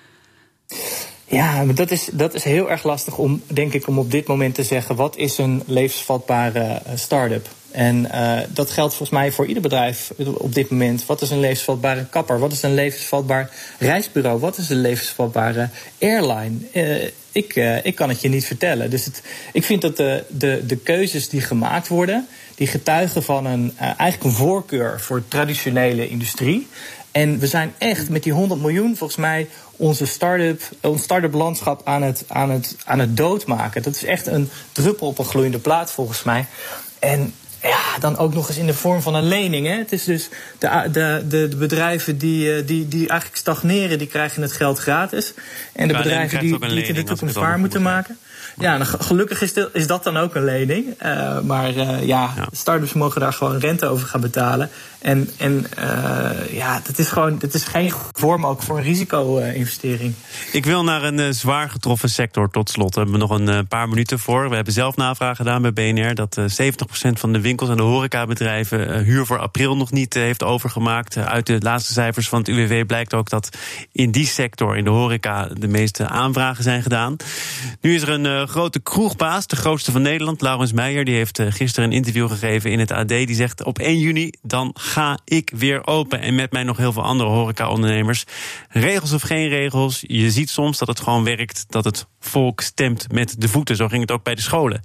O: Ja, maar dat is, dat is heel erg lastig om, denk ik, om op dit moment te zeggen wat is een levensvatbare start-up. En uh, dat geldt volgens mij voor ieder bedrijf op dit moment. Wat is een levensvatbare kapper? Wat is een levensvatbaar reisbureau? Wat is een levensvatbare airline? Uh, ik, uh, ik kan het je niet vertellen. Dus het, ik vind dat de, de, de keuzes die gemaakt worden, die getuigen van een, uh, eigenlijk een voorkeur voor traditionele industrie. En we zijn echt met die honderd miljoen volgens mij onze start-up, ons start-up landschap aan het, aan, het, aan het doodmaken. Dat is echt een druppel op een gloeiende plaat volgens mij. En ja, dan ook nog eens in de vorm van een lening. Hè. Het is dus de, de, de, de bedrijven die, die, die eigenlijk stagneren, die krijgen het geld gratis. En de
C: K L M
O: bedrijven die, die het in de toekomst waar moeten maken. Ja, nou, gelukkig is, de, is dat dan ook een lening. Uh, maar uh, ja, ja, start-ups mogen daar gewoon rente over gaan betalen. En, en uh, ja, dat is gewoon, dat is geen vorm ook voor een risico-investering.
C: Ik wil naar een uh, zwaar getroffen sector tot slot. Daar hebben we nog een uh, paar minuten voor. We hebben zelf navraag gedaan bij B N R dat uh, zeventig procent van de winkels en de horecabedrijven uh, huur voor april nog niet uh, heeft overgemaakt. Uh, uit de laatste cijfers van het U W W blijkt ook dat in die sector, in de horeca, de meeste aanvragen zijn gedaan. Nu is er een uh, grote kroegbaas, de grootste van Nederland, Laurens Meijer, die heeft uh, gisteren een interview gegeven in het A D. Die zegt op één juni, dan ga ik weer open. En met mij nog heel veel andere horeca-ondernemers. Regels of geen regels, je ziet soms dat het gewoon werkt, dat het volk stemt met de voeten. Zo ging het ook bij de scholen.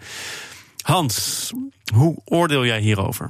C: Hans, hoe oordeel jij hierover?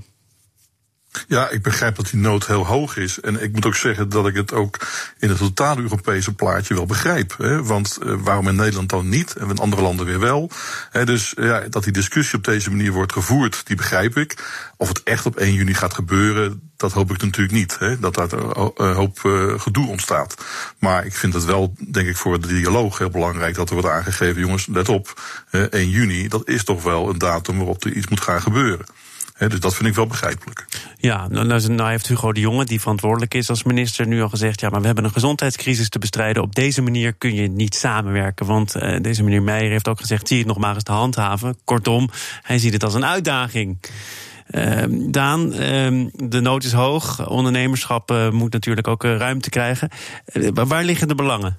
N: Ja, ik begrijp dat die nood heel hoog is. En ik moet ook zeggen dat ik het ook in het totale Europese plaatje wel begrijp. Hè? Want uh, waarom in Nederland dan niet en in andere landen weer wel? Hè, dus ja, dat die discussie op deze manier wordt gevoerd, die begrijp ik. Of het echt op één juni gaat gebeuren, dat hoop ik natuurlijk niet. Hè? Dat daar een hoop uh, gedoe ontstaat. Maar ik vind het wel, denk ik, voor de dialoog heel belangrijk dat er wordt aangegeven, jongens, let op, uh, één juni, dat is toch wel een datum waarop er iets moet gaan gebeuren. He, dus dat vind ik wel begrijpelijk.
C: Ja, nou, nou heeft Hugo de Jonge, die verantwoordelijk is als minister, nu al gezegd, ja, maar we hebben een gezondheidscrisis te bestrijden. Op deze manier kun je niet samenwerken. Want uh, deze meneer Meijer heeft ook gezegd, zie het nog maar eens te handhaven. Kortom, hij ziet het als een uitdaging. Uh, Daan, uh, de nood is hoog. Ondernemerschap uh, moet natuurlijk ook uh, ruimte krijgen. Uh, waar liggen de belangen?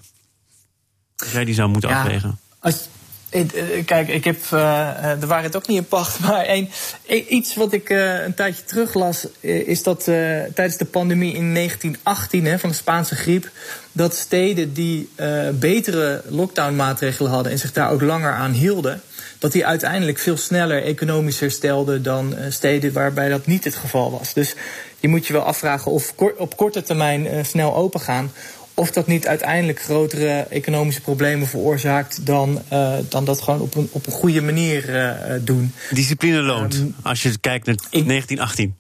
C: Als jij die zou moeten ja, afwegen.
O: Als Kijk, ik heb uh, de waarheid ook niet in pacht. Maar een, iets wat ik uh, een tijdje terug las, is dat uh, tijdens de pandemie in negentien achttien hè, van de Spaanse griep, dat steden die uh, betere lockdownmaatregelen hadden en zich daar ook langer aan hielden, dat die uiteindelijk veel sneller economisch herstelden dan uh, steden waarbij dat niet het geval was. Dus je moet je wel afvragen of kort, op korte termijn uh, snel open gaan, of dat niet uiteindelijk grotere economische problemen veroorzaakt dan, uh, dan dat gewoon op een, op een goede manier uh, doen.
C: Discipline loont, um, als je kijkt naar ik, negentien achttien.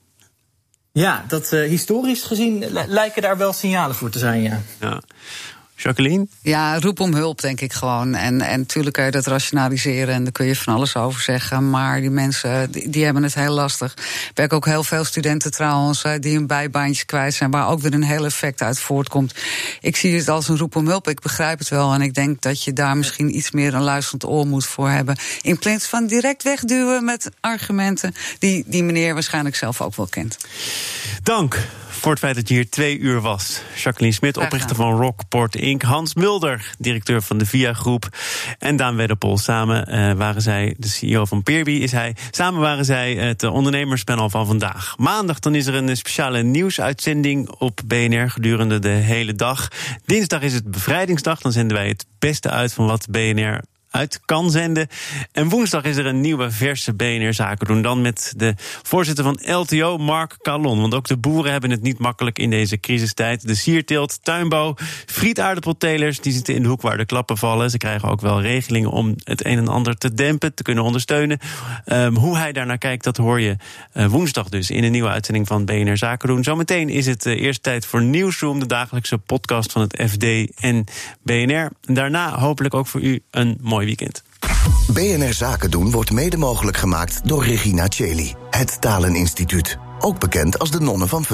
O: Ja, dat uh, historisch gezien lijken daar wel signalen voor te zijn, ja.
C: Ja. Jacqueline?
D: Ja, roep om hulp, denk ik gewoon. En, en natuurlijk kun je dat rationaliseren en daar kun je van alles over zeggen. Maar die mensen, die, die hebben het heel lastig. Ik werk ook heel veel studenten trouwens, die hun bijbaantjes kwijt zijn, waar ook weer een heel effect uit voortkomt. Ik zie het als een roep om hulp, ik begrijp het wel. En ik denk dat je daar misschien iets meer een luisterend oor moet voor hebben. In plaats van direct wegduwen met argumenten die die meneer waarschijnlijk zelf ook wel kent.
C: Dank voor het feit dat je hier twee uur was. Jacqueline Smit, oprichter van Rockport Incorporated. Hans Mulder, directeur van de Via Groep. En Daan Wedderpol. Samen uh, waren zij, de C E O van Peerby is hij. Samen waren zij het ondernemerspanel van vandaag. Maandag dan is er een speciale nieuwsuitzending op B N R gedurende de hele dag. Dinsdag is het bevrijdingsdag. Dan zenden wij het beste uit van wat B N R uit kan zenden. En woensdag is er een nieuwe verse B N R Zaken doen. Dan met de voorzitter van L T O, Mark Calon. Want ook de boeren hebben het niet makkelijk in deze crisistijd. De sierteelt, tuinbouw, frietaardappeltelers, die zitten in de hoek waar de klappen vallen. Ze krijgen ook wel regelingen om het een en ander te dempen, te kunnen ondersteunen. Um, hoe hij daarnaar kijkt, dat hoor je uh, woensdag dus in een nieuwe uitzending van B N R Zaken doen. Zometeen is het uh, eerst tijd voor Nieuwsroom, de dagelijkse podcast van het F D en B N R. En daarna hopelijk ook voor u een mooi weekend.
A: B N R Zaken doen wordt mede mogelijk gemaakt door Regina Cheli, het Taleninstituut. Ook bekend als de nonnen van